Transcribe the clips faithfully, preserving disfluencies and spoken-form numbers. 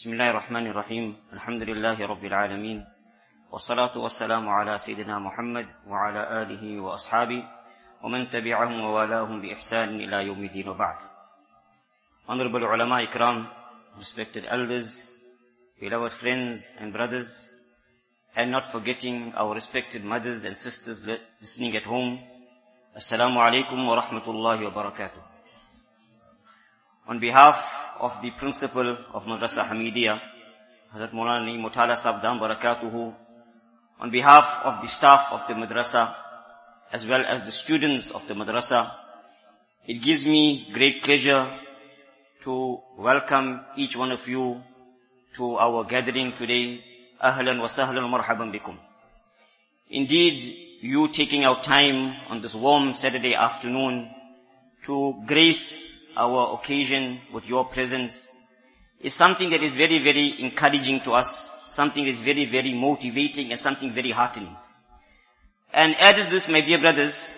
بسم الله الرحمن الرحيم. الحمد لله رب العالمين، والصلاة والسلام على سيدنا محمد وعلى آله وأصحابه ومن تبعهم ووالاهم بإحسان إلى يوم الدين وبعد. Honorable ulama ikram, respected elders, beloved friends and brothers, and not forgetting our respected mothers and sisters listening at home, Assalamu alaikum wa rahmatullahi wa barakatuh. On behalf of the principal of Madrasa Hamidiyya, Hazrat Maulana Mutala Sahib Dam Barakatuhu, on behalf of the staff of the Madrasa, as well as the students of the Madrasa, it gives me great pleasure to welcome each one of you to our gathering today. Ahlan wa sahlan wa marhaban bikum. Indeed, you taking out time on this warm Saturday afternoon to grace our occasion with your presence is something that is very, very encouraging to us, something that is very, very motivating and something very heartening. And added this, my dear brothers,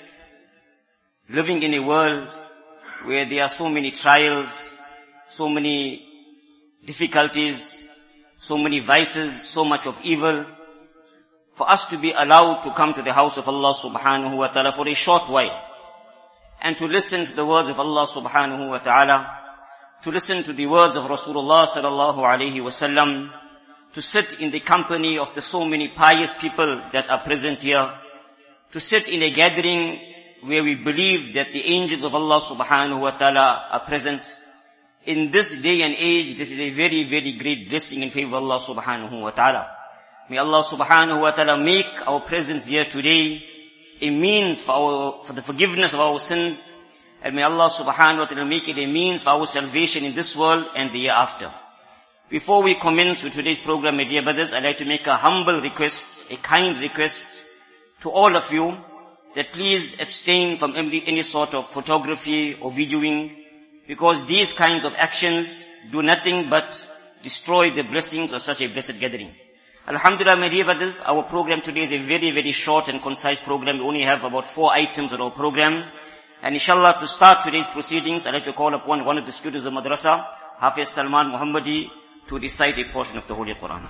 living in a world where there are so many trials, so many difficulties, so many vices, so much of evil, for us to be allowed to come to the house of Allah subhanahu wa ta'ala for a short while, and to listen to the words of Allah subhanahu wa ta'ala, to listen to the words of Rasulullah sallallahu alayhi wa sallam, to sit in the company of the so many pious people that are present here, to sit in a gathering where we believe that the angels of Allah subhanahu wa ta'ala are present. In this day and age, this is a very, very great blessing in favor of Allah subhanahu wa ta'ala. May Allah subhanahu wa ta'ala make our presence here today a means for our, for the forgiveness of our sins, and may Allah subhanahu wa ta'ala make it a means for our salvation in this world and the year after. Before we commence with today's program, my dear brothers, I'd like to make a humble request, a kind request to all of you, that please abstain from any, any sort of photography or videoing, because these kinds of actions do nothing but destroy the blessings of such a blessed gathering. Alhamdulillah, my dear brothers, our program today is a very, very short and concise program. We only have about four items on our program. And inshallah, to start today's proceedings, I'd like to call upon one of the students of Madrasa, Hafiz Salman Muhammadi, to recite a portion of the Holy Quran.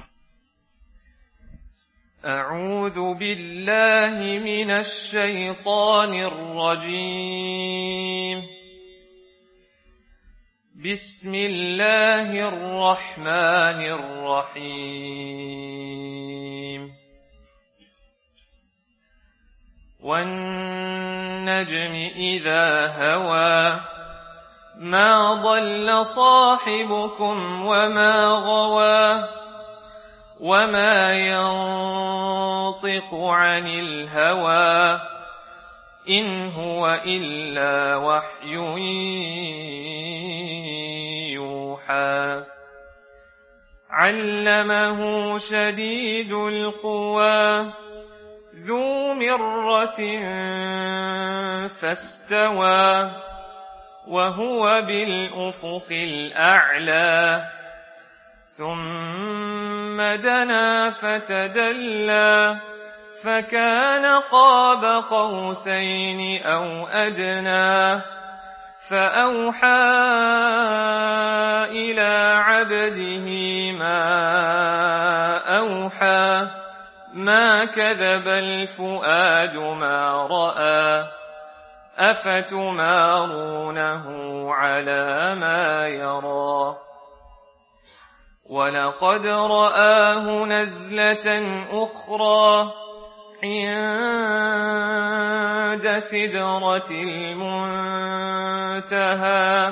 أعوذ بالله من الشيطان الرجيم. بسم الله الرحمن الرحيم. والنجم إذا هوى ما ضل صاحبكم وما غوى وما ينطق عن الهوى إن هو إلا وحي يوحى. علمه شديد القوى ذو مرة فاستوى وهو بالأفق الأعلى. ثم دنا فتدلى فكان قاب قوسين أو أدنى. فأوحى إلى عبده ما أوحى. ما كذب الفؤاد ما رأى. أفتمارونه على ما يرى. ولقد رآه نزلة أخرى عند سدرة المنتهى.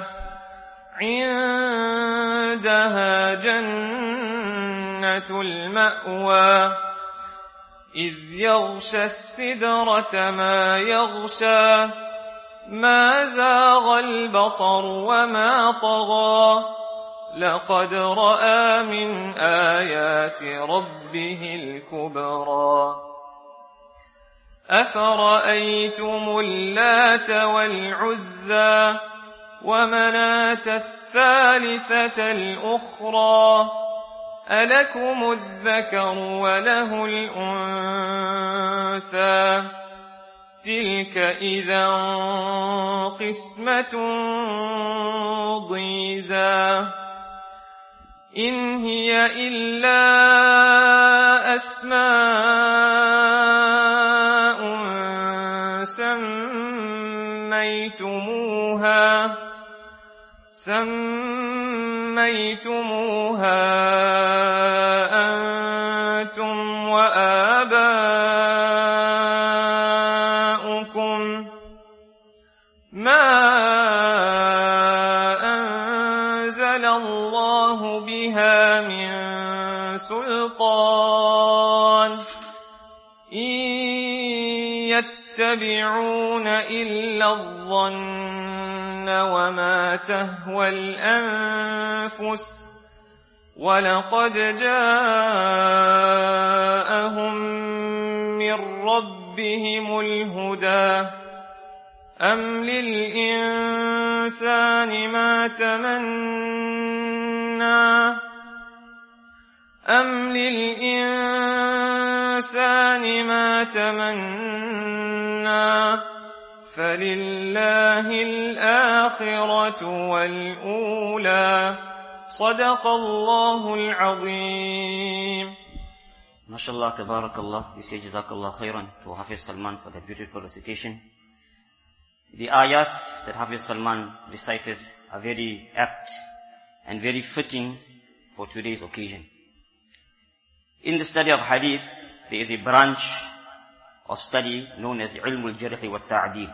عندها جنة المأوى. إذ يغشى السدرة ما يغشى. ما زاغ البصر وما طغى. لقد رأى من آيات ربه الكبرى. أفرأيتم اللات والعزى ومناة الثالثة الأخرى. ألكم الذكر وله الأنثى. تلك إذا قسمة ضيزى. إن هي إلا أسماء سميتموها سميتموها أنتم وآباؤكم ما أنزل الله بها من سلطان إن يتبعون إلا الظن وما تهوى الأنفس ولقد جاءهم من ربهم الهدى أم للإنسان ما تمنى أم للإنسان ما تمنى فلله الآخرة والأولى صدق الله العظيم. MashaAllah, tabarakallah. We say Jazakallah khairan to Hafiz Salman for that beautiful recitation. The ayat that Hafiz Salman recited are very apt and very fitting for today's occasion. In the study of hadith, there is a branch of study known as Ilmul Jarh wa Ta'dil.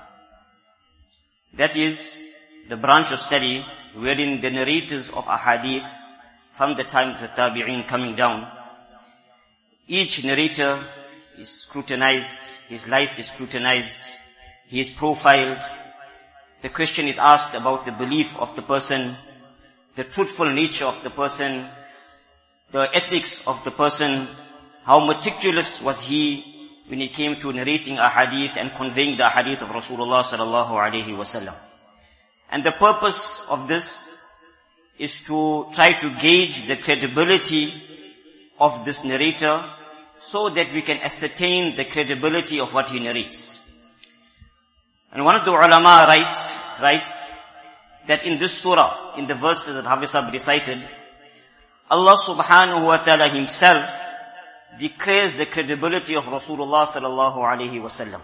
That is the branch of study wherein the narrators of a hadith from the time of the Tabi'in coming down, each narrator is scrutinized, his life is scrutinized, he is profiled, the question is asked about the belief of the person, the truthful nature of the person, the ethics of the person, how meticulous was he when it came to narrating a hadith and conveying the hadith of Rasulullah sallallahu alaihi wasallam. And the purpose of this is to try to gauge the credibility of this narrator so that we can ascertain the credibility of what he narrates. And one of the ulama writes, writes that in this surah, in the verses that Hafiz Sahib recited, Allah subhanahu wa ta'ala himself declares the credibility of Rasulullah sallallahu alayhi wa sallam.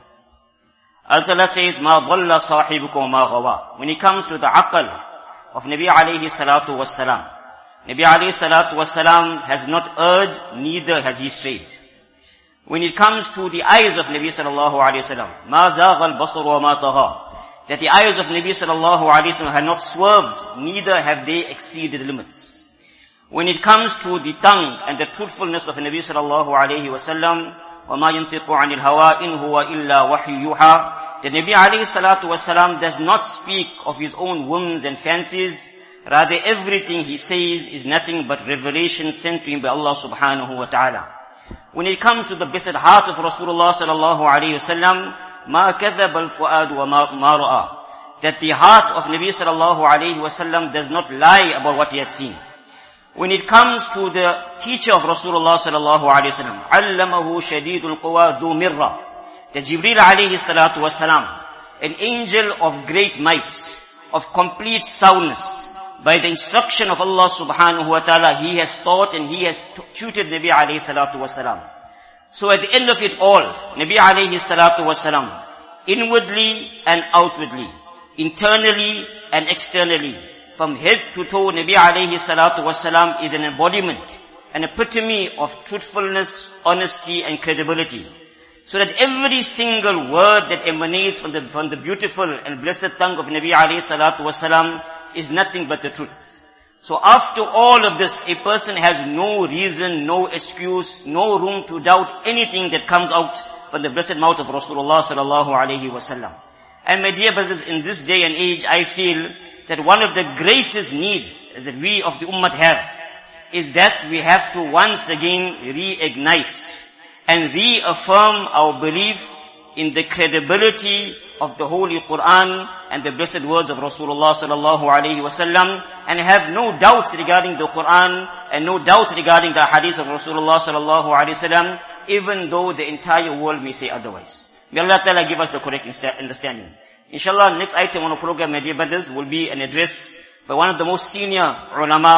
Allah says, مَا ضَلَّ صَاحِبُكُمْ مَا غَوَى. When it comes to the aql of Nabi alayhi salatu wassalam, Nabi alayhi salatu wassalam has not erred, neither has he strayed. When it comes to the eyes of Nabi sallallahu alayhi wasallam, ma zagha al-basar wa ma tagha, that the eyes of Nabi sallallahu alayhi wasallam have not swerved, neither have they exceeded limits. When it comes to the tongue and the truthfulness of Nabi sallallahu alayhi wasallam, wa ma yantiqu anil hawa in huwa illa wahyu yuha, that Nabi alayhi salatu wasallam does not speak of his own whims and fancies, rather everything he says is nothing but revelation sent to him by Allah subhanahu wa ta'ala. When it comes to the blessed heart of Rasulullah sallallahu alayhi wasallam, ma kadhaba al-fuad wa ma ra'a, that the heart of Nabi sallallahu alayhi wasallam does not lie about what he had seen. When it comes to the teacher of Rasulullah sallallahu alayhi wasallam, allamahu shadidul quwa dhu mirra, that Jibreel alayhi salatu wasalam, an angel of great might, of complete soundness, by the instruction of Allah subhanahu wa ta'ala, he has taught and he has tutored Nabi alayhi salatu wasalam. So at the end of it all, Nabi alayhi salatu wasalam, inwardly and outwardly, internally and externally, from head to toe, Nabi alayhi salatu wasalam is an embodiment, an epitome of truthfulness, honesty and credibility. So that every single word that emanates from the, from the beautiful and blessed tongue of Nabi alayhi salatu wasalam is nothing but the truth. So after all of this, a person has no reason, no excuse, no room to doubt anything that comes out from the blessed mouth of Rasulullah sallallahu alayhi wasallam. And my dear brothers, in this day and age, I feel that one of the greatest needs that we of the ummah have is that we have to once again reignite and reaffirm our belief in the credibility of the Holy Quran and the blessed words of Rasulullah sallallahu alayhi wasallam, and have no doubts regarding the Quran and no doubts regarding the hadith of Rasulullah sallallahu alayhi wasallam, even though the entire world may say otherwise. May Allah Ta'ala give us the correct understanding. Inshallah, next item on the program, my dear brothers, will be an address by one of the most senior ulama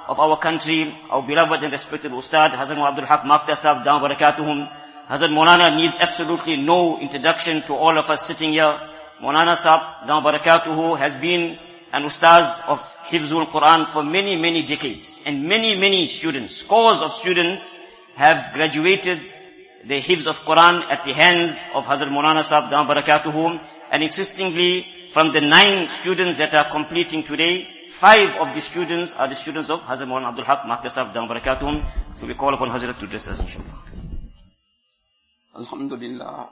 of our country, our beloved and respected Ustad, Hazrat Abdul Haq Makhtar Sahib, Dawam Barakatuhum. Hazrat Maulana needs absolutely no introduction to all of us sitting here. Maulana Sahib, Dawam Barakatuhu, has been an Ustaz of Hifzul Quran for many, many decades. And many, many students, scores of students have graduated the Hifz of Quran at the hands of Hazrat Maulana Sahib, Dawam Barakatuhu. And interestingly, from the nine students that are completing today, five of the students are the students of Hazrat Maulana Abdul Haq Makhtar Sahib, Dawam Barakatuhu. So we call upon Hazrat to address us, inshallah. Alhamdulillah.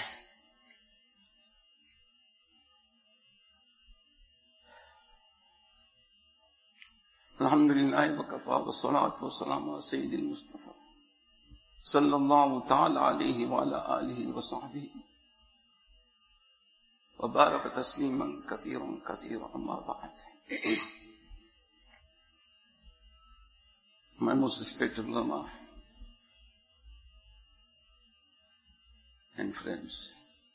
Alhamdulillah wa kafa wa salatu wa salam ala Sayyidil Mustafa sallallahu ta'ala alayhi wa ala alihi wa sahbihi wa baraka tasliman kathiran kathiran amma ba'd. My most respected ulama and friends,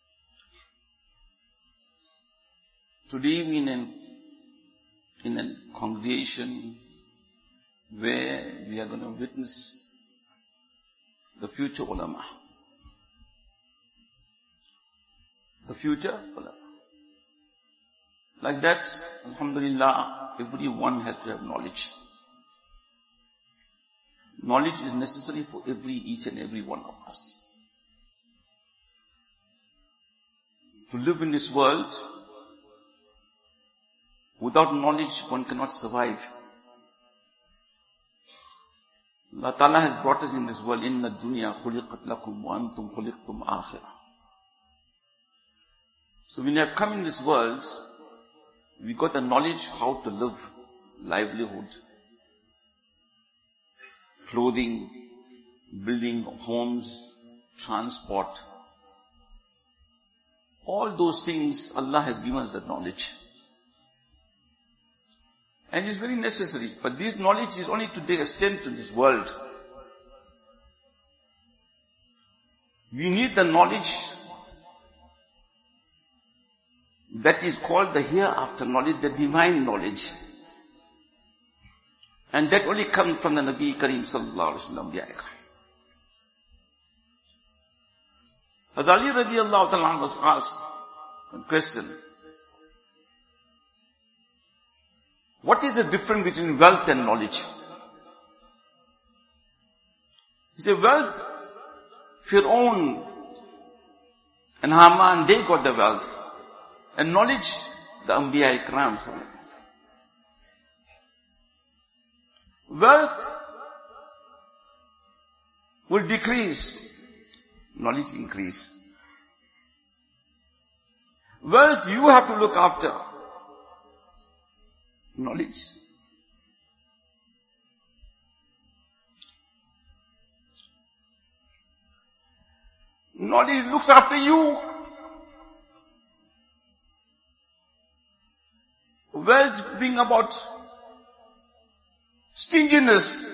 today we in an, in a congregation where we are going to witness the future ulama. The future ulama. Like that, alhamdulillah, everyone has to have knowledge. Knowledge is necessary for every, each and every one of us. To live in this world, without knowledge, one cannot survive. Allah Ta'ala has brought us in this world, inna dunya khuliqat lakum wa antum khuliqtum akhirah. So when you have come in this world, we got the knowledge how to live, livelihood, clothing, building homes, transport. All those things Allah has given us the knowledge. And it's very necessary. But this knowledge is only to the extent to this world. We need the knowledge that is called the hereafter knowledge, the divine knowledge. And that only comes from the Nabi Kareem sallallahu alaihi wasallam, the Ikram. Hazrat Ali radiallahu ta'ala was asked a question. What is the difference between wealth and knowledge? He said, wealth, Fir'aun and Haman, they got the wealth. And knowledge, the Anbiya Ikram. Wealth will decrease, knowledge increase. Wealth you have to look after. Knowledge. Knowledge looks after you. Wealth bring about stinginess.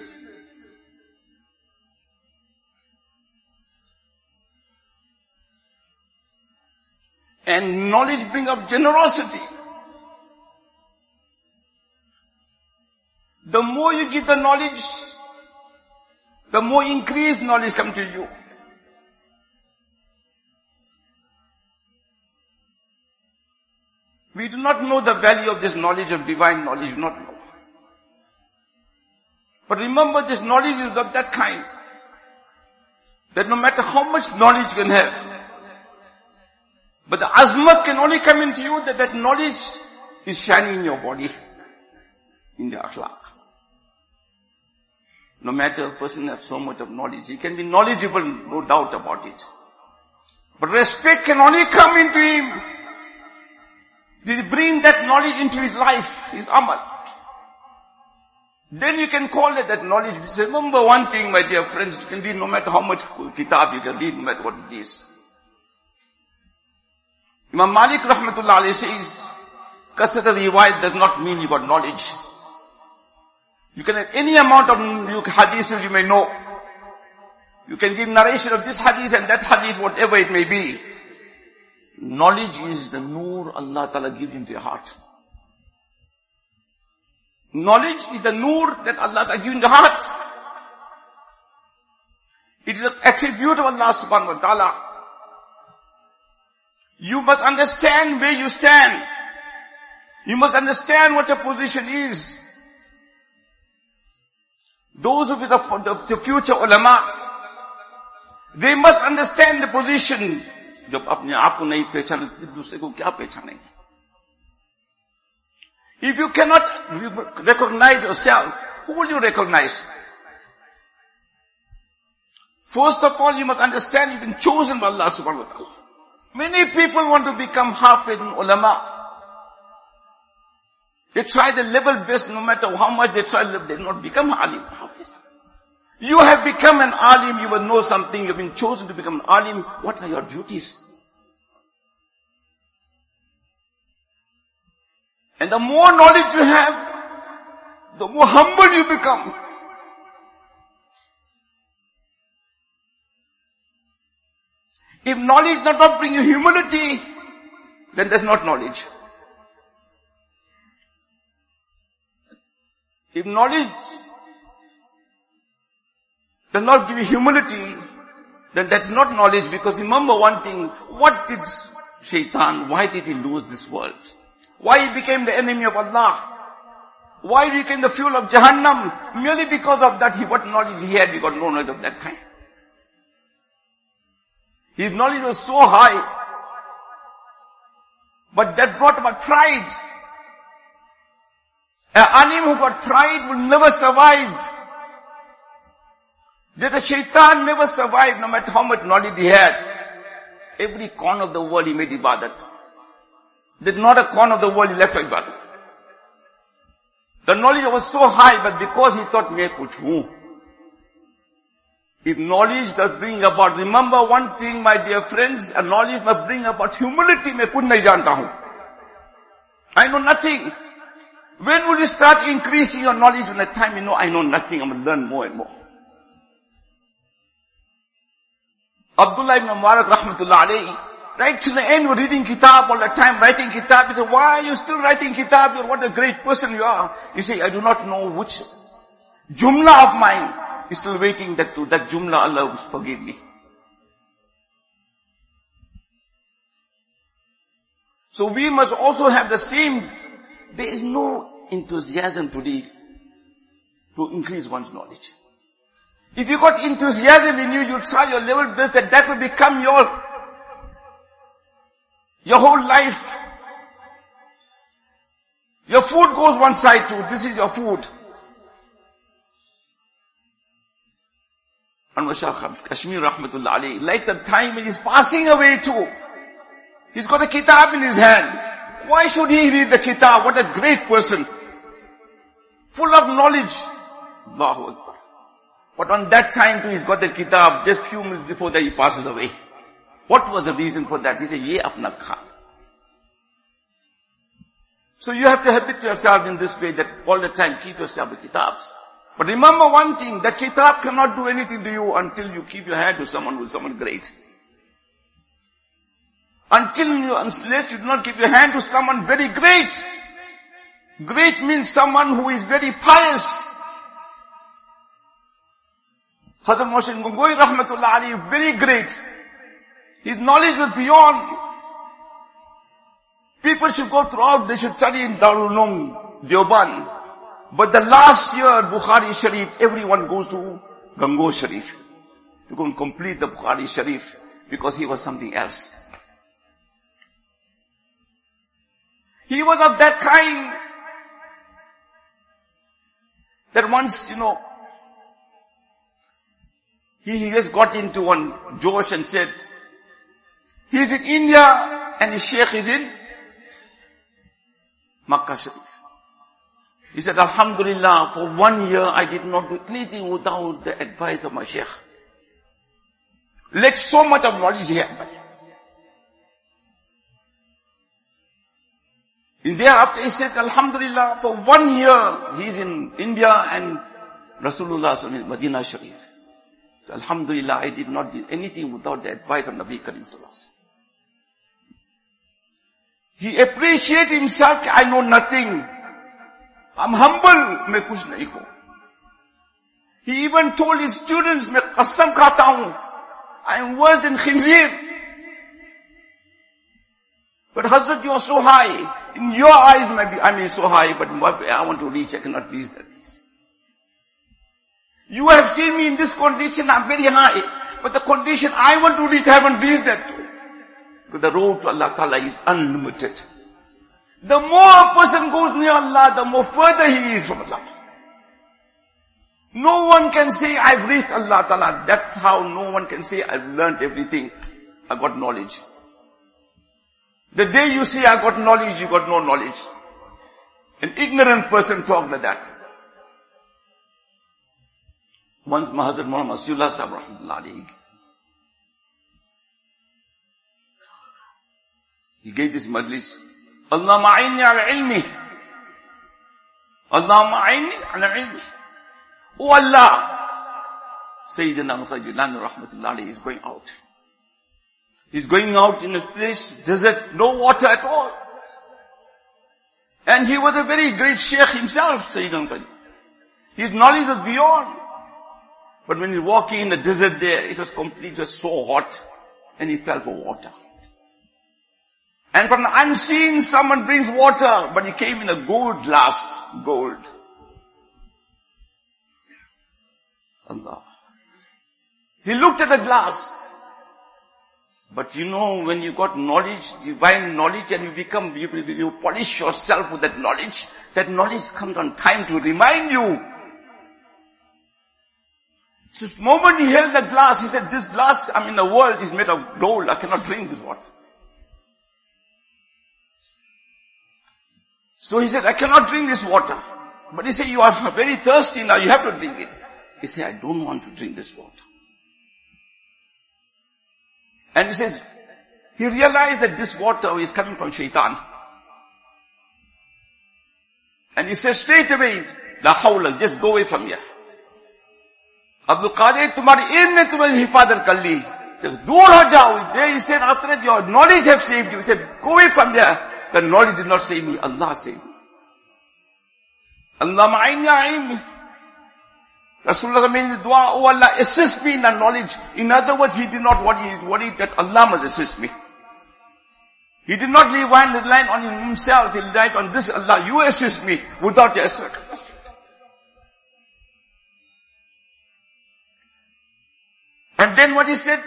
And knowledge bring up generosity. The more you give the knowledge, the more increased knowledge comes to you. We do not know the value of this knowledge of divine knowledge, we do not know. But remember, this knowledge is of that kind, that no matter how much knowledge you can have, but the azmat can only come into you that that knowledge is shining in your body, in the akhlaq. No matter a person has so much of knowledge, he can be knowledgeable, no doubt about it. But respect can only come into him. He bring that knowledge into his life, his amal. Then you can call it that knowledge. Remember one thing, my dear friends, you can read no matter how much kitab you can read, no matter what it is. Imam Malik rahmatullah alayhi says, kasrat al-riwayat does not mean you got knowledge. You can have any amount of hadiths you may know. You can give narration of this hadith and that hadith, whatever it may be. Knowledge is the nur Allah Ta'ala gives into your heart. Knowledge is the nur that Allah has given in the heart. It is an attribute of Allah subhanahu wa ta'ala. You must understand where you stand. You must understand what your position is. Those who be the, the, the future ulama, they must understand the position. जब अपने आप को नहीं पहचाने तो दूसरे को क्या पहचानेंगे? If you cannot recognize yourself, who will you recognize? First of all, you must understand you've been chosen by Allah subhanahu wa ta'ala. Many people want to become hafid and ulama. They try the level best, no matter how much they try, they do not become alim, hafiz. You have become an alim, you will know something, you've been chosen to become an alim. What are your duties? And the more knowledge you have, the more humble you become. If knowledge does not bring you humility, then that's not knowledge. If knowledge does not give you humility, then that's not knowledge, because remember one thing, what did Shaitan, why did he lose this world? Why he became the enemy of Allah? Why he became the fuel of Jahannam? Merely because of that, he, what knowledge he had, he got no knowledge of that kind. His knowledge was so high, but that brought about pride. An alim who got pride will never survive. Just the shaitan never survived, no matter how much knowledge he had. Every corner of the world he made ibadat. There's not a corner of the world he left for ibadat. The knowledge was so high, but because he thought, me kuch hu. If knowledge does bring about, remember one thing, my dear friends, a knowledge must bring about humility. मैं कुछ नहीं जानता हूँ. I know nothing. When will you start increasing your knowledge? When the time you know I know nothing, I'm going to learn more and more. Abdullah ibn Mubarak rahmatullah alayhi, right till the end, we're reading kitab all the time, writing kitab. He said, why are you still writing kitab? You're what a great person you are. He said, I do not know which jumla of mine is still waiting that to that jumla Allah will forgive me. So we must also have the same. There is no enthusiasm today to increase one's knowledge. If you got enthusiasm in you, you try your level best that that will become your, your whole life. Your food goes one side too. This is your food. Anwar Shah Kashmir rahmatullah alayhi, like the time when he's passing away too. He's got a kitab in his hand. Why should he read the kitab? What a great person. Full of knowledge. Allahu Akbar. But on that time too, he's got the kitab just few minutes before that he passes away. What was the reason for that? He said, ye apna kha. So you have to habit yourself in this way that all the time keep yourself with kitabs. But remember one thing, that kitab cannot do anything to you until you keep your hand to someone who is someone great. Until you, unless you do not give your hand to someone very great. Great means someone who is very pious. Hazrat Mohsin Gangoi rahmatullah alayhi is very great. His knowledge was beyond. People should go throughout, they should study in Darul Uloom, Deoband. But the last year, Bukhari Sharif, everyone goes to Gangoh Sharif to go and complete the Bukhari Sharif because he was something else. He was of that kind that once, you know, he, he just got into one Josh and said, he's in India and his sheikh is in Makkah Sharif. He said, Alhamdulillah, for one year I did not do anything without the advice of my sheikh. Let so much of knowledge he had. And thereafter he says, Alhamdulillah, for one year he's in India and Rasulullah in Medina Sharif. So, Alhamdulillah, I did not do anything without the advice of Nabi Karim Sallallahu Alaihi Wasallam. He appreciated himself, I know nothing. I'm humble, मैं कुछ नहीं हूं. He even told his students, मैं कसम खाता हूं, I am worse than khinzir. But Hazrat, you are so high. In your eyes, maybe I mean so high, but I want to reach, I cannot reach that place. You have seen me in this condition, I'm very high. But the condition I want to reach, I haven't reached that too. Because the road to Allah Ta'ala is unlimited. The more a person goes near Allah, the more further he is from Allah. No one can say, I've reached Allah Ta'ala. That's how no one can say, I've learned everything. I got knowledge. The day you say, I got knowledge, you got no knowledge. An ignorant person talk like that. Once Hazrat Muhammad Masihullah Sahib Rahmatullah Alayhi, he gave this majlis, Allahumma a'inni ala ilmi. Allahumma a'inni ala ilmi. Oh Allah, Sayyidina Mukhajilani Rahmatullah Alayhi is going out. He's going out in a place, desert, no water at all. And he was a very great sheikh himself, Sayyidina Mukhajilani. His knowledge was beyond. But when he was walking in the desert there, it was completely, it was so hot, and he fell for water. And from the unseen, someone brings water, but he came in a gold glass, gold. Allah. He looked at the glass. But you know, when you got knowledge, divine knowledge, and you become, you, you polish yourself with that knowledge, that knowledge comes on time to remind you. So the moment he held the glass, he said, this glass, I mean the world is made of gold, I cannot drink this water. So he said, I cannot drink this water. But he said, you are very thirsty now, you have to drink it. He said, I don't want to drink this water. And he says, he realized that this water is coming from shaitan. And he says straight away, La hawla, just go away from here. Abdul Qadir, tumhari ilm ne tumhari hifadhat kar li. Dur ho jao. There he said, after that your knowledge have saved you. He said, go away from there. The knowledge did not save me, Allah saved me. Allah ma'in ya'im. Rasulullah made the dua, oh Allah, assist me in that knowledge. In other words, he did not worry, he worried that Allah must assist me. He did not rely on himself, he relied on this Allah, you assist me without your assistance. And then what he said?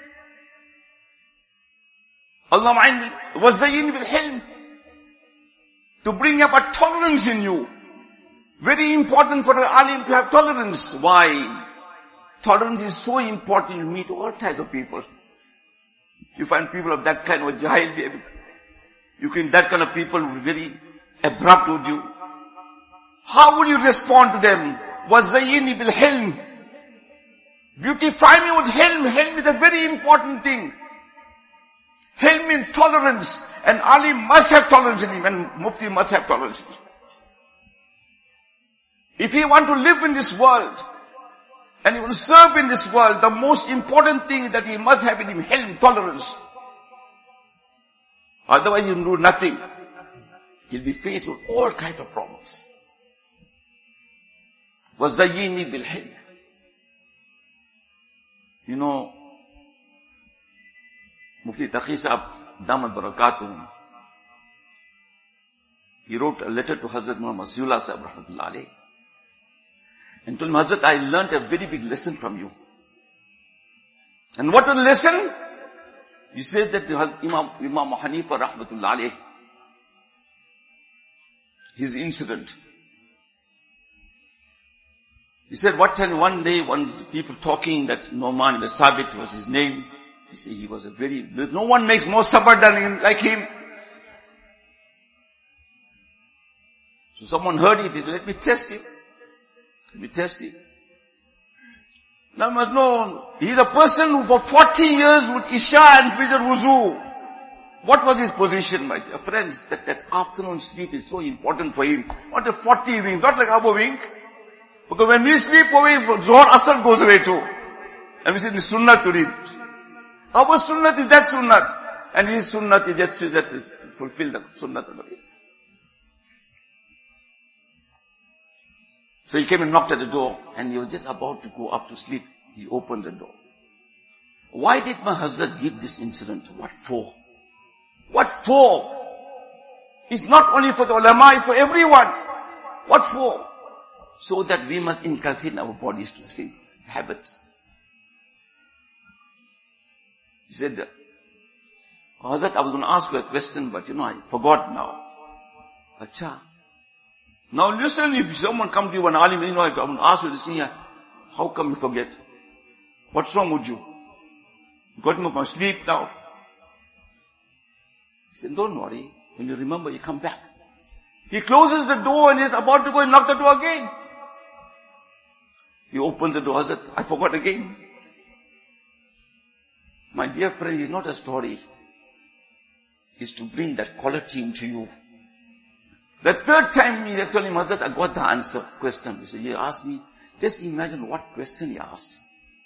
Allah ma'in was the yin bil hilm. To bring up a tolerance in you. Very important for an alim to have tolerance. Why? Tolerance is so important. You meet all types of people. You find people of that kind of jahil. You can, that kind of people will be very abrupt with you. How would you respond to them? وَزَيِّنِ بِالْحِلْمِ. Beautify me with hilm. Hilm is a very important thing. Hilm means tolerance. And alim must have tolerance in him. And mufti must have tolerance in him. If he want to live in this world, and he want to serve in this world, the most important thing is that he must have in him hilm, tolerance. Otherwise he will do nothing. He'll be faced with all kinds of problems. وَزَيِّنِي بِالْحِلْمِ. You know, Mufti Taqi Sahab, Damat Barakatuh, he wrote a letter to Hazrat Muhammad Masihullah Sahib Rahmatullah Alayhi. And told him, Hazrat, I learned a very big lesson from you. And what was the lesson? You said that Imam, Imam Hanifa Rahmatullah Alayhi, his incident. He said, what time one day, one people talking that Nu'man ibn Sabit was his name. You see, he was a very, no one makes more sabr than him, like him. So someone heard it, he said, let me test him. Let me test him. Now you must know, he's a person who for forty years would Isha and Fajr wuzu. What was his position, my dear friends? That, that afternoon sleep is so important for him. Not a forty wink, not like our wink. Because when we sleep away, Zohar Asr goes away too. And we say, the sunnah to read. Our sunnah is that sunnah. And his sunnah is just that is to fulfill the sunnah of the days. So he came and knocked at the door, and he was just about to go up to sleep. He opened the door. Why did my Hazrat give this incident? What for? What for? It's not only for the ulama, it's for everyone. What for? So that we must inculcate our bodies to the same habit. He said, Hazrat, I was going to ask you a question, but you know, I forgot now. Acha. Now listen, if someone come to you, an alim, you know, I'm going to ask you this thing here, how come you forget? What's wrong with you? You got me from sleep now. He said, don't worry. When you remember, you come back. He closes the door and he's about to go and knock the door again. He opens the door, Hazrat, I forgot again. My dear friend, it's not a story. It's to bring that quality into you. The third time he told him, Hazrat, I got the answer question. He said, he asked me, just imagine what question he asked.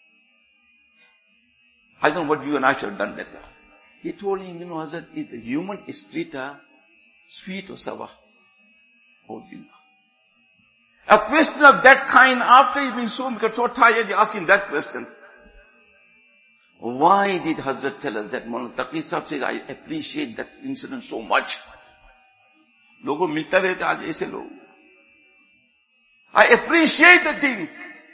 I don't know what you and I should have done better. He told him, you know, Hazrat, is the human spirit sweet or sour? Oh, a question of that kind, after he's been so, got so tired, he asked him that question. Why did Hazrat tell us that? Maulana Taqi Sahib says, I appreciate that incident so much. Logo milta rehte aaj aise log. I appreciate the thing.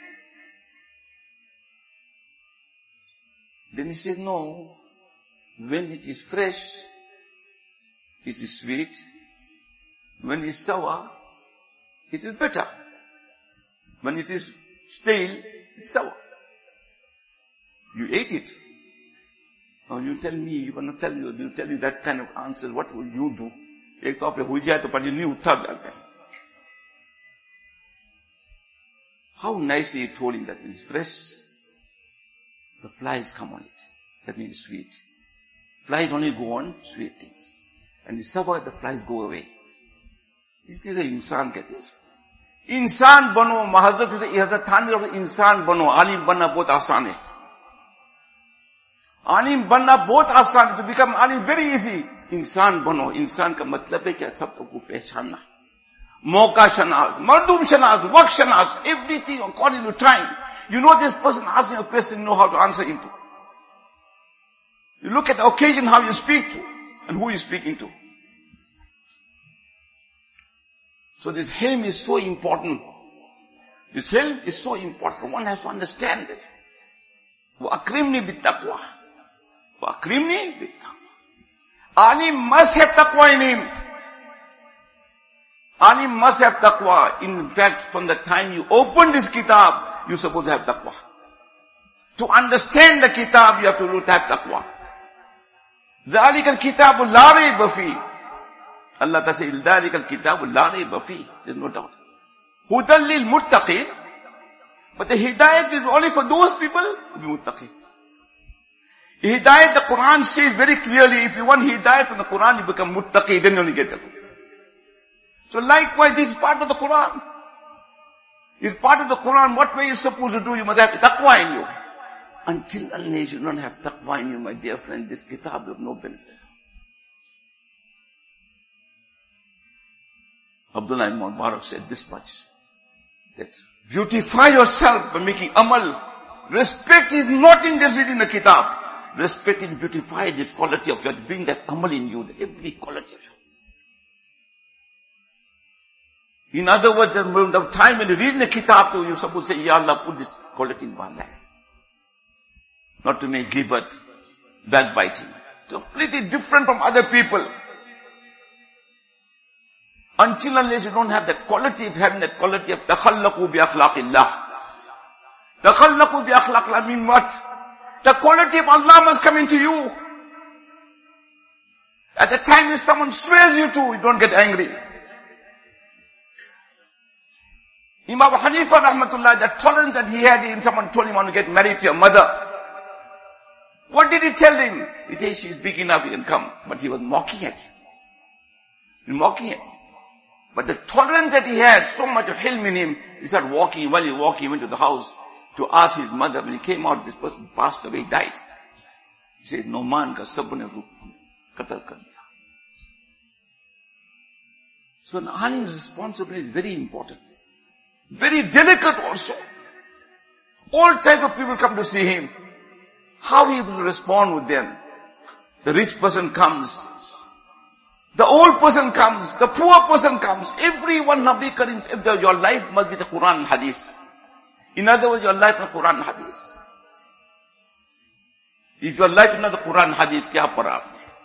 Then he says, no, when it is fresh, it is sweet. When it is sour, it is bitter. When it is stale, it's sour. You ate it. Now you tell me, you're going to tell me, you tell you that kind of answer, what will you do? एक तो आपने हो जाए तो पर नहीं उठा जाता है. How nicely he told him that when it's fresh, the flies come on it. That means sweet. Flies only go on sweet things. And the sour, the flies go away. इसलिए इंसान कहते हैं. इंसान बनो, महज़रत से इजाज़त थाने और इंसान बनो. आलिम बनना बहुत आसान है. आलिम बनना बहुत आसान है. To become alim very easy. इंसान बनो. इंसान का मतलब है कि सबको पहचानना. मौका शनास, मर्दूम शनास, वक्त शनास, everything according to time. You know this person asking a question, you know how to answer him to. You look at the occasion how you speak to and who you're speaking to. So this hilm is so important. This hilm is so important. One has to understand it. وَأَكْرِمْنِي بِالتَّقْوَى وَأَكْرِمْنِي بِالتَّقْوَى. Alim must have taqwa in him. Alim must have taqwa. In fact, from the time you open this kitab, you're supposed to have taqwa. To understand the kitab, you have to have taqwa. ذَلِكَ الْكِتَابُ لَا رَيْبَ فِيهِ. Allah Ta'ala says, ذَلِكَ الْكِتَابُ لَا رَيْبَ فِيهِ. There's no doubt. هُدًى لِلْمُتَّقِينَ. But the hidayat is only for those people who be muttaqin. Hidayat, the Quran says very clearly, if you want hidayat from the Quran, you become muttaqi, then you only get the Quran. So likewise, this is part of the Quran. It's part of the Quran. What way you're supposed to do? You must have taqwa in you. Until unless you don't have taqwa in you, my dear friend, this kitab will have no benefit. Abdullah ibn Mubarak said this much, that beautify yourself by making amal. Respect is not in just reading the kitab. Respect and beautify this quality of yours, bring that amal in you, every quality of you. In other words, the time when you read the kitab, you're supposed to say, Ya Allah, put this quality in my life. Not to make ghibat, backbiting. Completely different from other people. Until unless you don't have that quality of having that quality of takhallaqu bi akhlaqillah. Takhallaqu bi akhlaqillah mean what? The quality of Allah must come into you. At the time when someone swears you to, you don't get angry. Imam Hanifa rahmatullah, the tolerance that he had in someone told him, I want to get married to your mother. What did he tell him? He said, she's big enough, you can come. But he was mocking at him. He was mocking at him. But the tolerance that he had, so much of hilm in him, he started walking. While he was walking, he went to the house to ask his mother. When he came out, this person passed away, died. He said, no man ka sabne qatl kar diya. So an alim's responsibility is very important. Very delicate also. All type of people come to see him. How he will respond with them. The rich person comes. The old person comes. The poor person comes. Everyone, Nabi Karim, if the, your life must be the Quran and Hadith. In other words, your life is the Quran and Hadith. If your life is not the Quran and Hadith, kya para?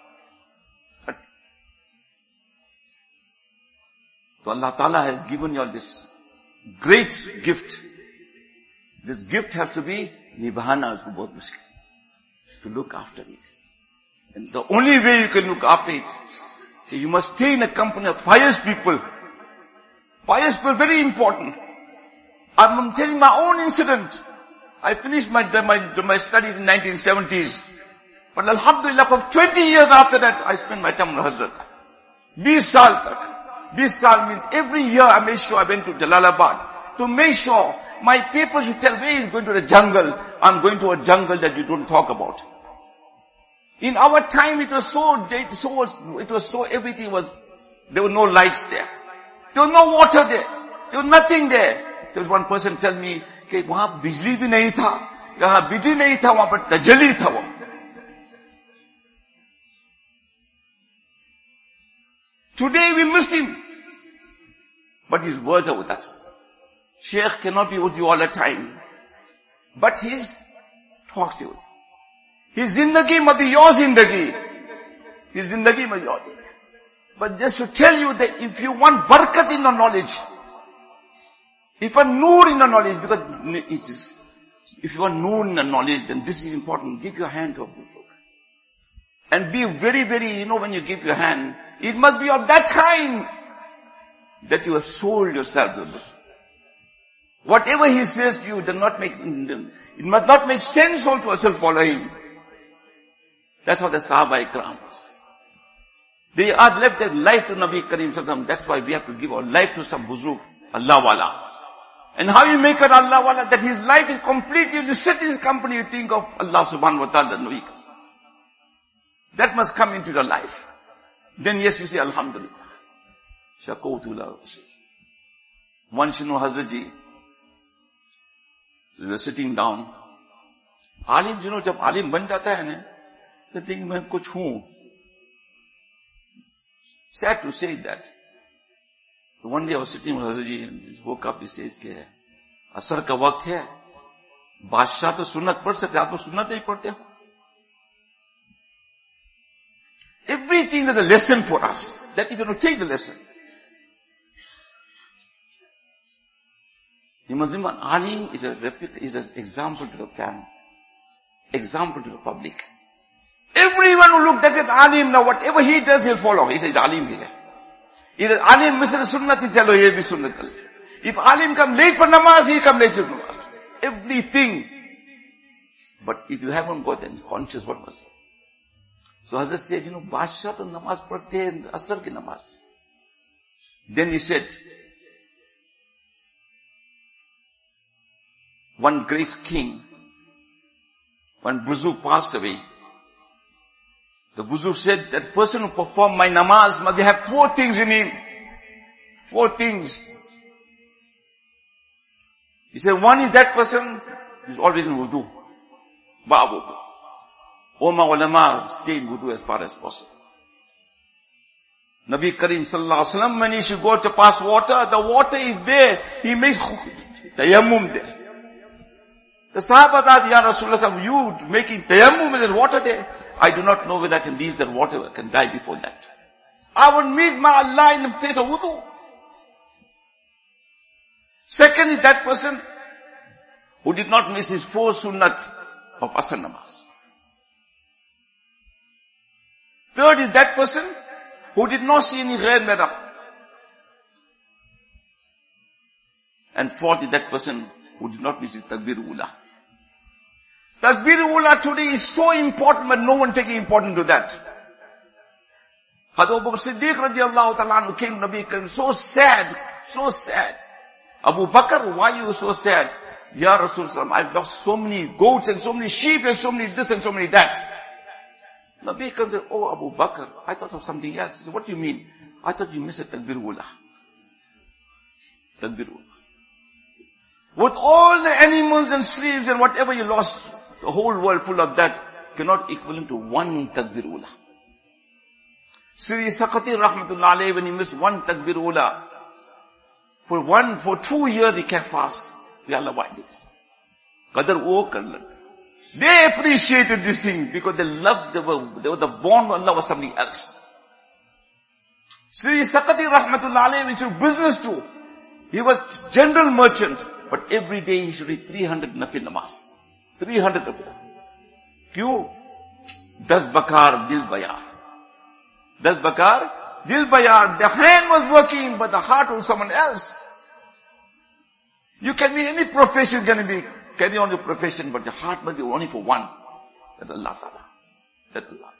So Allah Ta'ala has given you all this great gift. This gift has to be nibhana, usko bahut mushkil. To look after it. And the only way you can look after it, you must stay in a company of pious people. Pious people, very important. I'm telling my own incident. I finished my, my, my studies in nineteen seventies. But alhamdulillah, for twenty years after that, I spent my time in Hazrat. twenty saal tak. twenty saal means every year I made sure I went to Jalalabad. To make sure my people should tell where he's going to the jungle. I'm going to a jungle that you don't talk about. In our time it was so, so, it was so, everything was, there were no lights there. There was no water there. There was nothing there. There was one person tell me, कि वहाँ बिजली भी नहीं था, यहाँ बिजली नहीं था, वहाँ पर तजली था वो. Today we miss him. But his words are with us. Sheikh cannot be with you all the time. But his talks to you. His zindagi must be your zindagi. His zindagi must be your zindagi. But just to tell you that if you want barakat in the knowledge, if a noor in the knowledge, because it is, if you want noor in the knowledge, then this is important. Give your hand to a buzurg. And be very, very, you know, when you give your hand, it must be of that kind that you have sold yourself to the buzurg. Whatever he says to you does not make, it must not make sense also to yourself follow him. That's how the Sahaba Ikram was. They are left their life to Nabi Karim Sallallahu. That's why we have to give our life to some buzurg, Allah Wala. And how you make it Allah Wala, that his life is complete. You sit in his company, you think of Allah Subhanahu Wa Ta'ala. That must come into your life. Then yes, you say Alhamdulillah. Shakawtullah. Once you know Hazrat Ji, we were sitting down. Alim, you know, jab alim ban jata hai na, they think main kuch hoon. Sad to say that. So one day I was sitting with Hazrat Ji and he woke up, he says ke asar ka waqt hai, बादशाह तो सुन्नत पढ़ सकते, आप तो सुन्नत नहीं पढ़ते हो. Everything is a lesson for us. That you're going to take the lesson. You must remember, alim is a replica, is an example to the family, example to the public. Everyone who looked at it, alim, now whatever he does, he'll follow. He says, alim he hai. Either alim misses sunnat, he says, oh, ye bhi sunnat kal. If alim come late for namaz, he come late for namaz. Everything. But if you haven't got any conscious, what was it? So Hazrat said, you know, Badshah to namaz padhte hain, asar ki namaz. Then he said, one great king, one buzurg passed away. The buzurg said, that person who performed my namaz must have four things in him. Four things. He said, one is that person is always in wudu. Babu. All my ulama stay in wudu as far as possible. Nabi Karim Sallallahu Alaihi Wasallam, when he should go to pass water, the water is there. He makes tayammum there. The Sahaba asked, Ya Rasulullah, you making tayammum with the water there? I do not know whether I can reach that water, I can die before that. I will meet my Allah in the place of wudu. Second is that person who did not miss his four sunnat of asr namaz. Third is that person who did not see any ghair mera. And fourth is that person who did not miss his takbir ula. Takbir ula today is so important, but no one taking importance to that. Hazrat Abu Bakr Siddiq radiallahu ta'ala anhu came to Nabi Karim, so sad, so sad. Abu Bakr, why are you so sad? Ya Rasulullah, I've lost so many goats and so many sheep and so many this and so many that. Nabi Karim said, oh Abu Bakr, I thought of something else. He said, what do you mean? I thought you missed a takbir ula. Takbir ula. With all the animals and slaves and whatever you lost, the whole world full of that cannot equivalent to one takbir ula. Sri Sakati Rahmatullah alayhi, when he missed one takbir ula, for one, for two years he kept fast. Ya Allah, why this? Qadar wo kar lag. They appreciated this thing because they loved, they were, they were the born of Allah was something else. Sri Sakati Rahmatullah alayhi, which was business too. He was general merchant, but every day he should read three hundred nafil namaz. three hundred nafil. Kyun? Das bakar dil bayar. Das bakar dil bayar. The hand was working, but the heart was someone else. You can be any profession, can be carry on your profession, but your heart must be only for one. That's Allah Ta'ala. That's Allah.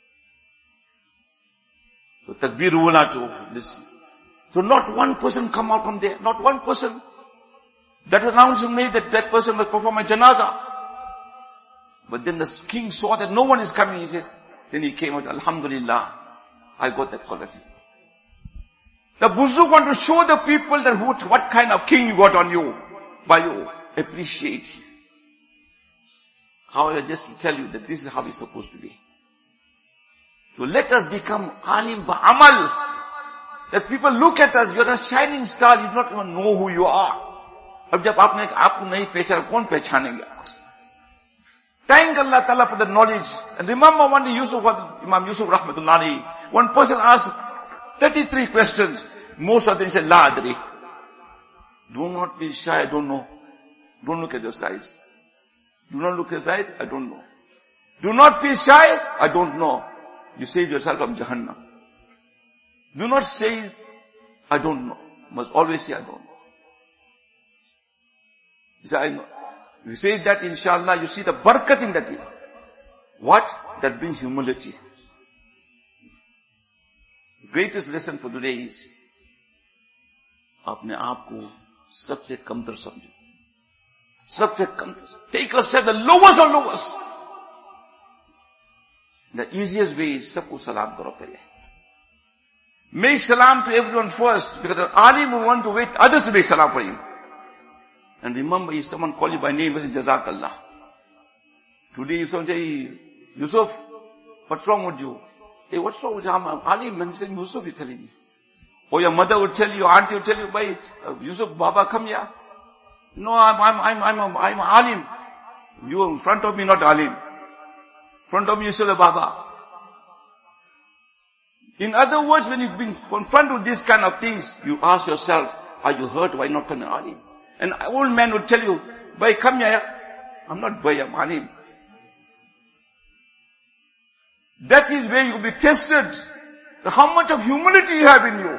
So takbir ula to listen. So not one person come out from there. Not one person. That was announced to me that that person must perform a janazah. But then the king saw that no one is coming. He says, then he came out, Alhamdulillah, I got that quality. The Buzuk want to show the people that who, what kind of king you got on you, by you. Appreciate him. However, just to tell you that this is how it's supposed to be. So let us become alim ba'amal. That people look at us, you're a shining star, you do not even know who you are. अब जब आपने आपको नहीं पहचाना, कौन पहचानेंगे आपको? Thank Allah Ta'ala for the knowledge. And remember one day Yusuf was, Imam Yusuf Rahmatullah alayhi, one person asked thirty-three questions. Most of them said, La adri. Do not feel shy, I don't know. Don't look at your size. Do not look at your size, I don't know. Do not feel shy, I don't know. You save yourself from Jahannam. Do not say, I don't know. You must always say, I don't know. You say, I know. If you say that, inshallah, you see the barakat in that. What? That brings humility. The greatest lesson for today is, अपने आप को सबसे कमतर समझो. सबसे कमतर. Take yourself the lowest of lowest. The easiest way is सबको सलाम करो पहले. Make salam to everyone first, because an alim will want to wait others to make salam for him. And remember, if someone call you by name, say Jazakallah. Today if someone say, Yusuf, what's wrong with you? Hey, what's wrong with you? I'm alim, and saying Yusuf is telling me. Or your mother would tell you, your auntie would tell you, by uh, Yusuf, Baba, come here. No, I'm, I'm, I'm, I'm, I'm, I'm alim. You in front of me, not alim. In front of me, you say the Baba. In other words, when you've been confronted with these kind of things, you ask yourself, are you hurt? Why not come an alim? An old man would tell you, Bhai, come here. I'm not Bhai, I'm alim. That is where you will be tested. How much of humility you have in you.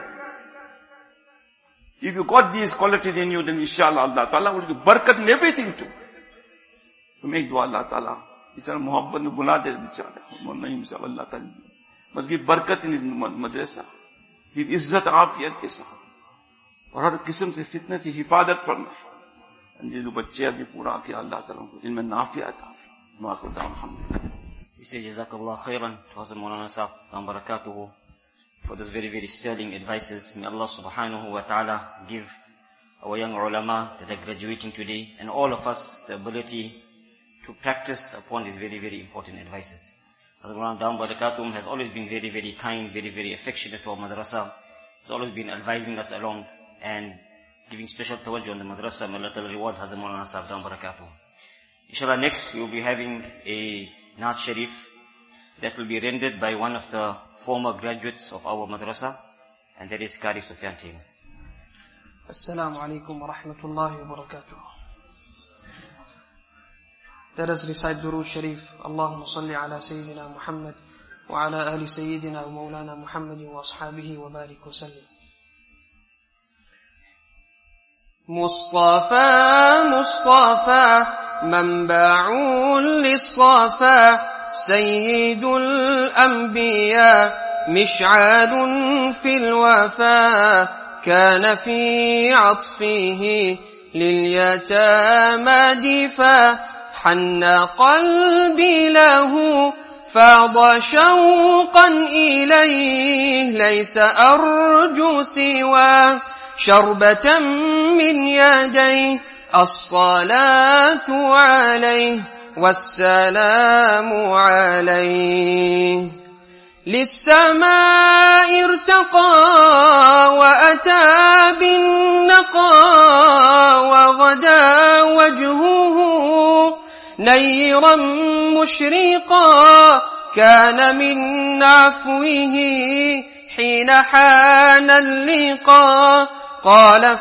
If you got these qualities in you, then inshallah Allah Ta'ala will give barakat in everything too. To make dua Allah Ta'ala. Bichara muhabbat mein bula de bichara. Naim sa Allah Ta'ala. Must give barakat in his madrasa. Give izzat afiyat ke saath. और हर किस्म से फितने से हिफाजत फरमा. ये जो बच्चे अभी पूरा किया अल्लाह ताला को इनमें नाफिया अता फरमा. अल्हम्दुलिल्लाह. We say Jazakallah khairan to Hazrat Maulana Sahib and barakatuhu for those very very sterling advices. May Allah subhanahu wa ta'ala give our young ulama that are graduating today and all of us the ability to practice upon these very very important advices. Hazrat Maulana Dam barakatuhu has always been very very kind, very very affectionate to our madrasa. He's always been advising us along and giving special tawajjuh on the madrasa. May Allah Ta'ala reward Hazrat Maulana Sahib Dam barakatuhu. Inshallah, next we will be having a Naat Sharif that will be rendered by one of the former graduates of our madrasa, and that is Qari Sufyan Taimi. Assalamu alaikum wa rahmatullahi wa barakatuh. Let us recite Durood Sharif. Allahumma salli ala Sayyidina Muhammad wa ala ali Sayyidina wa Mawlana Muhammad wa ashabihi wa barik wa sallim. مصطفى مصطفى منبع للصفا سيد الأنبياء مشعال في الوفا كان في عطفه لليتامى دفا حن قلبي له فاض شوقا إليه ليس أرجو سواه شربة من يديه الصلاة عليه والسلام عليه للسماء ارتقى وأتى بالنقى وغدا وجهه نيرا مشرقا كان من عفوه حين حان اللقاء قال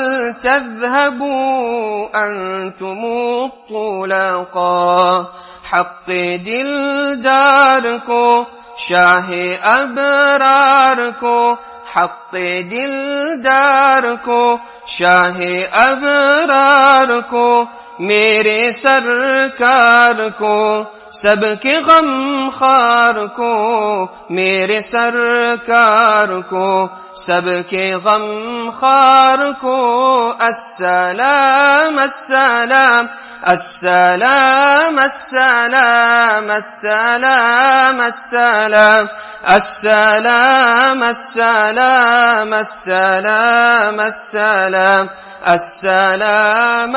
فلتذهبوا أنتم الطلقاء حق دلدار کو شاہ ابرار کو حق دلدار کو شاہ ابرار کو میرے سرکار کو سب کے غم خار کو میرے سرکار کو سب کے غم خار کو السلام السلام السلام السلام السلام السلام السلام السلام السلام السلام السلام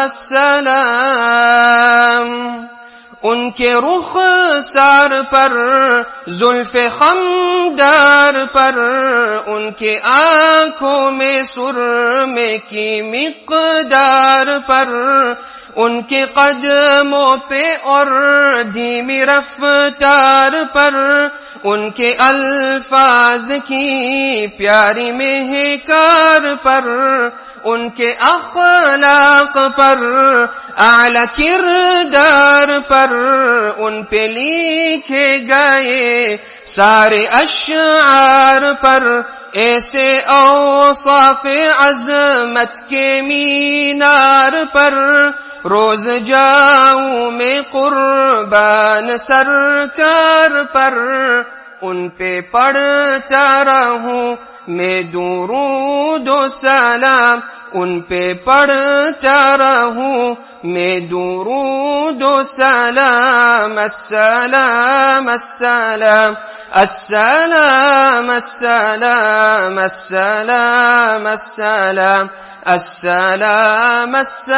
السلام ان کے رخ سار پر زلف خمدار پر ان کے آنکھوں میں سرمے کی مقدار پر ان کے قدموں پہ اور دھیمی رفتار پر ان کے الفاظ کی پیاری مہکار پر ان کے اخلاق پر اعلی کردار پر ان پہ لکھے گئے سارے اشعار پر ایسے اوصاف عظمت کے مینار پر روز جاؤں میں قربان سرکار پر ان پہ پڑھتا رہوں میں درود و سلام ان پہ پڑھتا رہوں میں درود و سلام السلام السلام السلام السلام السلام السلام السلام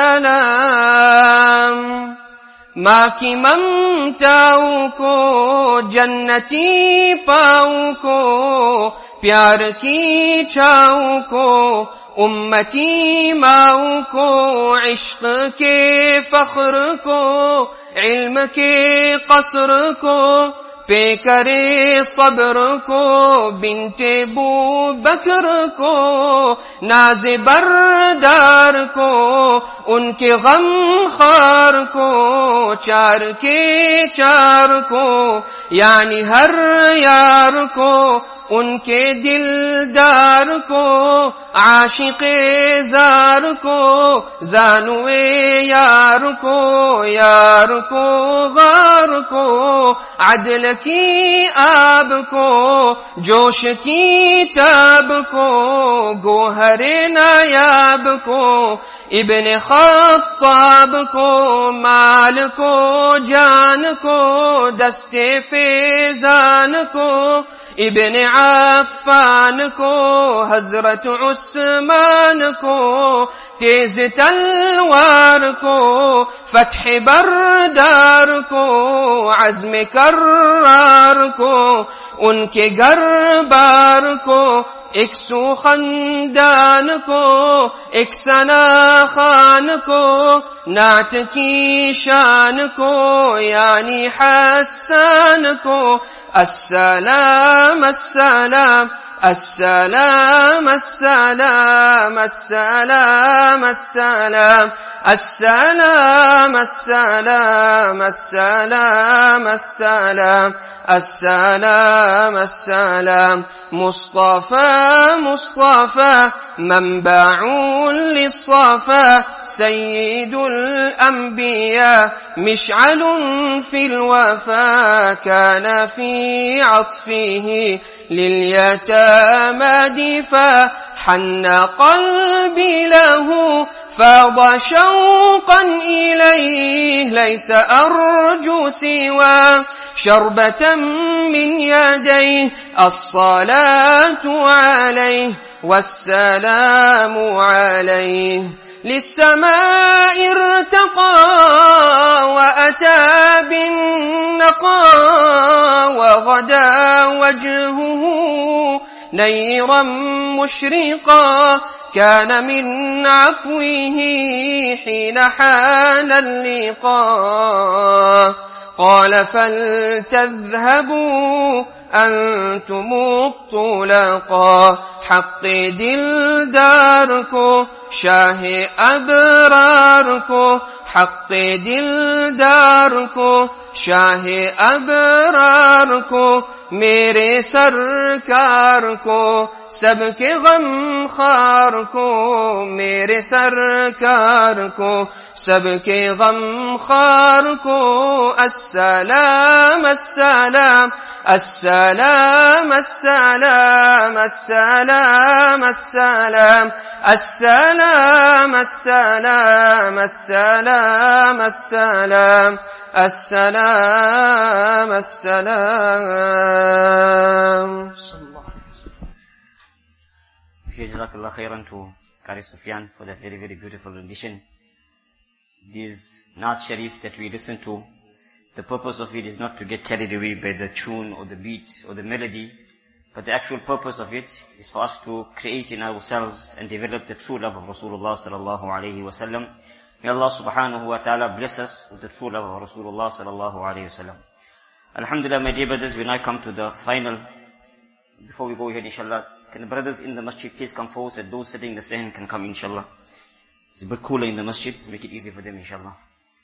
السلام ماں کی ممتاؤں کو جنتی پاؤں کو پیار کی چھاؤں کو امتی ماؤں کو عشق کے فخر کو علم کے قصر کو پے کرے صبر کو بنت بو بکر کو ناز بردار کو ان کے غم خار کو چار کے چار کو یعنی ہر یار کو ان کے دلدار کو عاشق زار کو زانوے یار کو یار کو غار کو عدل کی آب کو جوش کی تاب کو گوہر نایاب کو ابن خطاب کو مال کو جان کو دستے فیضان کو ابن عفان کو حضرت عثمان کو تیز تلوار کو فتح بردار کو عزم کرار کو ان کے گھر بار کو ایک سو خندان کو ایک ثنا خان کو نعت کی شان کو یعنی حسان کو السلام السلام السلام السلام السلام السلام السلام السلام السلام السلام السلام السلام مصطفى مصطفى منبع للصفا سيد الأنبياء مشعل في الوفا كان في عطفه لليتامى دفا حن قلبي له فاض شوقا إليه ليس أرجو سوى شربة من يديه الصلاة عليه والسلام عليه للسماء ارتقى وأتى بالنقى وغدا وجهه نيرا مشرقا كان من عفوه حين حان اللقاء قال فلتذهبوا أنتم الطلقا حق دلداركو شاه أبراركو حق دلداركو شاه أبراركو میرے سرکار کو سب کے غم خار کو میرے سرکار کو سب کے غم خار کو السلام السلام السلام السلام السلام السلام السلام السلام السلام السلام السلام السلام. Jazakallah khairan to Qari Sufyan for that very, very beautiful rendition. These Naat Sharif that we listen to, the purpose of it is not to get carried away by the tune or the beat or the melody, but the actual purpose of it is for us to create in ourselves and develop the true love of Rasulullah sallallahu alayhi wa sallam. May Allah subhanahu wa ta'ala bless us with the true love of Rasulullah sallallahu alayhi wa sallam. Alhamdulillah, my dear brothers, we now come to the final. Before we go ahead, inshallah, can the brothers in the masjid please come forward so that those sitting in the sand can come, inshallah. It's a bit cooler in the masjid, make it easy for them, inshallah.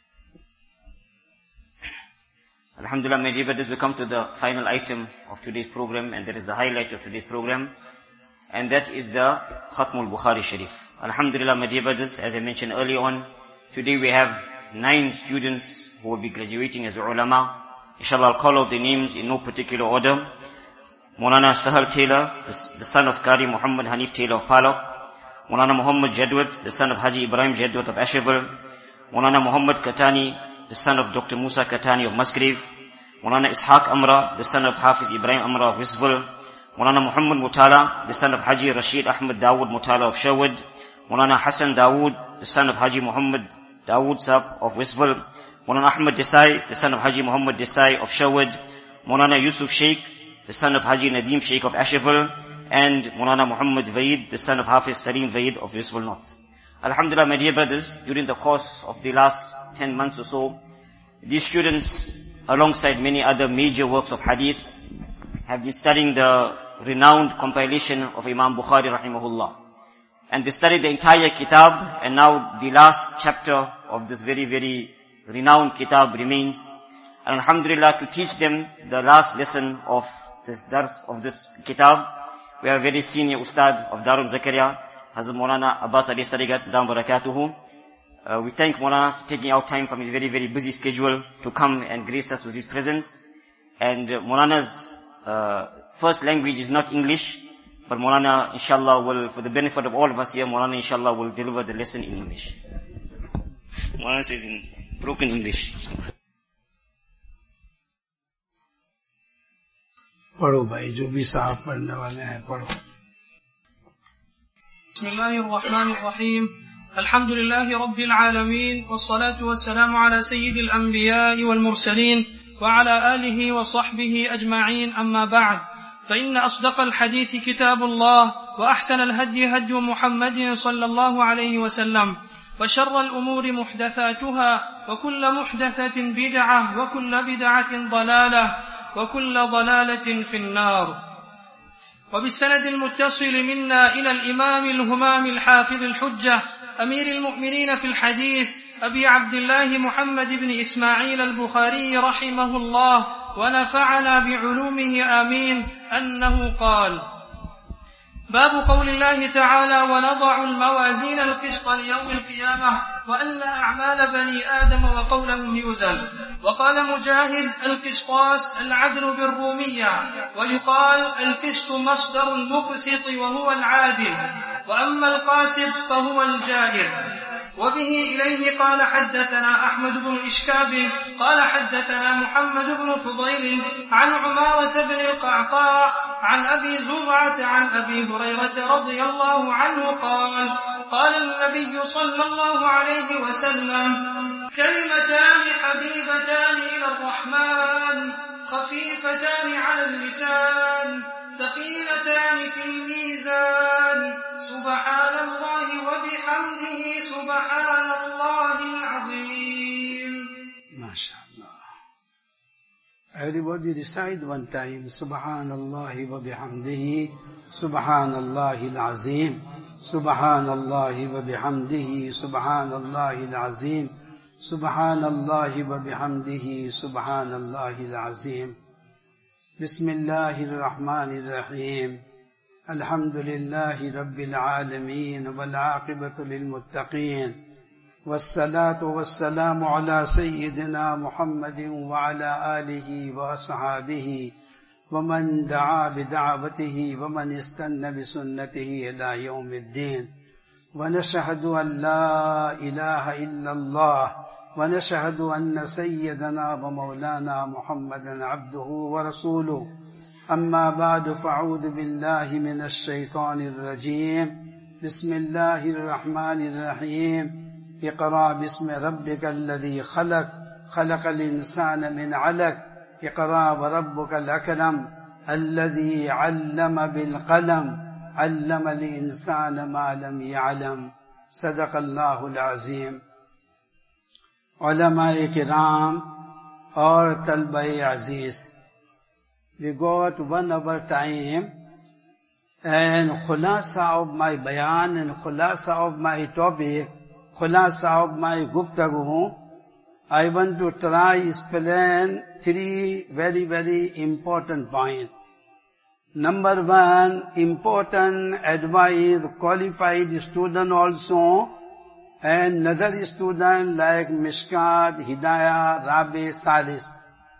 Alhamdulillah, my dear brothers, we come to the final item of today's program, and that is the highlight of today's program, and that is the Khatmul Bukhari Sharif. Alhamdulillah, my dear brothers, as I mentioned earlier on, today we have nine students who will be graduating as ulama. Inshallah, I'll call out the names in no particular order. Maulana Sahal Taylor, the son of Qari Muhammad Hanif Taylor of Palok. Maulana Muhammad Jadwat, the son of Haji Ibrahim Jadwat of Asherville. Maulana Muhammad Katani, the son of Doctor Musa Katani of Musgrave. Maulana Ishaq Amra, the son of Hafiz Ibrahim Amra of Wisville. Maulana Muhammad Mutala, the son of Haji Rashid Ahmad Dawood Mutala of Sherwood. Maulana Hassan Dawood, the son of Haji Muhammad Dawood Saab of Wisville. Maulana Ahmad Desai, the son of Haji Muhammad Desai of Sherwood. Maulana Yusuf Sheikh, the son of Haji Nadeem Sheikh of Asherville. And Maulana Muhammad Vaid, the son of Hafiz Salim Vaid of Wisville North. Alhamdulillah, my dear brothers, during the course of the last ten months or so, these students, alongside many other major works of hadith, have been studying the renowned compilation of Imam Bukhari rahimahullah. And they studied the entire kitab, and now the last chapter of this very, very renowned kitab remains. And alhamdulillah, to teach them the last lesson of this dars of this kitab, we have a very senior ustad of Darul Zakaria, Hazrat Maulana Abbas Ali Sarigat, Dam Barakatuhu. Uh, we thank Maulana for taking out time from his very, very busy schedule to come and grace us with his presence. And uh, Maulana's uh, first language is not English, but Maulana, inshallah, will, for the benefit of all of us here, Maulana, inshallah, will deliver the lesson in English. Maulana says in broken English. पढ़ो भाई जो भी साहब पढ़ने वाले हैं पढ़ो. Bismillahirrahmanirrahim. Alhamdulillahi Rabbil Alameen. Wassalatu wassalamu ala Sayyidil Anbiya'i wal Mursaleen wa ala alihi wa sahbihi ajma'in amma ba'd. فإن أصدق الحديث كتاب الله وأحسن الهدي هدي محمد صلى الله عليه وسلم وشر الأمور محدثاتها وكل محدثة بدعة وكل بدعة ضلالة وكل ضلالة في النار. وبالسند المتصل منا إلى الإمام الهمام الحافظ الحجة أمير المؤمنين في الحديث أبي عبد الله محمد بن إسماعيل البخاري رحمه الله ونفعنا بعلومه آمين أنه قال: باب قول الله تعالى: ونضع الموازين القسط ليوم القيامة وأن أعمال بني آدم وقولهم يوزن. وقال مجاهد: القسطاس العدل بالرومية، ويقال القسط مصدر المقسط وهو العادل، وأما القاسط فهو الجائر. وبه إليه قال حدثنا أحمد بن إشكاب قال حدثنا محمد بن فضيل عن عمارة بن القعقاع عن أبي زرعة عن أبي هريرة رضي الله عنه قال: قال النبي صلى الله عليه وسلم: كلمتان حبيبتان إلى الرحمن خفيفتان على اللسان ثقيلتان في الميزان سبحان الله وبحمده سبحان الله العظيم. ما شاء الله. Everybody recite one time. Subhanallah wa bihamdihi Subhanallah al-Azim. Subhanallah wa bihamdihi Subhanallah al-Azim. Subhanallah wa bihamdihi Subhanallah al-Azim. Bismillahir Rahmanir Rahim. Alhamdulillahi Rabbil Alameen wal aqibatu lil muttaqeen. والصلاة والسلام على سيدنا محمد وعلى آله وأصحابه ومن دعا بدعوته ومن استنى بسنته إلى يوم الدين. ونشهد أن لا إله إلا الله ونشهد أن سيدنا ومولانا محمدا عبده ورسوله. أما بعد فأعوذ بالله من الشيطان الرجيم. بسم الله الرحمن الرحيم. اقرأ باسم ربك الذي خلق خلق الإنسان من علق. اقرأ وربك الأكرم الذي علم بالقلم علم الإنسان ما لم يعلم. صدق الله العظيم. علماء kiram और तलबे अजीज, we got one hour time, and khulasa of my bayan and khulasa of my topic, khulasa of my guftagu, I want to try explain three very very important points. Number one, important advice qualified student also, and another student like Mishkat, Hidayah, Rabi, Salis.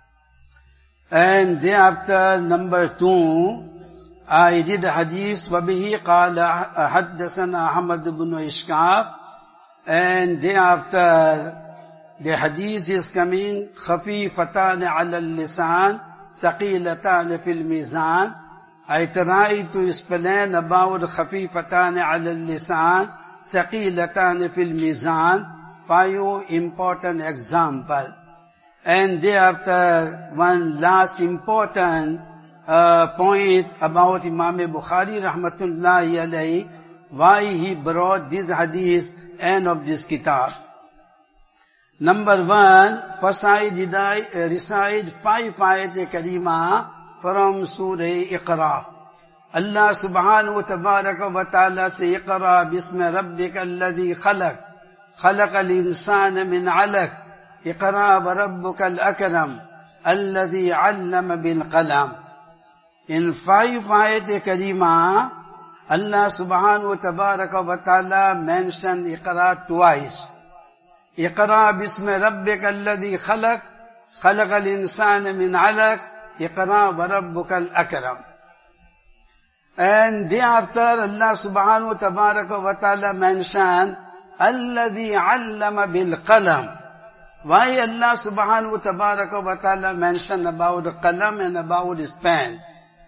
And thereafter, number two, I did hadith, وَبِهِ قَالَ حَدَّثَنَا أَحْمَدُ بْنُ إِشْكَابٍ. And thereafter, the hadith is coming, خَفِيفَتَانِ عَلَى اللِّسَانِ ثَقِيلَتَانِ فِي الْمِيزَانِ. I try to explain about خَفِيفَتَانِ عَلَى اللِّسَانِ ثَقِيلَتَانِ فِي الْمِيزَانِ. Five important examples. And thereafter, one last important uh, point about Imam Bukhari rahmatullahi alayhi, why he brought this hadith end of this kitab. Number one, first I did I uh, recite five ayat karima from Surah Iqra. Allah subhanahu wa tabaraka wa ta'ala say, Iqra bismi rabbika alladhi khalaq, khalaqa al-insana min alaq, Iqra wa rabbuka al-akram, alladhi allama bil qalam. In five ayat karima, Allah subhanahu wa tabaraka wa ta'ala mentioned Iqra twice. Iqra bismi rabbika alladhi khalaq, khalaqa al-insana min alaq, Iqra wa rabbuka al-akram. And thereafter Allah subhanahu wa tabaraka wa ta'ala mentioned alladhi allama bil qalam. Why Allah subhanahu wa tabaraka wa ta'ala mentioned about the qalam and about his pen?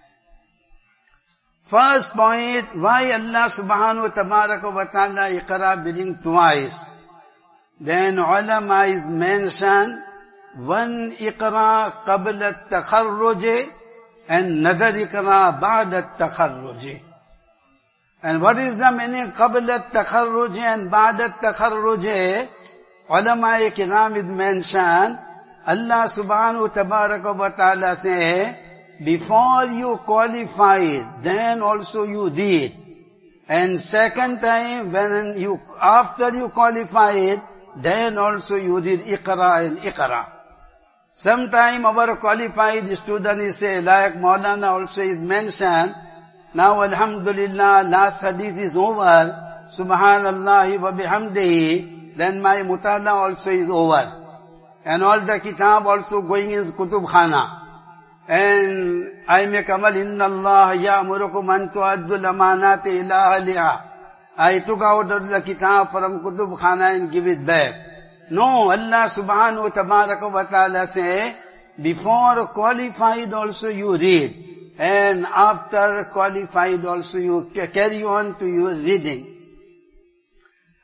First point, why Allah subhanahu wa tabaraka wa ta'ala Iqra bring twice? Then ulama is mentioned, one Iqra qabla at-takharruj and another Iqra ba'da at-takharruj. And what is the meaning qabla at-takharruj and ba'da at-takharruj? Ulama kiram is mentioned, Allah subhanahu wa tabaraka wa ta'ala say, before you qualified, then also you did. And second time, when you, after you qualified, then also you did Iqra and Iqra. Sometime our qualified student say, like Maulana also is mentioned, now alhamdulillah, last hadith is over, subhanallah wa bihamdihi, then my mutala also is over. And all the kitab also going in Kutub Khana. And I make amal, inna Allah ya'murukum an tu'addu al-amanati ila ahliha. I took out of the kitab from Kutub Khana and give it back. No, Allah subhanahu wa tabaraka wa ta'ala say, before qualified also you read. And after qualified also you carry on to your reading.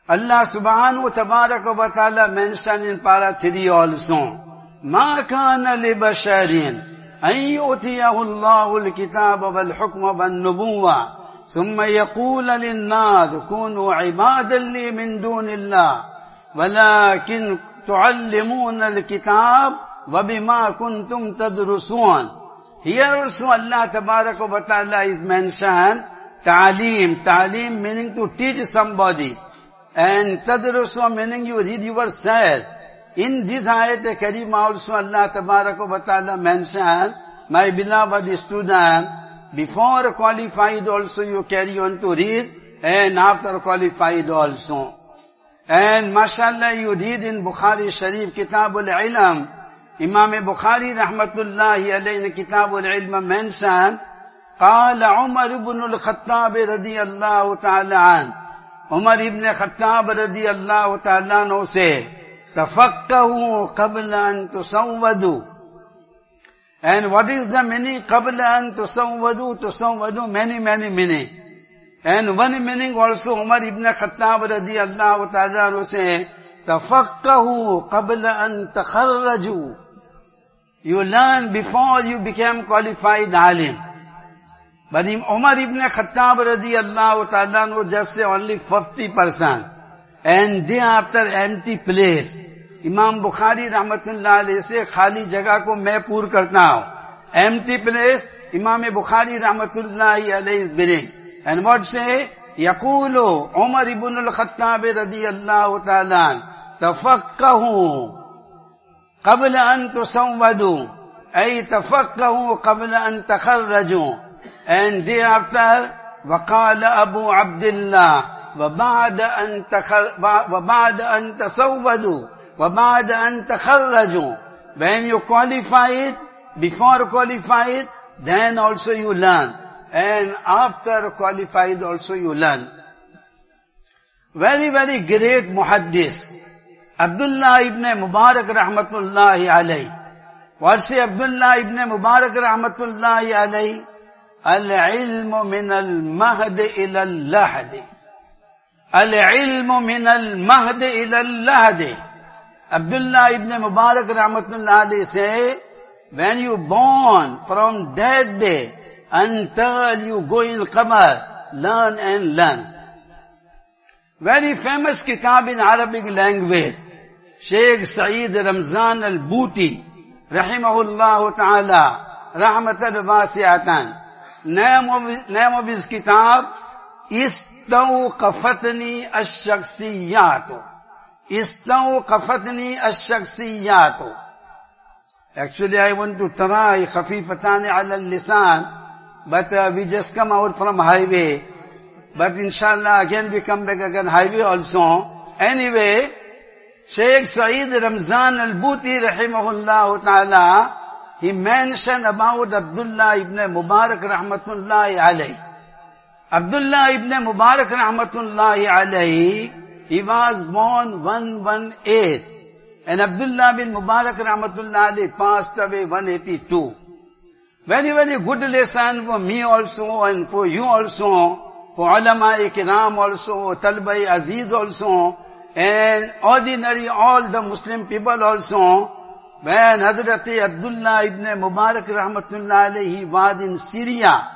Allah subhanahu wa tabaraka wa ta'ala mentioned in para three also, مَا كَانَ لِبَشَرٍ أَن يُؤْتِيَهُ اللَّهُ الْكِتَابَ وَالْحُكْمَ وَالنُّبُوَّةَ ثُمَّ يَقُولَ لِلنَّاسِ كُونُوا عِبَادًا لِّي مِن دُونِ اللَّهِ وَلَكِنْ تُعَلِّمُونَ الْكِتَابَ وَبِمَا كُنْتُمْ تَدْرُسُونَ. Here also Allah tabaraka wa ta'ala is mentioned ta'aleem, ta'aleem meaning to teach somebody, and tadrusu meaning you read yourself. In this ayat Karima also Allah tabaraka wa ta'ala mentioned, my beloved student, before qualified also you carry on to read, and after qualified also. And mashallah you read in Bukhari Sharif Kitabul Ilm, Imam Bukhari rahmatullahi alayhi in Kitabul Ilm mentioned, قال عمر بن الخطاب رضي الله تعالى عنه, Umar ibn Khattab رضي الله تعالى عنه say, تفقهوا قبل أن تصودوا. And what is the meaning? قبل أن تصودوا, تصودوا many many meaning. And one meaning also Umar ibn Khattab رضي الله تعالى عنه say, تفقهوا قبل أن تخرجوا. You learn before you become qualified alim. But Umar ibn Khattab radiyallahu ta'ala anhu just say only fifty percent. And thereafter empty place. Imam Bukhari rahmatullah alayhi say, khali jagah ko main pur karta hu. Empty place, Imam Bukhari rahmatullah alayhi is bidding. And what say? Yaqulu Umar ibn al-Khattab radiyallahu ta'ala tafaqahu qabla an tusawwadu. Ay tafaqahu qabla an takharraju. And thereafter, وَقَالَ أَبُو عَبْدِ اللَّهِ وَبَعْدَ أَن وَبَعْدَ أَن تَسَوَّدُوا وَبَعْدَ أَن تَخَرَّجُوا. When you qualify it, before qualify it, then also you learn. And after qualified also you learn. Very, very great muhaddis, Abdullah ibn Mubarak rahmatullahi alayhi. What say Abdullah ibn Mubarak rahmatullahi alayhi? العلم من المهد إلى اللحد. العلم من المهد إلى اللحد. Abdullah ibn Mubarak rahmatullah alayhi say, when you born from that day until you go in Qabr, learn and learn. Very famous kitab in Arabic language, Sheikh Saeed Ramzan al-Bhuti, rahimahullah ta'ala, rahmatan wasi'atan. Name of, name of his kitab, Istawqafatni ash-shakhsiyatu. Istawqafatni ash-shakhsiyatu. Actually, I want to try khafifatani ala al-lisan, but uh, we just come out from highway. But inshallah, again we come back again highway also. Anyway, Sheikh Saeed Ramzan al-Bhuti rahimahullah ta'ala, he mentioned about Abdullah ibn Mubarak rahmatullahi alayhi. Abdullah ibn Mubarak rahmatullahi alayhi, he was born one eighteen. And Abdullah ibn Mubarak rahmatullahi alayhi passed away one eighty-two. Very, very good lesson for me also and for you also, for ulama-e kiram also, talba-e aziz also, and ordinary all the Muslim people also. When Hazrat Abdullah ibn Mubarak rahmatullah alayhi was in Syria,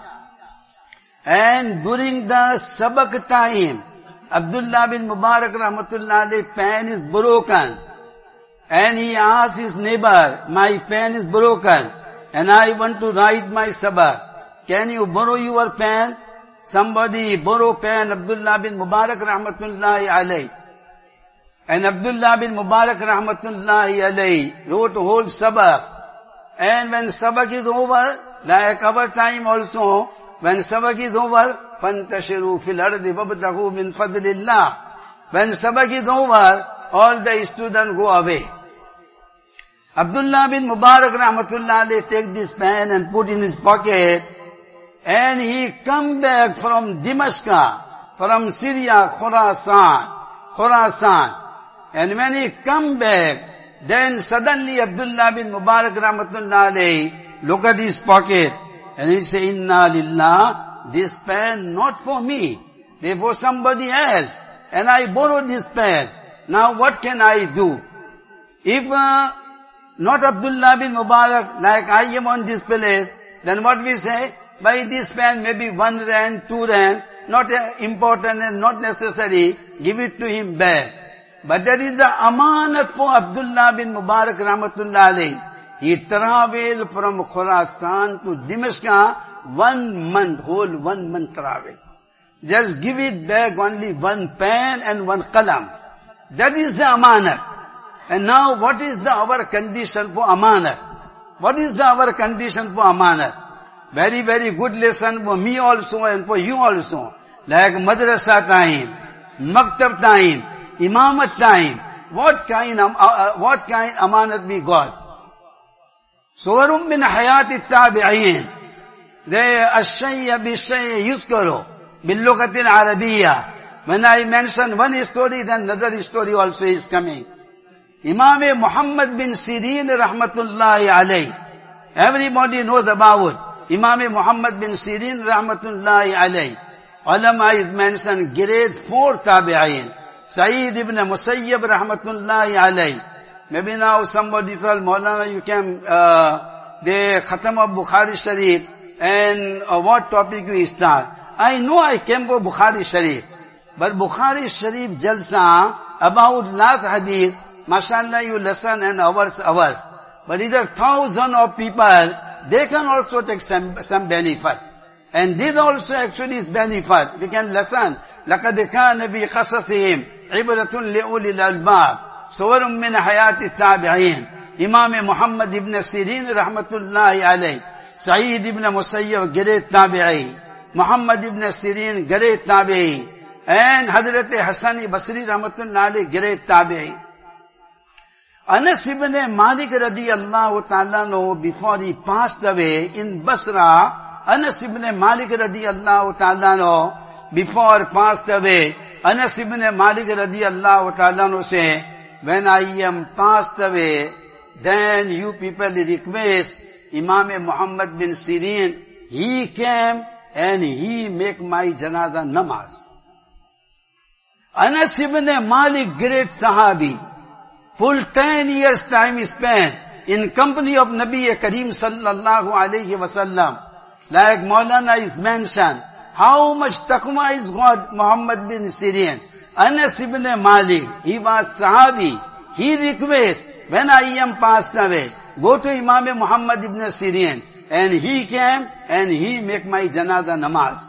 and during the sabak time, Abdullah ibn Mubarak rahmatullah alayhi pen is broken, and he asked his neighbor, my pen is broken, and I want to write my sabak. Can you borrow your pen? Somebody borrow pen, Abdullah ibn Mubarak rahmatullah alayhi. And Abdullah bin Mubarak rahmatullahi alayhi wrote a whole sabak. And when sabak is over, like our time also, when sabak is over, فَانْتَشِرُوا فِي الْأَرْضِ وَابْتَغُوا مِنْ فَضْلِ اللَّهِ. When sabak is over, all the students go away. Abdullah bin Mubarak rahmatullahi alayhi take this pen and put in his pocket, and he come back from Damascus, from Syria, Khurasan, Khurasan. And when he come back, then suddenly Abdullah bin Mubarak rahmatullah alayhi look at his pocket, and he say, Inna lillah, this pen not for me, they for somebody else. and I borrowed his pen. Now what can I do? If uh, not Abdullah bin Mubarak, like I am on this place, then what we say? Buy this pen, maybe one rand, two rand, not uh, important and not necessary, give it to him back. But that is the amanat for Abdullah bin Mubarak rahmatullah alayhi. He traveled from Khurasan to Damascus one month, whole one month travel. Just give it back only one pen and one qalam. That is the amanat. And now what is the our condition for amanat? What is the our condition for amanat? Very, very good lesson for me also and for you also. Like madrasa time, maktab time, imamat time. What kind of, uh, what kind amanat we got? Suwarum min hayati tabi'in. They ashayya bishayya yuskaro. Billukatil Arabiya. When I mention one story, then another story also is coming. Imam Muhammad bin Sirin rahmatullahi alayhi. Everybody knows about Imam Muhammad bin Sirin rahmatullahi alayhi. Ulama is mentioned grade four tabi'in. Sayyid ibn Musayyab rahmatullahi alayhi. Maybe now somebody told Maulana, you can, uh, the Khatam of Bukhari Sharif, and uh, what topic you start. I know I came for Bukhari Sharif, but Bukhari Sharif Jalsa, about last hadith, mashallah you listen and hours, hours. But either thousand of people, they can also take some, some benefit. And this also actually is benefit. We can listen. لَقَدْ كَانَ بِي قَصَصِهِمْ عِبْرَةٌ لِأُولِي الْأَلْبَابِ صور من حياة التابعين. Imam Muhammad ibn Sirin rahmatullahi alayhi. Sa'id ibn Musayyab, great tabi'i. Muhammad ibn Sirin, great tabi'i. And Hazrat Hassan Basri rahmatullahi alayhi, great tabi'i. Anas ibn Malik radiyallahu ta'ala no, before he passed away in Basra, Anas ibn Malik radiyallahu ta'ala no, before passed away, Anas ibn Malik radiyallahu ta'ala no say, when I am passed away, then you people request Imam Muhammad bin Sirin, he came and he make my janaza namaz. Anas ibn Malik, great sahabi, full ten years time spent in company of Nabi Kareem sallallahu alayhi wasallam. Like Maulana is mentioned, how much taqwa is God Muhammad bin Sirin. Anas ibn Malik, he was sahabi. He requests, when I am passed away, go to Imam Muhammad ibn Sirin. And he came and he make my janaza namaz.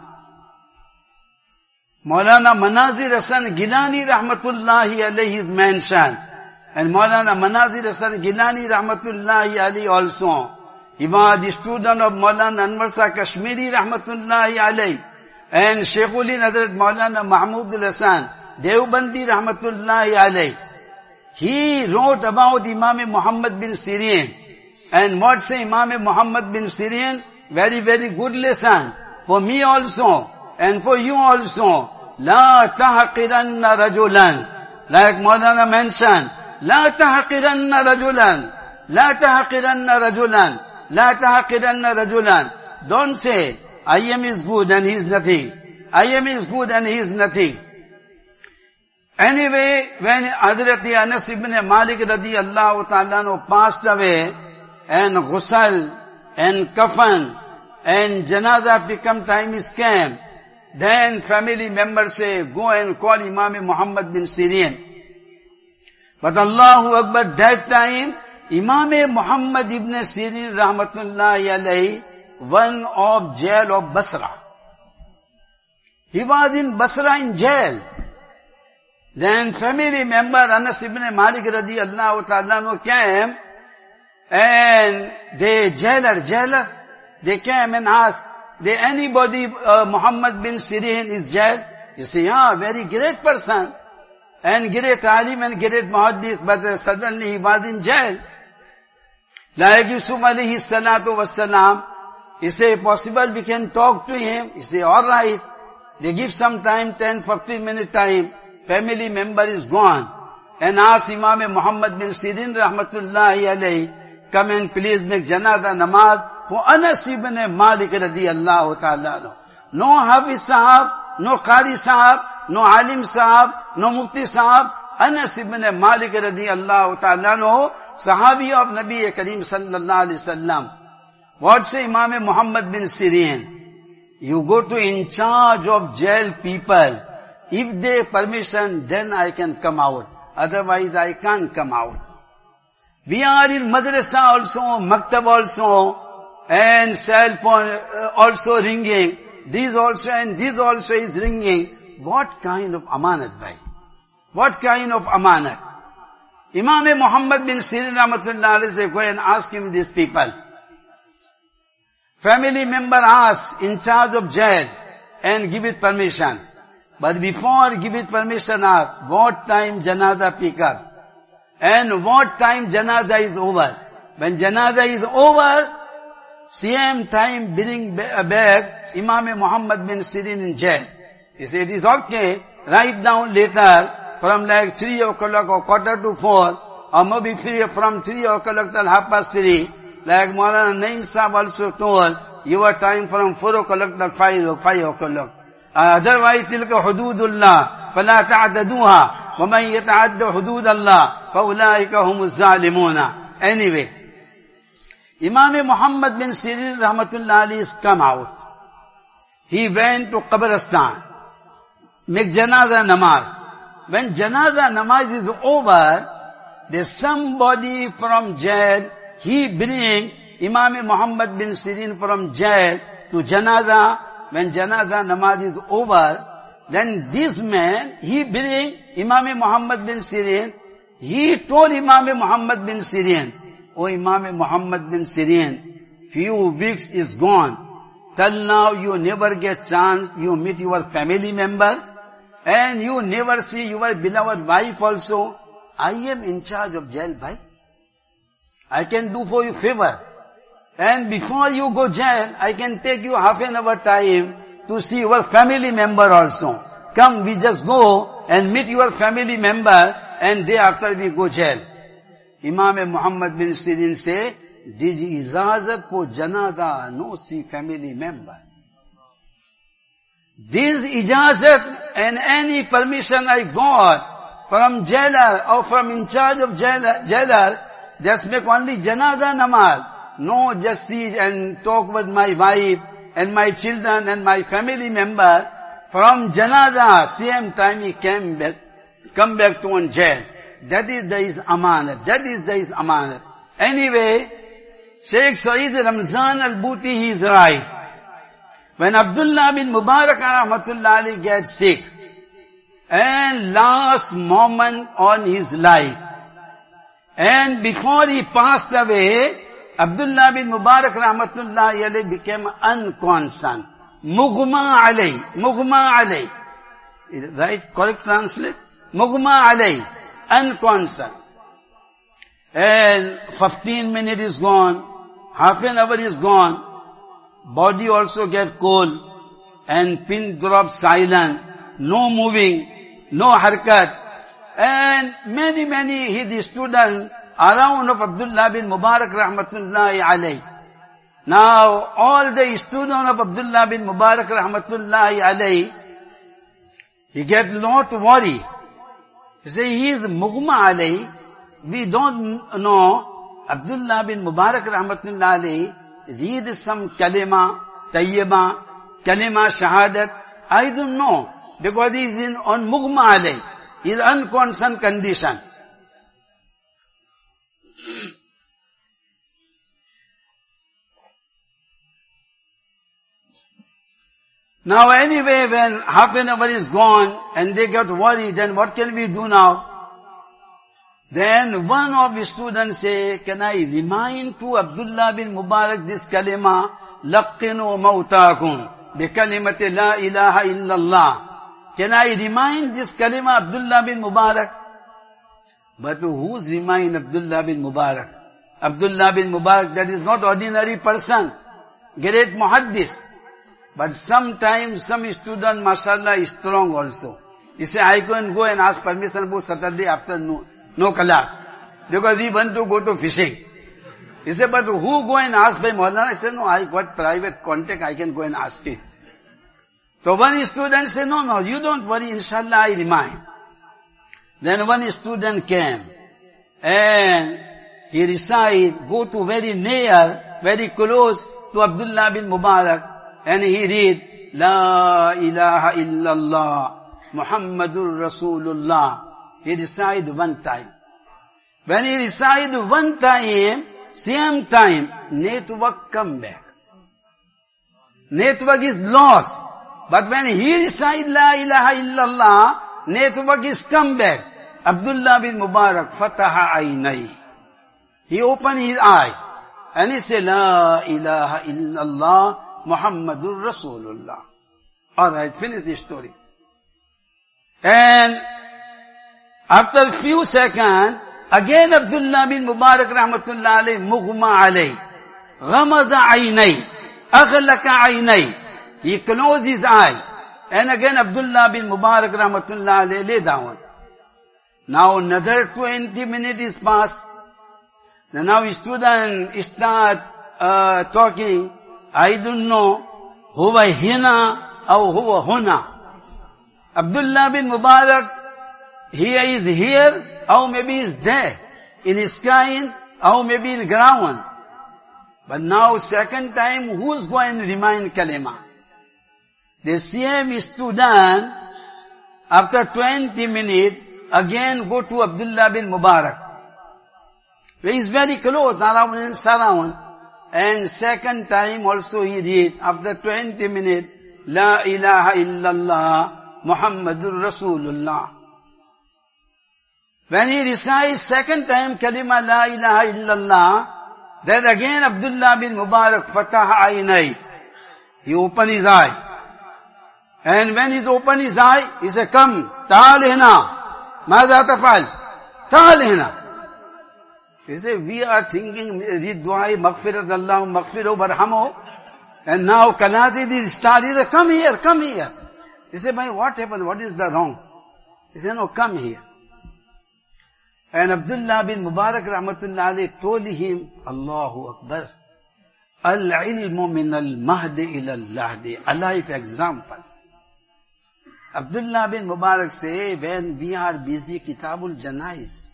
Maulana Manazir Hasan Gilani rahmatullahi alayhi is mentioned. And Maulana Manazir Hasan Gilani rahmatullahi alayhi also. He was the student of Maulana Anwar Shah Kashmiri rahmatullahi alayhi. And Sheikhul Hazrat Maulana Mahmud Hasan Deobandi rahmatullahi alayhi. He wrote about Imam Muhammad bin Sirin. And what say Imam Muhammad bin Sirin? Very, very good lesson. For me also. And for you also. La tahqiranna rajulan. Like Maulana mentioned. La tahqiranna rajulan. La tahqiranna rajulan. La tahqiranna rajulan. Don't say, I am is good and he is nothing. I am is good and he is nothing. Anyway, when Hazrat Anas ibn Malik radiyallahu ta'ala passed away, and ghusl, and kafan, and janaza become time is came, then family members say, go and call Imam Muhammad bin Sirin. But Allahu Akbar, that time, Imam Muhammad ibn Sirin rahmatullahi alayhi, one of jail of Basra. He was in Basra in jail. Then family member Anas ibn Malik radiyallahu ta'ala came, and the jailer, jailer, they came and asked, did anybody, uh, Muhammad bin Sirin is jail? You say, yeah, very great person, and great alim and great muhaddis, but uh, suddenly he was in jail. Like Yusuf alayhi salatu wassalam, he say, possible we can talk to him? He say, alright. They give some time, ten, fifteen minute time. Family member is gone. And ask Imam Muhammad bin Sirin rahmatullahi alayhi, come and please make janaza namaz for Anas ibn Malik radiyallahu ta'ala. No Hafiz sahab, no Qari sahab, no Alim sahab, no Mufti Sahab, Anas ibn Malik radiyallahu ta'ala anhu, Sahabi of Nabi Kareem sallallahu alayhi wasallam. What say Imam Muhammad bin Sirin? You go to in charge of jail people. If they permission, then I can come out. Otherwise I can't come out. We are in madrasa also, maktab also, and cell phone also ringing. This also and this also is ringing. What kind of amanat, bhai? What kind of amanat? Imam Muhammad bin Sirin rahmatullah alayhi, they go and ask him these people. Family member asks in charge of jail and give it permission. But before give it permission, ask what time janaza pick up and what time janaza is over. When janaza is over, same time bring back Imam Muhammad bin Sirin in jail. He said, it is okay, write down later from like three o'clock or quarter to four, or maybe three, from three o'clock till half past three. Like Maulana Naim Sahab also told, your time from four o'clock till five or five o'clock. Uh, otherwise, تِلْكَ حُدُودُ اللَّهِ فَلَا تَعْتَدُوهَا وَمَنْ يَتَعَدَّ حُدُودَ اللَّهِ فَأُولَٰئِكَ هُمُ الظَّالِمُونَ. Anyway, Imam Muhammad bin Sirin rahmatullah alayhi is come out. He went to Qabristan, make janaza namaz. When janaza namaz is over, there's somebody from jail, he bring Imam Muhammad bin Sirin from jail to janaza. When janaza namaz is over, then this man, he bring Imam Muhammad bin Sirin. He told Imam Muhammad bin Sirin, oh Imam Muhammad bin Sirin, few weeks is gone. Till now you never get chance, you meet your family member, and you never see your beloved wife also. I am in charge of jail, bhai. I can do for you favor. And before you go jail, I can take you half an hour time to see your family member also. Come, we just go and meet your family member, and day after we go jail. Imam Muhammad bin Sirin say, did ijazat for janaza, no see family member. This ijazat and any permission I got from jailer or from in charge of jailer, jailer just make only janaza namaz. No, just see and talk with my wife and my children and my family member. From janaza, same time he came back, come back to one jail. That is the is amanat. That is the is amanat. Anyway, Sheikh Saeed Ramzan al-Bhuti, he is right. When Abdullah bin Mubarak rahmatullah alayhi gets sick, and last moment on his life, and before he passed away, Abdullah bin Mubarak rahmatullah alayhi became unconscious. Mughma alay, mughma alay. Is it right? Correct translate? Mughma alay, unconscious. And fifteen minutes is gone, half an hour is gone, body also get cold, and pin drop silent, no moving, no harkat, and many, many his students around of Abdullah bin Mubarak rahmatullahi alayhi. Now, all the students of Abdullah bin Mubarak rahmatullahi alayhi, he get lot worry. He say, he is mughma alayhi. We don't know, Abdullah bin Mubarak rahmatullahi alayhi, read some kalima, tayyibah, kalima shahadat. I don't know, because he is in on mughma alayhi. He is unconscious condition. Now anyway, when half an hour is gone and they get worried, then what can we do now? Then one of the students say, can I remind to Abdullah bin Mubarak this kalima, لَقِّنُوا مَوْتَاكُمْ بِكَلِمَةِ لَا إِلَهَ إِلَّا اللَّهِ. Can I remind this kalima Abdullah bin Mubarak? But who's remind Abdullah bin Mubarak? Abdullah bin Mubarak, that is not ordinary person, great muhaddis. But sometimes some student, mashallah, is strong also. He say, I can go and ask permission for Saturday afternoon, no class, because he want to go to fishing. He said, but who go and ask by Maulana? I said, no, I got private contact, I can go and ask him. So one student said, no, no, you don't worry, inshallah I remind. Then one student came and he recite, go to very near, very close to Abdullah bin Mubarak and he read, La ilaha illallah, Muhammadur Rasulullah. He recite one time. When he recite one time, same time, network come back. Network is lost. But when he recite La ilaha illallah, network is come back. Abdullah bin Mubarak, fataha aynay. He opened his eye and he said, La ilaha illallah, Muhammadur Rasulullah. Alright, finish the story. And after a few seconds, again Abdullah bin Mubarak rahmatullah alayhi, mughma alayhi, ghamaza aynay, aghlaqa aynay. He closed his eye. And again Abdullah bin Mubarak rahmatullah alayhi lay down. Now another twenty minutes is passed. And now student start uh, talking. I don't know, huwa hina or huwa huna. Abdullah bin Mubarak, he is here, or maybe is there, in the sky, or maybe in the ground. But now second time, who is going to remind kalima? The same student, after twenty minutes, again go to Abdullah bin Mubarak. He is very close, around and surround. And second time also he read, after twenty minutes, La ilaha illallah, Muhammadur Rasulullah. When he recites second time kalima La ilaha illallah, then again Abdullah bin Mubarak fataha aynay. He opened his eye. And when he opened his eye, he said, come, ta'al hina. Maza tafal? Ta'al hina. He said, we are thinking, read dua, maghfirat Allah, maghfiru barhamo. And now Kalazi is started, he said, come here, come here. He said, bhai, what happened? What is the wrong? He said, no, come here. And Abdullah bin Mubarak rahmatullah alayhi told him, Allahu Akbar. Al-ilmu min al-mahdi ila al-lahdi. A life example. Abdullah bin Mubarak say, when we are busy, Kitabul Janais.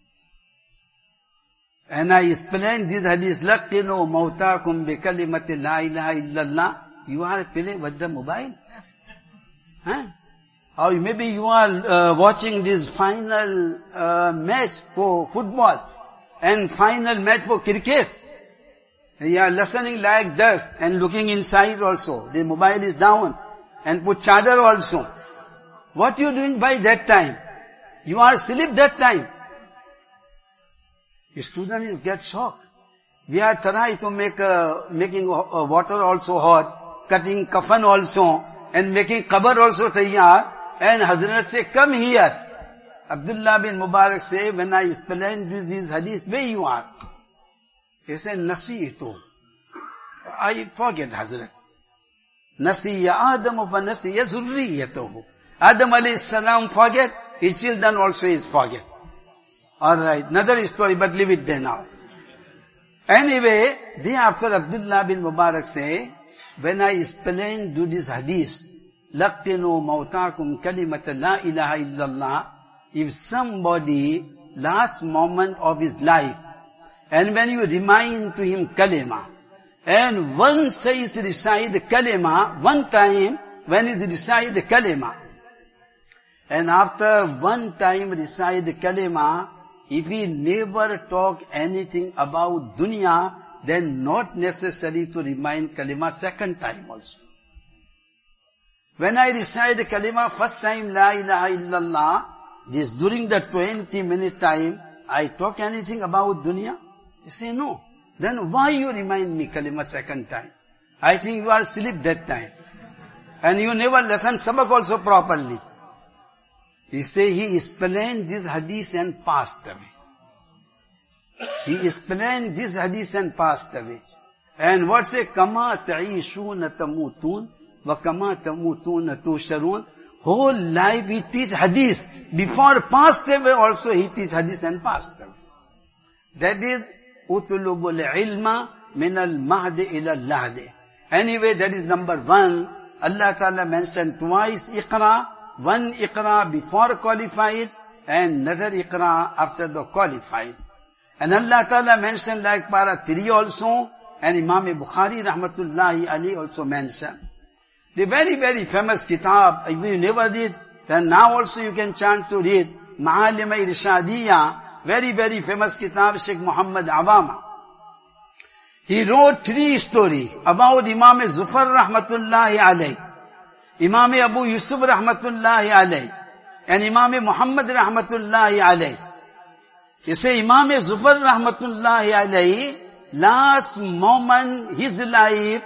And I explained this hadith, لَقِّنُوا مَوْتَاكُمْ بِكَلِمَةِ لَا إِلَهَ إِلَّا اللَّهِ. You are playing with the mobile? Huh? Or maybe you are uh, watching this final uh, match for football and final match for cricket. You are listening like this and looking inside also. The mobile is down and put charger also. What you doing by that time? You are asleep that time. The student is get shocked. We are trying to make uh, making uh, water also hot, cutting kafan also, and making qabr also tayyar. And Hazrat say, come here. Abdullah bin Mubarak say, when I explain this hadith, where you are? He said, Nasi'tu. I forget Hazrat. Nasiya Adamu fa nasiya zurriyatuhu. Adam alayhi salam forget, his children also is forget. Alright, another story, but leave it there now. Anyway, day after Abdullah bin Mubarak say, when I explain to this hadith, لَقِّنُوا مَوْتَاكُمْ كَلِمَةَ لَا إِلَهَ إِلَّا اللَّهِ. If somebody, last moment of his life, and when you remind to him kalima, and once he is recite the kalima, one time, when he is recite the kalima, and after one time recite the kalima, if he never talk anything about dunya, then not necessary to remind kalima second time also. When I recite the kalima first time, La ilaha illallah, this during the twenty minute time, I talk anything about dunya? You say no. Then why you remind me kalima second time? I think you are asleep that time. And you never listen sabak also properly. He say he explained this hadith and passed away. He explained this hadith and passed away. And what say, Kama ta'ishuna tamutun, wa kama tamutuna tusharun. Whole life he teach hadith. Before passed away also he teach hadith and passed away. That is, utulubul ilma min al-mahdi ila al-lahdi. Anyway, that is number one. Allah Ta'ala mentioned twice Iqra. One Iqra before qualified, and another Iqra after the qualified. And Allah Ta'ala mentioned like para three also, and Imam Bukhari rahmatullahi alayhi also mentioned. The very, very famous kitab, if you never read, then now also you can chance to read, Ma'alim Irshadiyya, very, very famous kitab, Sheikh Muhammad Awama. He wrote three stories about Imam Zufar rahmatullahi alayhi, Imam Abu Yusuf rahmatullahi alayhi, and Imam Muhammad rahmatullahi alayhi. He say Imam Zufar rahmatullahi alayhi, last moment his life,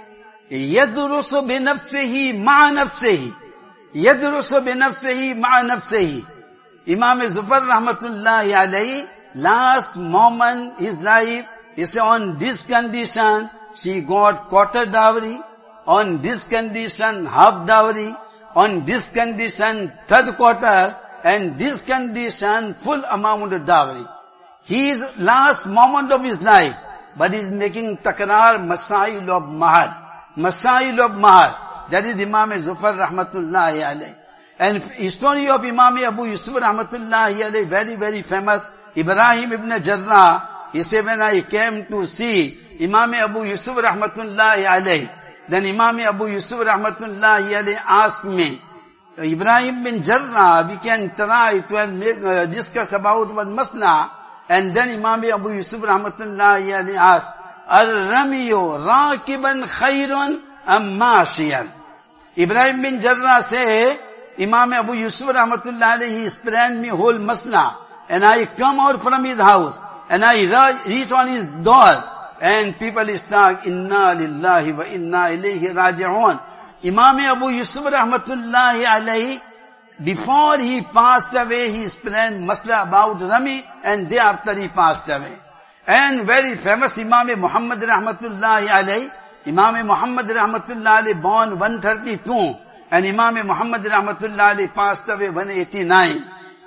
yadrusu bi nafsihi ma'a nafsihi. Yadrusu bi nafsihi ma'a nafsihi. Imam Zufar rahmatullahi alayhi, last moment his life, he say on this condition, she got quarter dowry, on this condition half dowry, on this condition third quarter, and this condition full amount of dowry. His last moment of his life, but he is making takrar masail of mahar. Masail of mahar. That is Imam Zufar rahmatullahi alayhi. And history of Imam Abu Yusuf rahmatullahi alayhi, very, very famous. Ibrahim ibn Jarrah, he said, when I came to see Imam Abu Yusuf rahmatullahi alayhi, then Imam Abu Yusuf rahmatullahi alayhi asked me, Ibrahim bin Jarrah, we can try to make, uh, discuss about one masla. And then Imam Abu Yusuf rahmatullahi alayhi asked, Ar-Ramiyu rakiban khayrun am mashiyan? Ibrahim bin Jarrah say, Imam Abu Yusuf rahmatullahi alayhi, he explained me whole masla. And I come out from his house, and I reach on his door, and people start, Inna lillahi wa inna ilayhi raji'un. Imam Abu Yusuf rahmatullahi alayhi, before he passed away, he explained masla about Rami, and thereafter he passed away. And very famous Imam Muhammad rahmatullahi alayhi, Imam Muhammad rahmatullahi alayhi born one thirty-two, and Imam Muhammad rahmatullahi alayhi passed away one eighty-nine.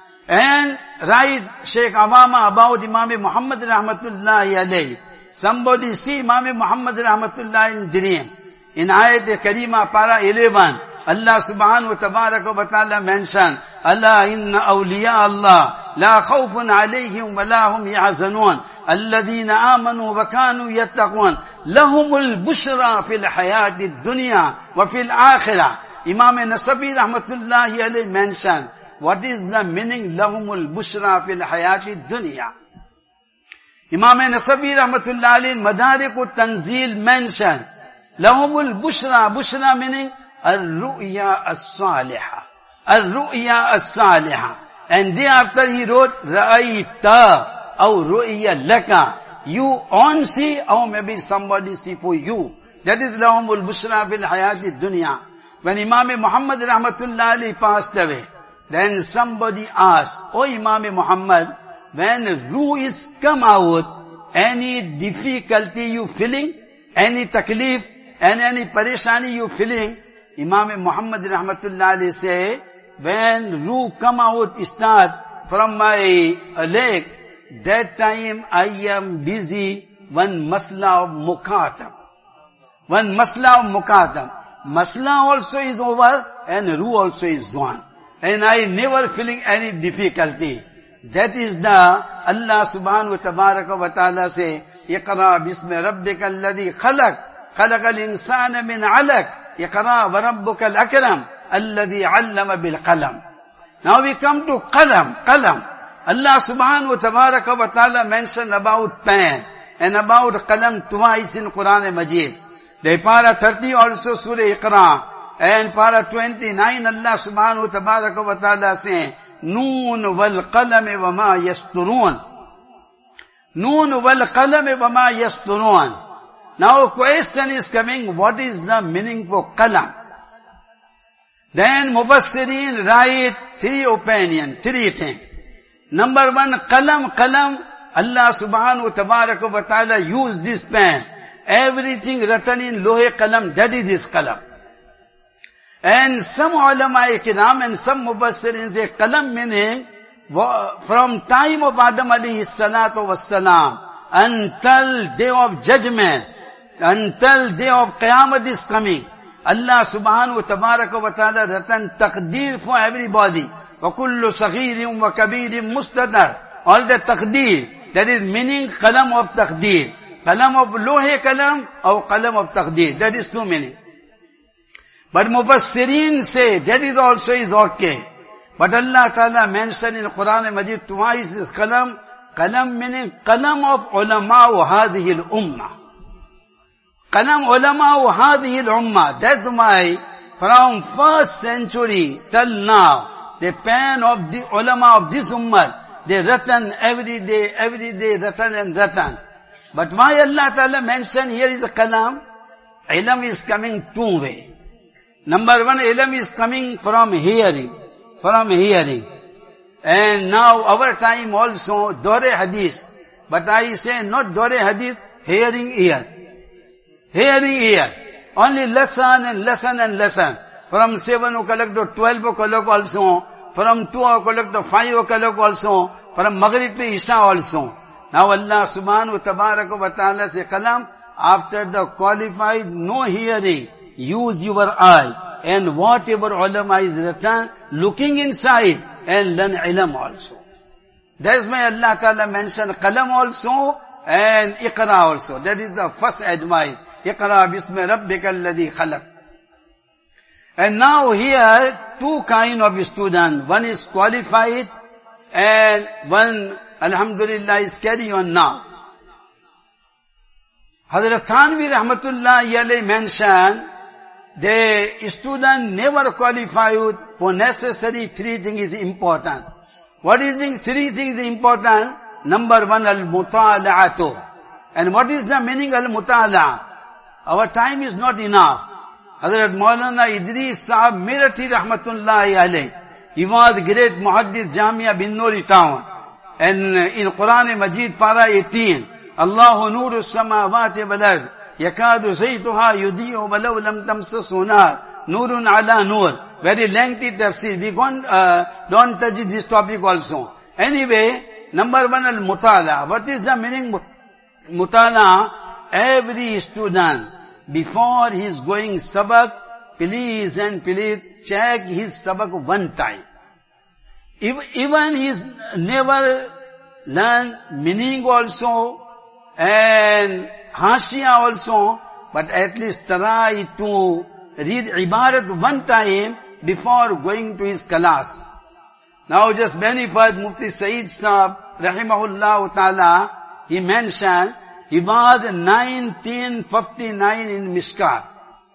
And write Sheikh Awama about Imam Muhammad rahmatullahi alayhi. Somebody see Imam Muhammad rahmatullahi in dream. In Ayat Karima para eleven, Allah subhanahu wa tabaraka wa ta'ala mentioned, Allah inna awliya Allah, la khawfun alayhim wa la hum yahzanun, alladhina amanu wa kanu yattaqun, lahumul bushra fil hayati dunya wa fil akhirah. Imam Nasabi rahmatullahi alayhi mentioned, what is the meaning lahumul bushra fil hayati dunya? Imam Nasabi rahmatullahi alayhi Madarikut Tanzil mentioned, lahumul bushra, bushra meaning Al-Ru'ya As-Salihah. Al-Ru'ya As-Salihah. And thereafter he wrote, Ra'ayta, or Ru'ya Laka. You on see, or maybe somebody see for you. That is Lahumul Bushra fil Hayati Dunya. When Imam Muhammad rahmatullahi alayhi passed away, then somebody asked, Oh Imam Muhammad, when Ruh is come out, any difficulty you feeling, any taklif, and any parishani you feeling, Imam Muhammad rahmatullahi alayhi say, when Ruh come out, start from my leg, that time I am busy one masla of mukatab. One masla of mukatab. Masla also is over and Ruh also is gone. And I never feeling any difficulty. That is the Allah subhanahu wa tabaraka wa ta'ala say, Iqra bismi rabbika alladhi khalaq, khalaqa al-insana min alaq. Iqra wa rabbuka al-akram, alladhi allama bil qalam. Now we come to qalam, qalam. Allah subhanahu wa tabaraka wa ta'ala mentioned about pen and about qalam twice in Quran Majid. The para thirty also Surah Iqra, and para twenty-nine Allah subhanahu wa tabaraka wa ta'ala say, Noon wal qalami wa ma yasturun. Noon wal qalami wa ma yasturun. Now question is coming, what is the meaning for qalam? Then Mufassirin write three opinion, three things. Number one, qalam, qalam, Allah subhanahu wa tabaraka wa ta'ala use this pen. Everything written in lohe qalam, that is his qalam. And some ulama kiram and some Mufassirin say qalam meaning from time of Adam alayhi salatu wassalam until day of judgment, until day of Qiyamah is coming, Allah subhanahu wa tabaraka wa ta'ala written taqdeer for everybody. وَكُلُّ صَغِيرٍ وَكَبِيرٍ مُسْتَدَرٍ. All the taqdeer, that is meaning qalam of taqdeer. Qalam of lohe kalam or qalam of taqdeer. That is two meaning. But Mufassirin say that is also is okay. But Allah Ta'ala mentioned in Quran and Majid twice is qalam. Qalam meaning qalam of ulama wa hadhihi al-ummah. Qalam ulama wa hadhihi al-ummah. That's why from first century till now, the pen of the ulama of this ummah, they written every day, every day, written and written. But why Allah Ta'ala mentioned here is a kalam? Ilm is coming two way. Number one, ilm is coming from hearing, from hearing. And now our time also, dore hadith. But I say not dore hadith, hearing ear. Hearing ear. Only lesson and lesson and lesson. From seven o'clock to twelve o'clock also. From two o'clock to five o'clock also. From Maghrib to Isha also. Now Allah subhanahu wa tabaraka wa ta'ala say kalam, after the qualified, no hearing, use your eye. And whatever ulama is written, looking inside and learn ilm also. That's why Allah Ta'ala mentioned qalam also and iqra also. That is the first advice. Iqra bismi rabbika alladhi khalaq. And now here, two kind of students. One is qualified and one, alhamdulillah, is carry on now. Hazrat Thanvi Rahmatullah Alayhi mentioned, the student never qualified for necessary three things is important. What is the three things important? Number one, al-mutala'atu. And what is the meaning al-mutala'? Our time is not enough. Hazrat Maulana Idris Sahab Mirathi Rahmatullahi Alayhi. He was great Muhaddith Jamia Binnuri town. And in Quran Majid para eighteen, Allahu nuru samawati wal ard. Yakadu zaytuha yudi'u walau lam tamsasu nar. Nurun ala nur. Very lengthy tafsir. We don't, uh, don't touch this topic also. Anyway, number one, al-mutala. What is the meaning mutala? Every student, before he is going sabak, please and please check his sabak one time. Even he is never learn meaning also and Hashia also, but at least try to read Ibarat one time before going to his class. Now just benefit Mufti Saeed Sahab, Rahimahullah Ta'ala, he mentioned, he was nineteen fifty-nine in Mishkat.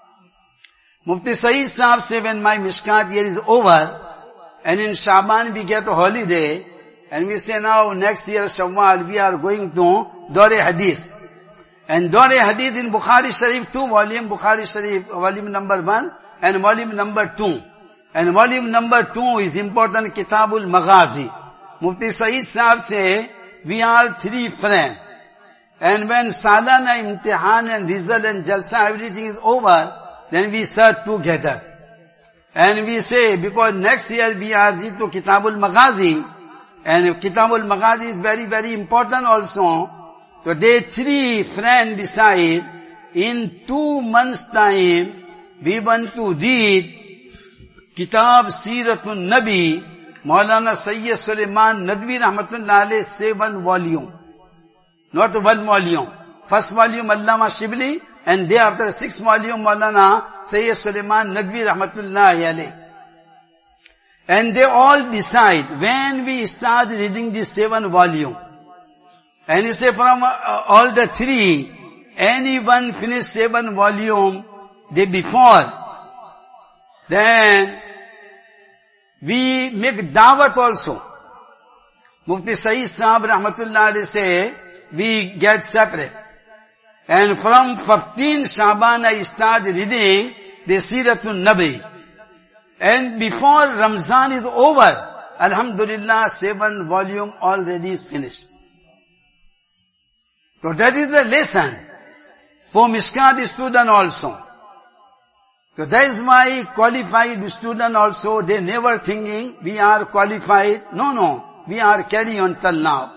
Mufti Saeed Sahab said, when my Mishkat year is over, and in Shaban we get a holiday, and we say now next year Shawwal we are going to Dore Hadith. And Dore Hadith in Bukhari Sharif, two volume, Bukhari Sharif, volume number one, and volume number two. And volume number two is important, Kitabul Maghazi. Mufti Saeed Sahab say, we are three friends. And when Salana, Imtihan and Rizal and Jalsa, everything is over, then we sit together. And we say, because next year we are read to Kitabul Maghazi, and Kitabul Maghazi is very, very important also. So they three friends decide, in two months time, we want to read Kitab Siratun Nabi, Maulana Sayyid Sulaiman Nadwi Rahmatullah Alayhi, seven volume. Not one volume. First volume Allama Shibli, and thereafter six volume Maulana Sayyid Sulaiman Nadwi Rahmatullah Alayhi. And they all decide when we start reading this seven volume. And he say from uh, all the three, anyone finish seven volume day before, then we make dawat also. Mufti Saeed Sahab Rahmatullah Alayhi say, we get separate. And from fifteen Shaban I start reading the Siratun Nabi. And before Ramzan is over, Alhamdulillah, seven volume already is finished. So that is the lesson for Mishkat student also. So that is why qualified student also, they never thinking we are qualified. No, no, we are carry on till now.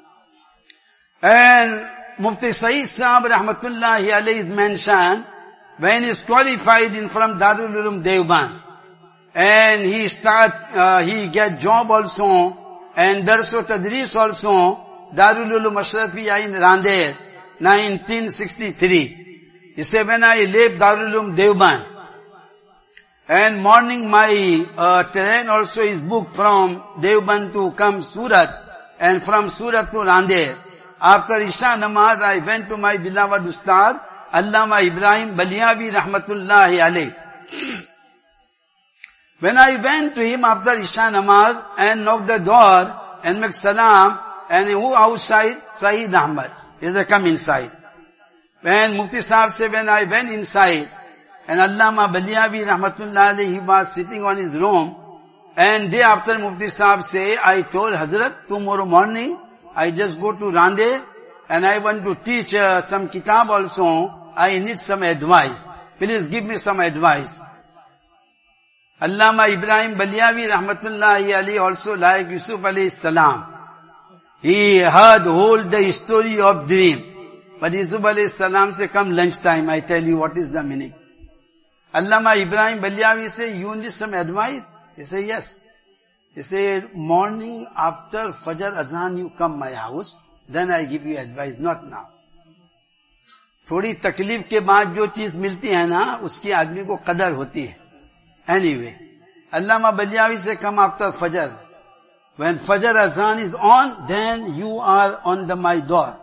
And Mufti Saeed Sahab Rahmatullahi Alayhi mentioned, when he is qualified in from Darul Uloom Deoband, and he start, uh, he get job also, and Darso Tadris also, Darul Ulum Ashrafiya in Randeer, nineteen sixty-three. He said, when I left Darul Ulum Deoband, and morning my uh, terrain also is booked from Deoband to come Surat, and from Surat to Randeer. After Isha Namaz, I went to my beloved Ustad, Allama Ibrahim Baliavi Rahmatullahi alayh. When I went to him after Isha Namaz and knocked the door and make salam, and who outside? Saeed Ahmad. He said, come inside. When Mufti Sahib said, when I went inside, and Allama Baliavi Rahmatullahi alayh, he was sitting on his room, and day after Mufti Sahib say, I told Hazrat, tomorrow morning, I just go to Randeer, and I want to teach uh, some kitab also. I need some advice. Please give me some advice. Allama Ibrahim Baliavi Rahmatullahi alayhi also like Yusuf alayhi salam. He heard whole the story of dream. But Yusuf alayhi salam say, come lunchtime, I tell you what is the meaning. Allama Ibrahim Baliavi say, you need some advice? He say, yes. He said, morning after Fajr Azan you come my house, then I give you advice, not now. थोड़ी तकलीफ के बाद जो चीज मिलती है ना, उसकी आदमी को कदर होती है. Anyway, Allama Baliavi say, come after Fajr. When Fajr Azan is on, then you are on the my door.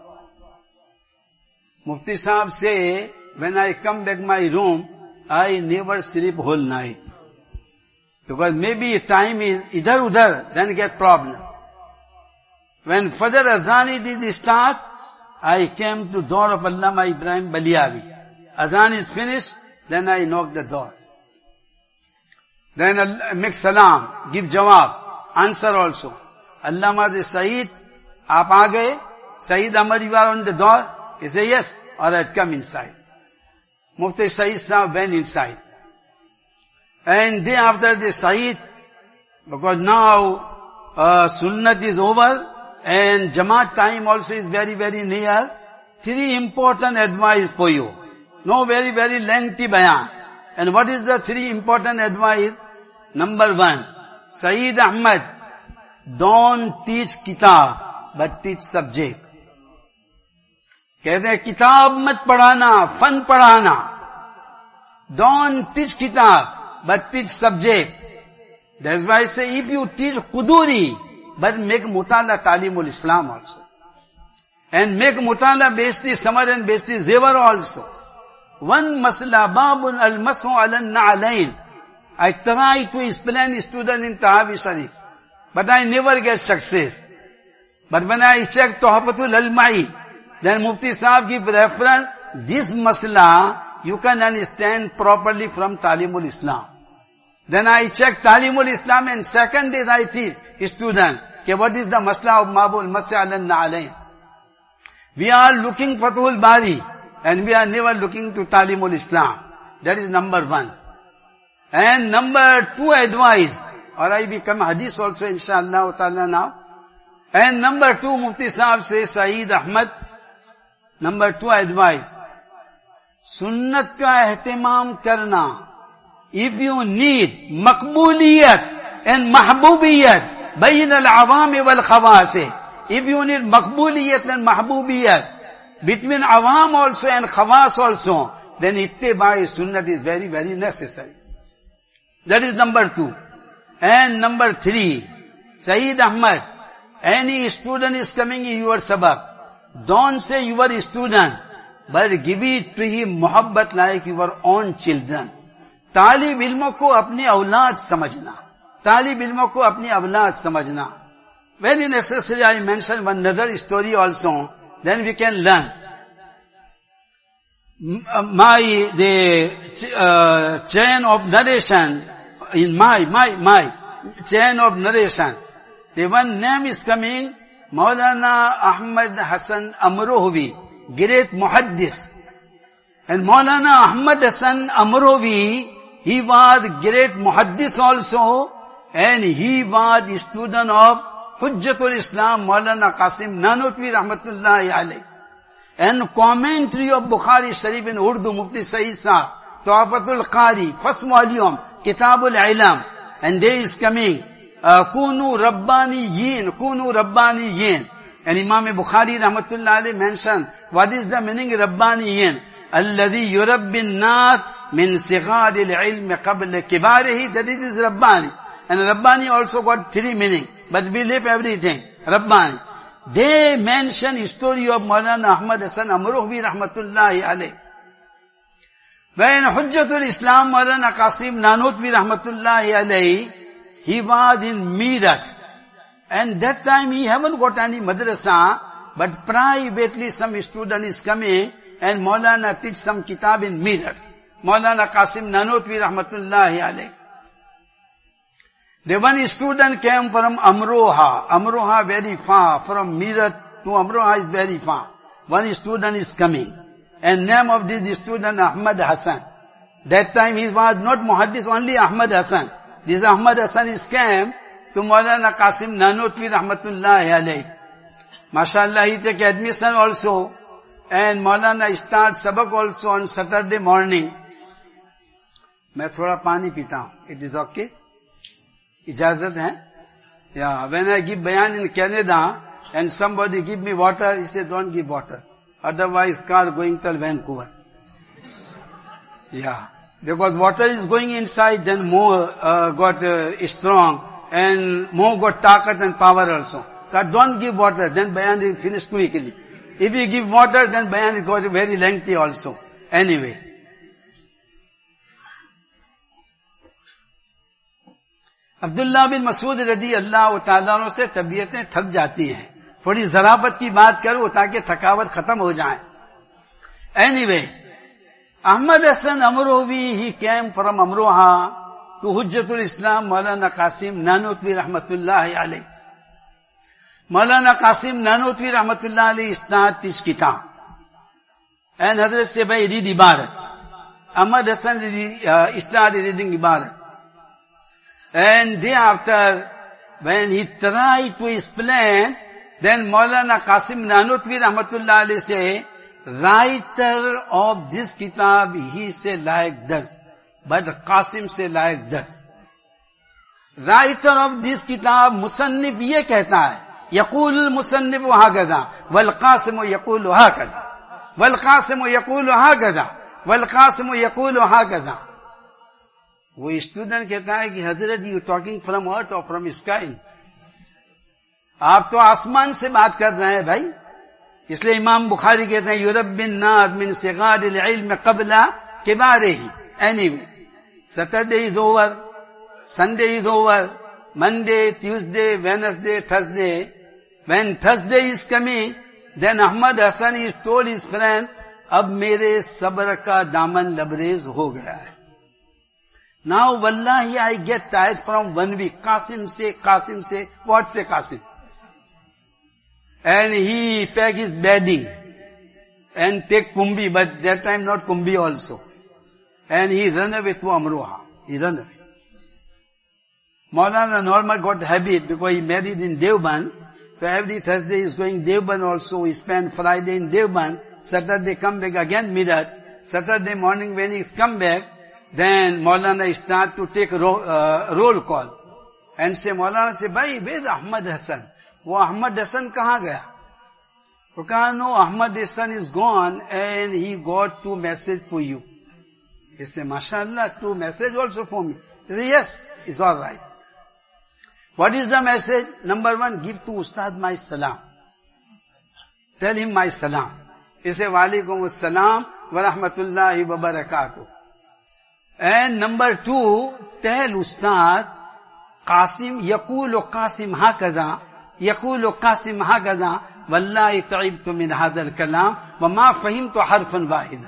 Mufti Sahib say, when I come back my room, I never sleep whole night. Because maybe time is idhar udhar, then get problem. When Fajr Azan did start, I came to door of Allama Ibrahim Baliavi. Azan is finished, then I knock the door. Then I make salam, give jawab, answer also. Allama says, Saeed, aap aa gaye? Saeed Ahmad, you are on the door? He said, yes. Alright, come inside. Mufti Saeed Sahib went inside. And day after the Saeed, because now uh, Sunnat is over and Jamaat time also is very, very near, three important advice for you. No very, very lengthy bayan. And what is the three important advice? Number one, Saeed Ahmad, don't teach kitab, but teach subject. कहते हैं किताब मत पढ़ाना, fun पढ़ाना. Don't teach kitab, but teach subject. That's why I say, if you teach Quduri, but make mutala talimul Islam also. And make mutala besti samar and besti zevar also. One masla babun al-masu ala-na'alain. I try to explain student in Tahawi Sharif, but I never get success. But when I check Tuhfatul al-Ma'i, then Mufti Sahib give reference, this masla you can understand properly from Talimul Islam. Then I check Talimul Islam and second day I teach student, okay, what is the masla of Mabul Masya ala-na'alain? We are looking Fathul Bari and we are never looking to Talimul Islam. That is number one. And number two advice, or I become hadith also inshallah ta'ala now. And number two, Mufti Sahib says, Saeed Ahmad, number two advice, Sunnat ka ihtimam karna. If you need maqbuliyat and mahbubiyat, bayn al-awam wal khawasi. If you need maqbuliyat and mahbubiyat, between awam also and khawas also, then ittibai sunnat is very, very necessary. That is number two. And number three, Saeed Ahmad, any student is coming in your sabak, don't say you are a student, but give it to him muhabbat like your own children. Talib ilmo ko apni awlad samajna. Talib ilmo ko apni awlad samajna. Very necessary, I mentioned one another story also, then we can learn. My, the uh, chain of narration, in my, my, my chain of narration, the one name is coming, Maulana Ahmad Hassan Amrovi, great muhaddis. And Maulana Ahmad Hassan Amrovi, he was great muhaddis also, and he was the student of Hujjatul Islam, Maulana Qasim Nanotwi Rahmatullahi alayhi. And commentary of Bukhari Sharif in Urdu, Mufti Saeed Sahib, Tuhfatul Qari, first volume, Kitabul Ilam, and day is coming, uh, kunu rabbaniyin, kunu rabbaniyin. And Imam Bukhari rahmatullah alayhi mentioned, what is the meaning rabbaniyin? Alladhi yurabbin nas min sighari al-ilm qabla kibarihi, that is Rabbani. And Rabbani also got three meaning, but we leave everything. Rabbani. They mention story of Maulana Ahmad Hasan Amrohi rahmatullahi alayhi. When Hujjatul Islam Maulana Qasim Nanotvi rahmatullahi alayhi, he was in Meerut. And that time he haven't got any madrasa, but privately some student is coming and Maulana teach some kitab in Meerut. Maulana Qasim Nanotvi rahmatullahi alayhi. The one student came from Amroha. Amroha very far. From Meerut to Amroha is very far. One student is coming. And name of this student Ahmad Hasan. That time he was not Muhaddis, only Ahmad Hasan. This Ahmad Hasan is came to Maulana Qasim Nanotvi rahmatullahi alayhi. MashaAllah, he take admission also. And Maulana start sabak also on Saturday morning. मैं थोड़ा पानी पीता हूँ. It is okay? Ijazat hai? Yeah, when I give bayan in Canada and somebody give me water, he said, don't give water. Otherwise car going till Vancouver. Yeah, because water is going inside, then more uh, got uh, strong and more got takat and power also. God, don't give water, then bayan is finished quickly. If you give water, then bayan is got very lengthy also. Anyway. Abdullah बिन मसूद रदी अल्लाह ताला से तबीयतें थक जाती हैं. थोड़ी जराफत की बात करो ताकि थकावट खत्म हो जाए. Anyway, Ahmad Hasan Amrohi, he came from Amroha to Hujjatul Islam Maulana Qasim Nanotvi rahmatullahi alayhi. Maulana Qasim Nanotvi rahmatullahi alayhi start teach kitab. And Hazrat say, bhai, read Ibarat. Ahmad Hasan uh, started reading Ibarat. And thereafter, when he tried to explain, then Maulana Qasim Nanotvi rahmatullah alayhi say, writer of this kitab, he say like this, but Qasim say like this. Writer of this kitab, Musannif ye कहता है, यक़ूल मुसन्निफ हाकज़ा, वल-क़ासिम यक़ूल हाकज़ा, वल-क़ासिम यक़ूल हाकज़ा, वल-क़ासिम यक़ूल हाकज़ा. वो student कहता है कि हजरत you talking from अर्थ और from sky. आप तो आसमान से बात कर रहे हैं भाई. इसलिए इमाम बुखारी कहते हैं युरब्बिन नास मिन सिगारिल इल्म क़ब्ला किबारिही. Anyway, Saturday is over, Sunday is over, Monday, Tuesday, Wednesday, Thursday. When Thursday is coming, then Ahmad Hasan is told his friend, अब मेरे सब्र का दामन लबरेज हो गया है. Now, wallahi, I get tired from one week. Qasim say, Qasim say, what say Qasim? And he pack his bedding and take kumbi, but that time not kumbi also. And he run away to Amroha. He run away. Maulana Normal got habit because he married in Devban. So every Thursday he is going Devban also. He spent Friday in Devban. Saturday come back again Meerut. Saturday morning when he come back, then Maulana start to take roll, uh, roll call. And say, Maulana say, bhai, where's Ahmad Hasan? वो Ahmad Hasan कहाँ गया? तो कहा, no, Ahmad Hasan is gone and he got two message for you. He say, mashallah, two message also for me. He say, yes, it's all right. What is the message? Number one, give to Ustad my salam. Tell him my salam. He say, walaikum assalam wa rahmatullahi wa barakatuh. And number two, tell Ustad, Qasim, yaqulu Qasim hakaza, yaqulu Qasim hakaza, wallahi ta'ibtu min hadha al-kalam, wa ma fahimtu harfan wahida.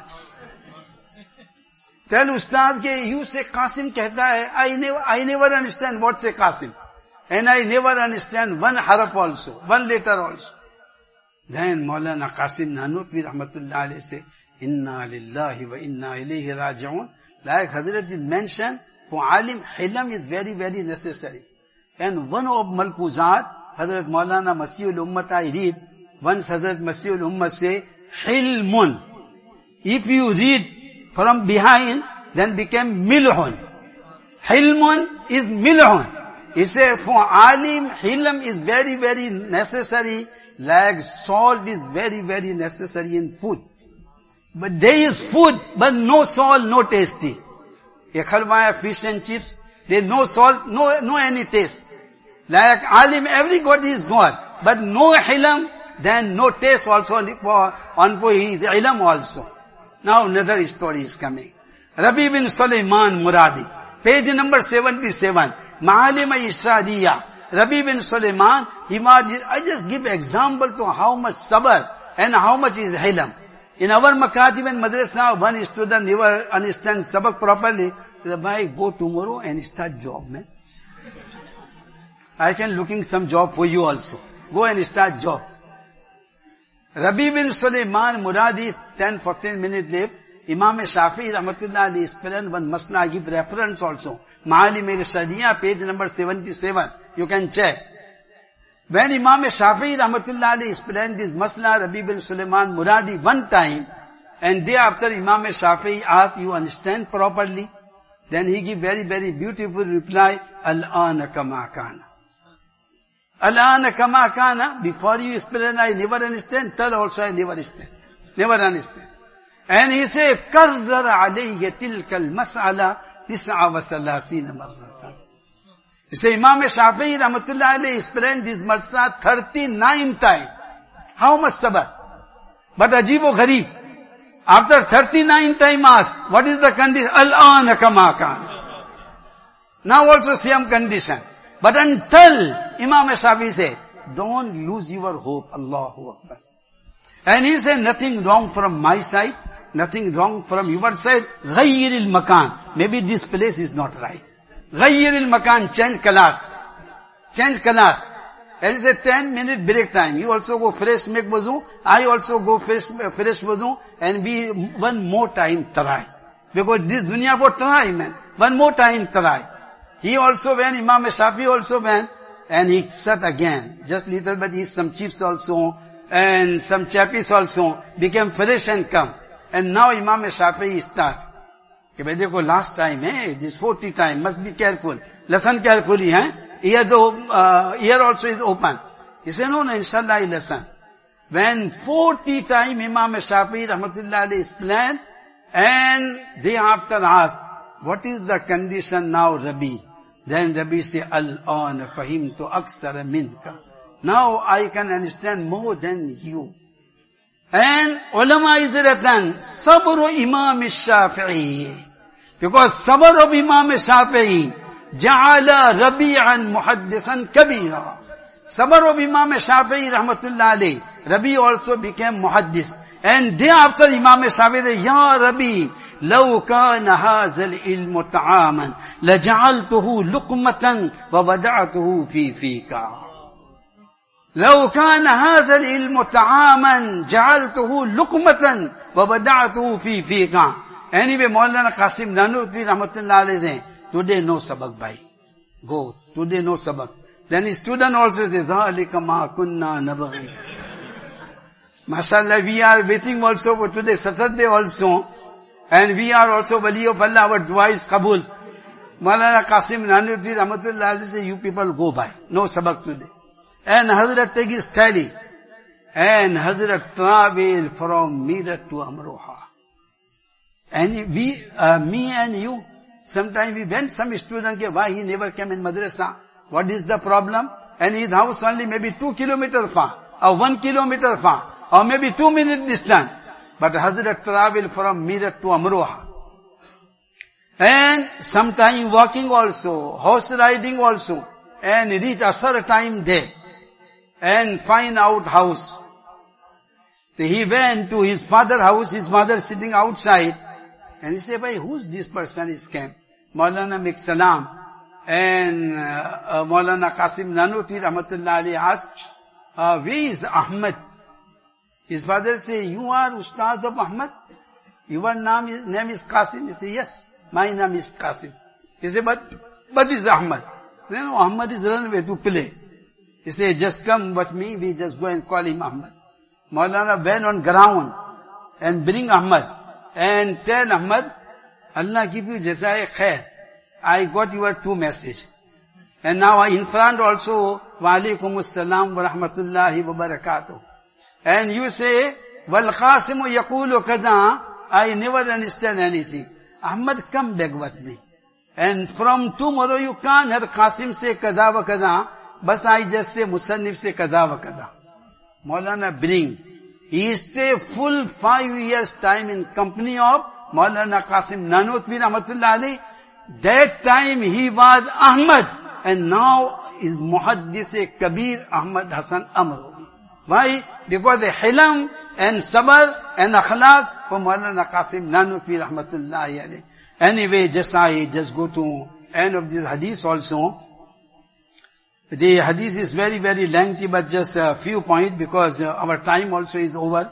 Tell Ustad ke you say Qasim कहता है, I never, I never understand what say Qasim. And I never understand one harf also, one letter also. Then Maulana Qasim Nanotvi rahmatullah alayhi say, inna lillahi wa inna ilayhi raji'un. Like Hazrat is mentioned, for alim, hilm is very, very necessary. And one of Malfuzat, Hazrat Maulana Masihul Ummat I read, once Hazrat Masihul Ummat say, hilmun. If you read from behind, then became milhun. Hilmun is milhun. He said for alim, hilm is very, very necessary. Like salt is very, very necessary in food. But there is food, but no salt, no tasty. A khalwaya, fish and chips, there is no salt, no, no any taste. Like alim, everybody is God. But no hilm, then no taste also for, on for his ilm also. Now another story is coming. Rabi bin Sulaiman Muradi, page number seventy-seven, Ma'alim Ishadiya. Rabi bin Sulaiman, he was, I just give example to how much sabr and how much is hilm. In our Makatib and Madrasa, one student never understands sabak properly. He said, "Bhai, go tomorrow and start job, man. I can looking some job for you also. Go and start job." Rabi bin Sulaiman Muradi, ten fourteen minutes left. Imam Shafi'i Rahmatullah Ali explained one masla. I give reference also. Ma'alim al-Shadiyah, page number seventy-seven. You can check. When Imam Shafi'i Rahmatullah Ali explained this masla, Rabi bin Sulaiman Muradi one time, and day after Imam Shafi'i asked, "You understand properly?" Then he give very, very beautiful reply, "Al-ana kama kana." Al-ana kama kana, before you explain, I never understand. Tell also, I never understand. Never understand. And he say, "Karrar alayya tilka al-mas'ala tis'a wa salasina marratan." He say, Imam Shafi'i Rahmatullah alayhi explained this mas'ala thirty-nine times. How much sabr? But ajibo gharib. After thirty-nine times asked, what is the condition? Al-ana kama kana. Now also same condition. But until Imam Shafi'i say, don't lose your hope. Allahu Akbar. And he said, nothing wrong from my side, nothing wrong from your side. Ghayyir al-makan. Maybe this place is not right. Ghayyir al-makan, change class. Change class. And he said, ten minute break time. You also go fresh, make wuzu. I also go fresh, fresh wuzu. And we one more time try. Because this dunya for try, man. One more time try. He also went, Imam Shafi also went, and he sat again. Just little bit, he some chips also, and some chappies also, became fresh and come. And now Imam Shafi start. Ke bhai dekho, last time, eh, this forty time, must be careful. Listen carefully, eh. Ear, the, uh, ear also is open. He said, no, no, inshallah I listen. When forty time Imam Shafi Rahmatullah alayhi explained, and they after asked, what is the condition now, Rabi? Then Rabi say, Al-an fahimtu aksara minka. Now I can understand more than you. And ulama is written, sabr Imam Shafi'i. Because sabr of Imam Shafi'i, ja'ala rabi'an muhaddisan kabira. Sabr of Imam Shafi'i rahmatullah alayhi. Rabi also became muhaddis. And thereafter Imam Shafi'i said, Ya Rabi, لو كان هذا العلم طعاما لجعلته لقمة ووضعته في فيك. لو كان هذا العلم طعاما جعلته لقمة ووضعته في فيك. Anyway, Maulana Qasim Nanutwi Rahmatullah alayhi say, today no sabak bhai. Go, today no sabak. Then his student also says, ذَلِكَ مَا كُنَّا نَبْغِي. MashaAllah, we are waiting also for today, Saturday also. And we are also wali of Allah, our dua is Qabul. Maulana Qasim Nanutwi Rahmatullah alayhi say, you people go by. No sabak today. And Hazrat take his tally. And Hazrat travel from Meerut to Amroha. And we, uh, me and you, sometimes we went some student, why he never came in madrasa? What is the problem? And his house only maybe two kilometers far, or one kilometer far, or maybe two minute distance. But Hazrat travel from Meerut to Amroha. And sometime walking also, horse riding also, and reach Asar time there, and find out house. So he went to his father's house, his mother sitting outside, and he said, "Bhai, who's this person is came?" Maulana make salam, and uh, uh, Maulana Qasim Nanutwi Rahmatullah alayhi asked, uh, where is Ahmad? His father say, you are Ustad of Ahmad? Your name is, name is Qasim? He say, yes, my name is Qasim. He say, but, but is Ahmad? He say, no, Ahmad is run away to play. He say, just come with me, we just go and call him Ahmad. Maulana went on ground and bring Ahmad and tell Ahmad, Allah give you jazai khair. I got your two message. And now in front also, wa alaikum assalam wa rahmatullahi wa barakatuh. And you say, wal Qasimu yaqulu kaza, I never understand anything. Ahmad, come back with me. And from tomorrow you can't have Qasim say kaza wa kaza, but I just say Musannif say kaza wa kaza. Maulana bring. He stay full five years time in company of Maulana Qasim Nanotvi rahmatullah alayhi. That time he was Ahmad. And now is Muhaddis Kabir Ahmad Hassan Amrovi. Why? Because the Hilam and Sabr and Akhlaq for Maulana Qasim Nanotvi rahmatullahi alayhi. Anyway, just I just go to end of this hadith also. The hadith is very, very lengthy, but just a few points because uh, our time also is over.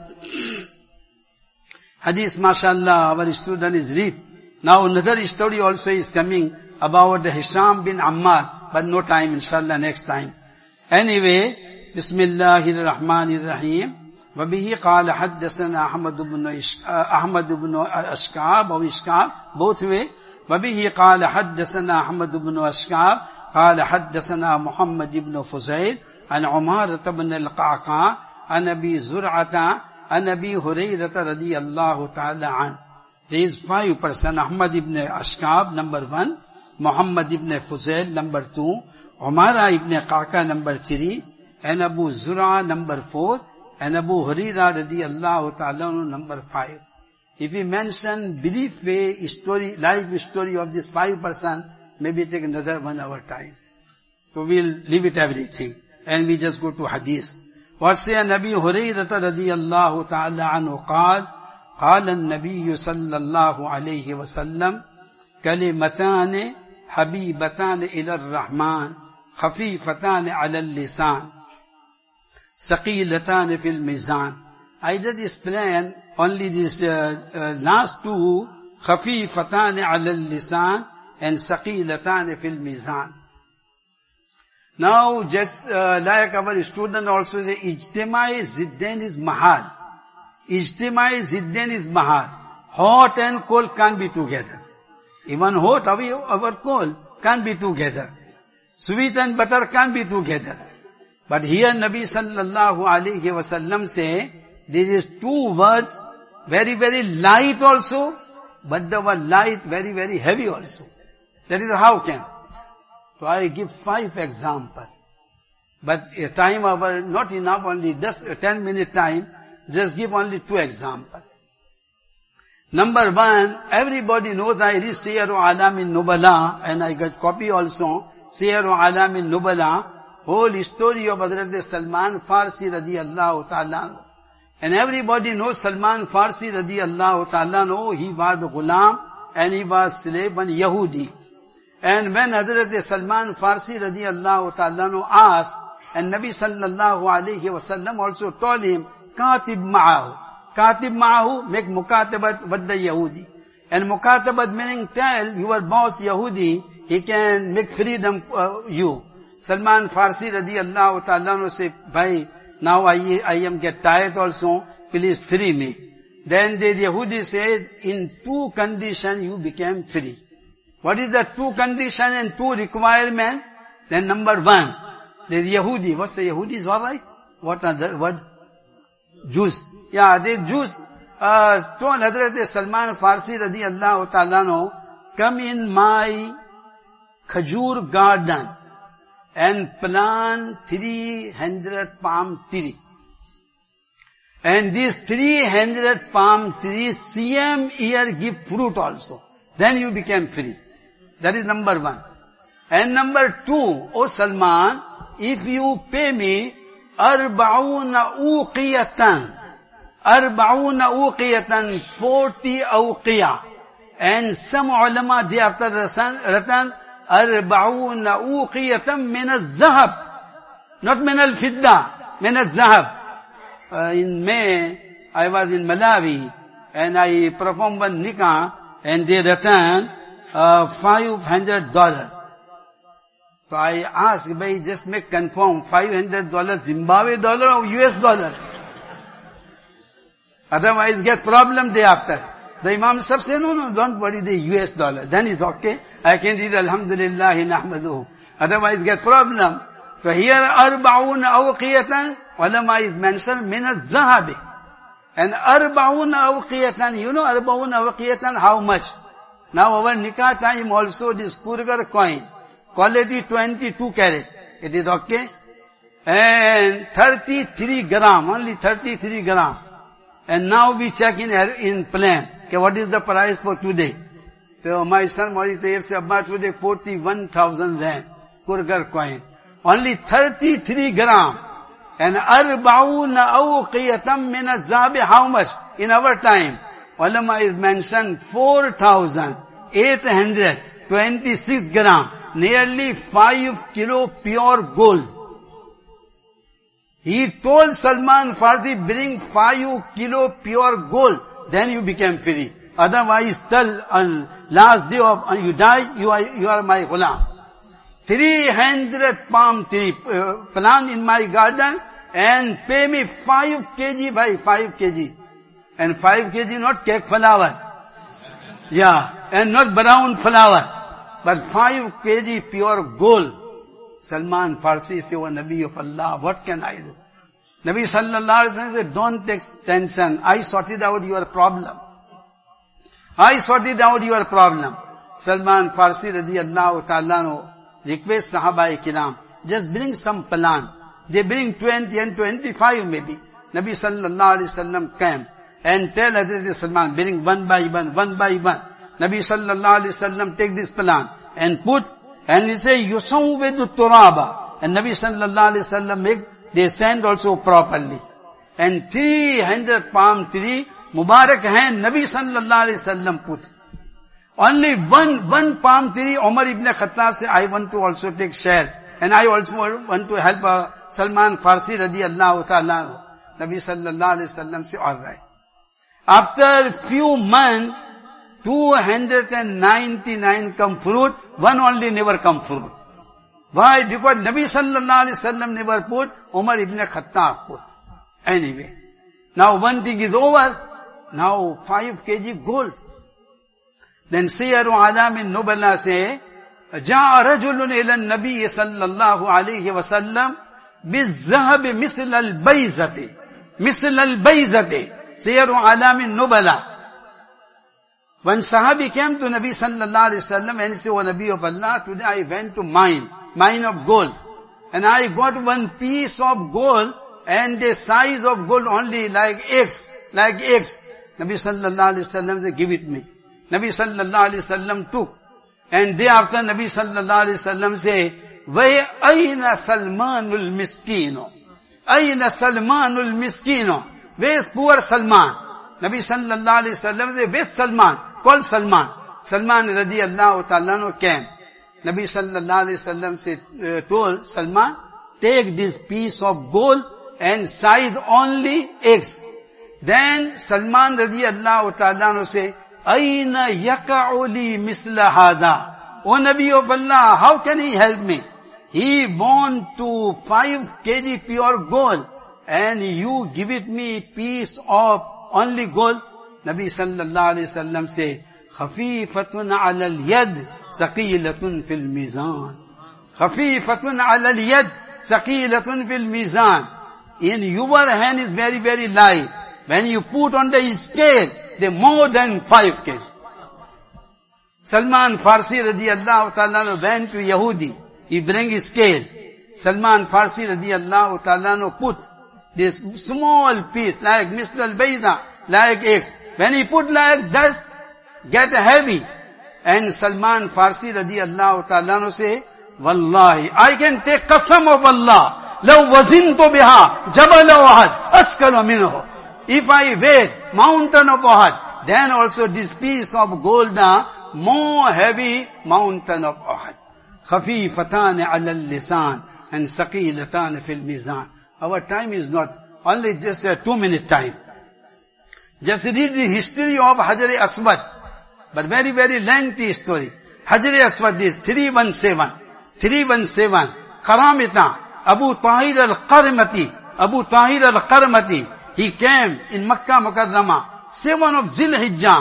Hadith, mashallah, our student is read. Now another story also is coming about the Hisham bin Ammar, but no time, inshallah, next time. Anyway, Bismillahirrahmanirrahim. وبه قال حدثنا أحمد بن أحمد بن أشكاب أو إشكاب both way. وبه قال حدثنا أحمد بن أشكاب قال حدثنا محمد بن فزيل عن عمارة بن القعقاع عن أبي زرعة عن أبي هريرة رضي الله تعالى عنه. There is five person. Ahmad ibn Ashkab, number one. Muhammad ibn Fuzail, number two. Umara ibn Qaqa, number three. And Abu Zura, number four. And Abu Hurairah radiyallahu ta'ala, number five. If we mention belief way story, life story of this five person, maybe take another one hour time. So we'll leave it everything. And we just go to hadith. What say Nabi Hurairah radiyallahu ta'ala anhu qal, قال النبي صلى الله عليه وسلم كلمتان حبيبتان إلى الرحمن خفيفتان على اللسان ثقيلتان في الميزان. I just explain only this uh, uh, last two, خفيفتان على اللسان and ثقيلتان في الميزان. Now just uh, like our student also say, ijtimai ziddain is mahal. Ijtimai ziddain is mahal. Hot and cold can't be together. Even hot, our cold can't be together. Sweet and butter can't be together. But here Nabi sallallahu alayhi wasallam say, there is two words, very, very light also, but the word light, very, very heavy also. That is how can. So I give five examples. But a time over, not enough, only just a ten minute time, just give only two examples. Number one, everybody knows I read Siyar Alamin Nubala, and I got copy also, Siyar Alamin Nubala, whole story of Hazrat Salman Farsi radiyallahu ta'ala. And everybody knows Salman Farsi radiyallahu ta'ala, he was a ghulam, and he was slave and Yahudi. And when Hazrat Salman Farsi radiyallahu ta'ala asked, and Nabi sallallahu alayhi wasallam also told him, Katib ma'ahu. Katib ma'ahu, make mukatabat with the Yahudi. And mukatabat meaning tell your boss Yahudi, he can make freedom uh, you. Salman Farsi radiyallahu ta'ala say, bhai, now I, I am get tired also, please free me. Then the Yahudi said, in two conditions you became free. What is the two condition and two requirement? Then number one, the Yahudi, what's the Yahudi is alright? What are the, what? Jews. Yeah, the Jews, uh, told Hazrat Salman Farsi radiyallahu ta'ala, come in my Khajur garden and plant three hundred palm tree. And these three hundred palm trees same year give fruit also. Then you became free. That is number one. And number two, O Salman, if you pay me arba'una uqiyatan, arba'una uqiyatan, forty uqiyah. And some ulama, they after written, arba'una uqiyatan min al-zahab. Not min al-fidda, min al-zahab. Uh, in May, I was in Malawi, and I performed one nikah, and they returned uh, five hundred dollars. So I asked, bhai, just make confirm, five hundred dollars Zimbabwe dollar or U S dollar? Otherwise get problem day after. The Imam Sahib said, no, no, don't worry the U S dollar. Then it's okay. I can read Alhamdulillah nahmaduhu. Otherwise get problem. So here, arba'un awqiyatan, ulama is mentioned, min az-zahabi. And arba'un awqiyatan, you know arba'un awqiyatan, how much? Now our nikah time also this Kurgar coin, quality twenty-two carat. It is okay. And thirty-three gram, only thirty-three gram. And now we check in in plan. Okay, what is the price for today? So my son Maurice says about today forty-one thousand rand, Kurgar coin. Only thirty-three gram. And arba'una awqiyatan min az-zahabi, how much? In our time, ulama is mentioned four thousand eight hundred twenty-six gram, nearly five kilo pure gold. He told Salman Farsi, bring five kilo pure gold, then you become free. Otherwise, till on last day of uh, you die, you are, you are my ghulam. three hundred palm tree uh, plant in my garden and pay me five kilograms by five kilograms. And five kilograms not cake flour. Yeah, and not brown flour, but five kilograms pure gold. Salman Farsi said, O Nabi of Allah, what can I do? Nabi sallallahu alaihi wasallam said, don't take tension. I sorted out your problem. I sorted out your problem. Salman Farsi radiyallahu ta'ala request Sahaba Kiram, just bring some plant. They bring twenty and twenty-five maybe. Nabi sallallahu alaihi wasallam came and tell Hazrat Salman, bring one by one, one by one. Nabi sallallahu alaihi wasallam take this plant and put, and he say, yusawwidu turaba. And Nabi sallallahu alaihi wasallam make, they send also properly. And three hundred palm tree, Mubarak hand, Nabi sallallahu alaihi wasallam put. Only one, one palm tree, Umar ibn Khattab say, I want to also take share. And I also want to help uh, Salman Farsi radiyallahu ta'ala. Nabi sallallahu alaihi wasallam say, alright. After few months, two hundred ninety-nine come fruit, one only never come fruit. Why? Because Nabi sallallahu alaihi wasallam never put, Umar ibn Khattab put. Anyway. Now one thing is over. Now five kilograms gold. Then Siyar Alam in Nubala say, جاء رجل إلى النبي صلى الله عليه وسلم بالذهب مثل البيزة مثل البيزة Siyar Alam in Nubala. When Sahabi came to Nabi sallallahu alaihi wasallam and he said, O Nabi of Allah, today I went to mine, mine of gold. And I got one piece of gold and the size of gold only like X, like X. Nabi sallallahu alaihi wasallam said, give it me. Nabi sallallahu alaihi wasallam took. And thereafter Nabi sallallahu alaihi wasallam say, Vay ayna Salmanul miskino. Ayna Salmanul miskino. Where is poor Salman? Nabi sallallahu alaihi wasallam say, where is Salman? Call Salman. Salman radiyallahu ta'ala came. Nabi sallallahu alaihi wasallam said, uh, told Salman, take this piece of gold and size only X. Then Salman radiyallahu ta'ala say, Aina yaka'u li misla hada. O Nabi of Allah, how can he help me? He want to five kilograms pure gold and you give it me piece of only gold. Nabi sallallahu alayhi wasallam say, Khafifatun ala al-yad, saqilatun fil mizan. Khafifatun ala al-yad, saqilatun fil mizan. In your hand is very, very light. When you put on the scale, they more than five kilograms. Salman Farsi radiyallahu ta'ala went to Yahudi. He bring his scale. Salman Farsi radiyallahu ta'ala put this small piece like Mister Al-Bayza, like X. When he put like this, get heavy. And Salman Farsi radiyallahu ta'ala say, Wallahi, I can take qasam of Allah. Law wazintu biha jabal Uhud askalu minhu. If I weigh mountain of Uhud, then also this piece of gold, more heavy mountain of Uhud. Khafifatan ala al-lisan and saqilatan fil mizan. Our time is not only just a two minute time. Just read the history of Hajar Aswad, but very, very lengthy story. Hajar Aswad is three one seven. three one seven. Karamita, Abu Tahir al-Qarmati, Abu Tahir al-Qarmati. He came in Makkah Mukarramah, seven of Zil Hijjah.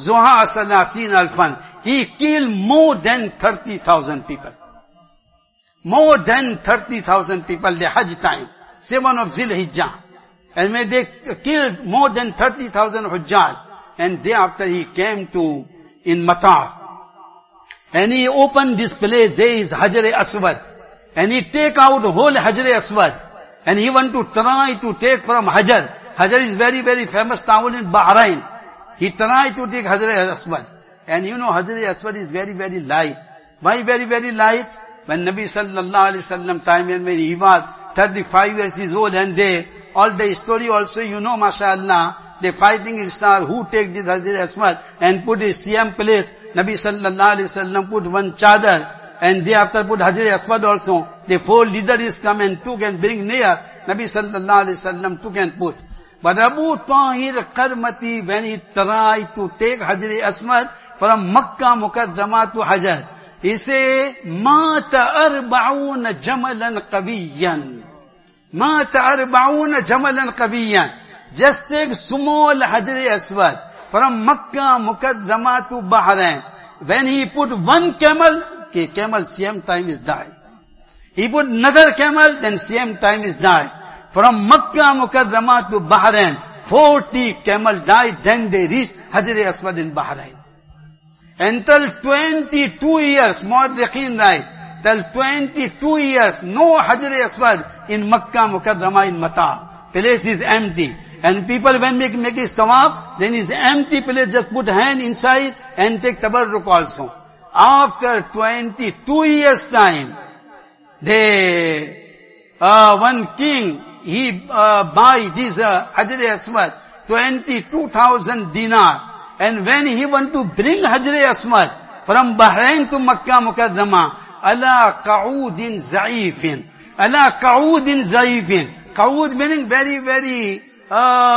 Zuha Salasin Alfan. He killed more than thirty thousand people. More than thirty thousand people, the Hajj time. Seven of Zil Hijjah. And when they killed more than thirty thousand Hujjaj. And thereafter he came to, in Mataf. And he opened this place, there is Hajar Aswad. And he take out whole Hajar Aswad. And he want to try to take from Hajar. Hajar is very, very famous town in Bahrain. He tried to take Hajar Aswad. And you know Hajar Aswad is very, very light. Why very, very light? When Nabi sallallahu alayhi wasallam time when he was thirty-five years is old and they, all the story also you know mashallah, they fighting is star who take this Hajar Aswad and put his same place. Nabi sallallahu alayhi wasallam put one chadar and thereafter put Hajar Aswad also. The four leaders come and took and bring near. Nabi sallallahu alayhi wasallam took and put. But Abu Tahir Qarmati, when he tried to take Hajar Aswad from Makkah Mukarramah to Hajar, he say, Mata arba'una jamalan qawiyan. Mata arba'una jamalan qawiyan. Just take small Hajar Aswad from Makkah Mukarramah to Bahrain. When he put one camel, okay, camel same time is die. He put another camel, then same time is die. From Makkah Mukarramah to Bahrain, forty camel died, then they reached Hajar Aswad in Bahrain. Until twenty-two years, Mu'addiqeen right, till twenty-two years, no Hajar Aswad in Makkah Mukarramah in Mata. Place is empty. And people when make, make his tawaf, then is empty place, just put hand inside and take tabarruk also. After twenty-two years time, they, uh, one king, he, uh, buy this, uh, Hajar Aswad, twenty-two thousand dinar. And when he want to bring Hajar Aswad from Bahrain to Makkah Mukarramah, ala qa'udin za'ifin. Ala qa'udin za'ifin. Qa'ud meaning very, very, uh,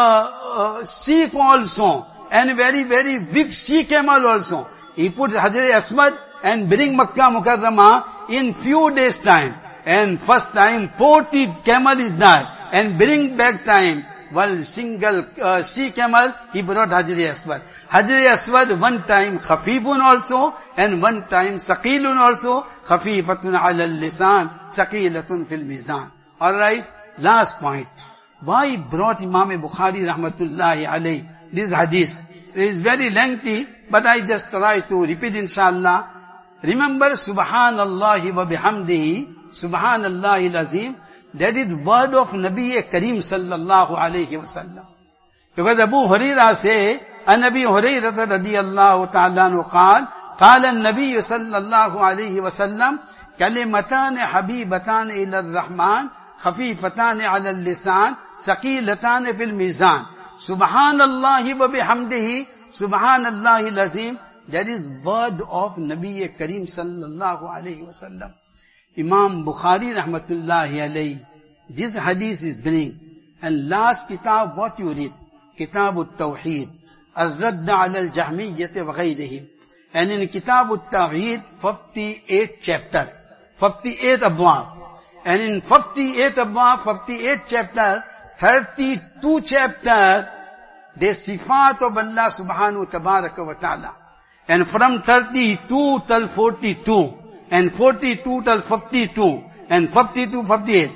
uh, sick also. And very, very big sea camel also. He put Hajar Aswad and bring Makkah Mukarramah in few days time. And first time forty camel is died. And bring back time, one single uh, sea camel, he brought Hajar Aswad. Hajar Aswad one time khafifun also, and one time saqilun also, khafifatun ala al-lisan, saqilatun fil mizan. Alright, last point. Why brought Imam Bukhari rahmatullahi alayhi this hadith? It is very lengthy, but I just try to repeat inshallah. Remember subhanallahi wa bihamdihi, subhanallahi al-azim. That is word of Nabi Kareem sallallahu alayhi wa sallam. Because Abu Hurairah say, An Nabi Hurairah radiyallahu ta'ala anhu قال, قال النبي صلى الله عليه وسلم, كلمتان حبيبتان إلى الرحمن, خفيفتان على اللسان, ثقيلتان في الميزان. سبحان الله وبحمده, سبحان الله العظيم. That is word of Nabi Kareem sallallahu alayhi wa sallam. Imam Bukhari rahmatullahi alayhi, this hadith is bring. And last kitab, what you read? Kitab al-Tawheed. Al-Radd ala al-Jahmiyyati wa ghayrihim. And in Kitab al-Tawheed, fifty-eight chapter. fifty-eight abwab. And in fifty-eight abwab, fifty-eight chapter, thirty-two chapter, the sifat of Allah subhanahu tabaraka wa ta'ala. And from thirty-two till forty-two, and forty-two till fifty-two, and fifty-two, fifty-eight,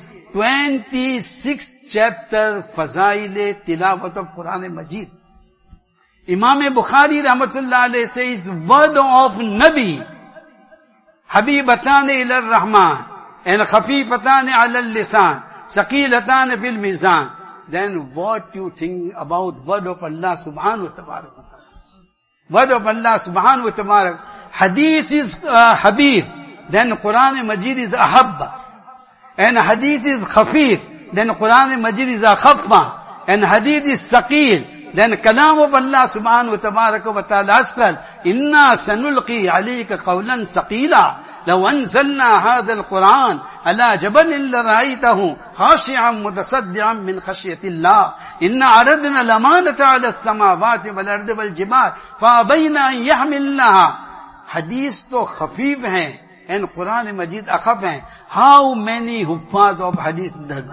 twenty-six chapter Fazail Tilawat of Quran Majid. Imam Bukhari rahmatullah alayhi says, word of Nabi, Habibatani ila Rahman, and Khafifatani ala lisan, Saqilatani fil mizan. Then what you think about word of Allah subhanahu wa ta'ala? Word of Allah subhanahu wa ta'ala. Hadith is uh, Habib. Then Quran Majid is Ahabba. And Hadith is Khafif. Then Quran Majid is Akhaffa. And Hadith is Saqil. Then Kalam of Allah subhanahu wa tabaraka wa ta'ala asqal. Inna sanulqi alayka qawlan saqila. لو أنزلنا هذا القرآن على جبل لرأيته خاشعا متصدعا من خشية الله إن عرضنا الأمانة على السماوات والأرض والجبال فأبين أن يحملنها. Hadith to khafif hai and Quran Majid akhaf hai. How many huffaz of hadith in Durban?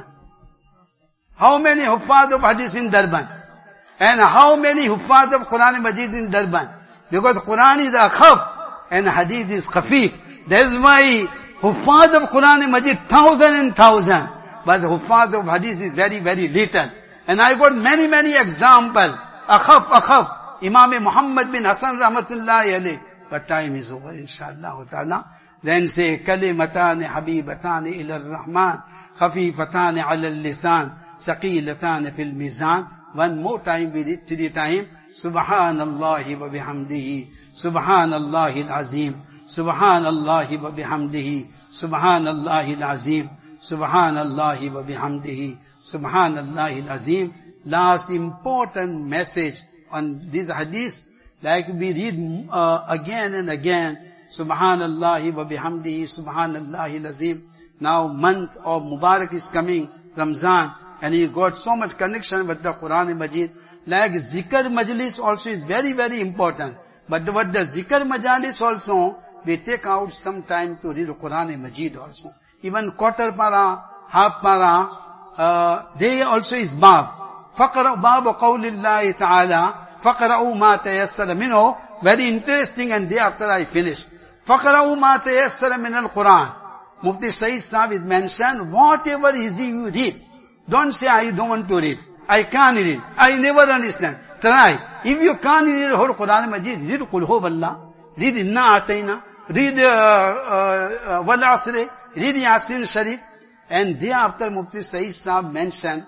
How many huffaz of hadith in Durban? And how many huffaz of Quran Majid in Durban? Because Quran is akhaf and hadith is khafif. That's why Huffaz of Quran Majid, thousand and thousand. But Huffaz of hadith is very, very little. And I got many, many examples. Akhaf, akhaf. Imam Muhammad bin Hassan rahmatullahi alayh. But time is over, inshallah ta'ala. Then say, kalimatani habibatani ila ar-Rahman, khafifatani ala al-lisan, saqilatani fil mizan. One more time we did, three times. Subhanallahi wa bihamdihi, Subhanallahi al-azim, Subhanallahi wa bihamdihi, Subhanallahi al-azim, Subhanallahi wa bihamdihi, Subhanallahi al-azim. Last important message on this hadith, like we read uh, again and again, Subhanallahi wa bihamdihi, Subhanallahi al-azim. Now month of Mubarak is coming, Ramzan, and he got so much connection with the Quran Majid. Like Zikr Majlis also is very, very important. But what the Zikr Majalis also, we take out some time to read Quran Majid also. Even quarter para, half para, uh, they also is bab. فَقْرَأُ بَابُ قَوْلِ اللَّهِ تَعَالَى فَقْرَأُوا مَا تَيَسَّرَ مِنْهُ. Very interesting, and day after I finish. فَقْرَأُوا مَا تَيَسَّرَ مِنَ الْقُرْآنِ. Mufti Sayyid Sahib is mentioned, whatever easy you read. Don't say, I don't want to read. I can't read. I never understand. Try. If you can't read the whole Quran Majid, read Qul Huwa Allah, read Inna Atayna, read uh, uh, Wal Asri, read Yasin Sharif. And day after Mufti Sayyid Sahib mentioned,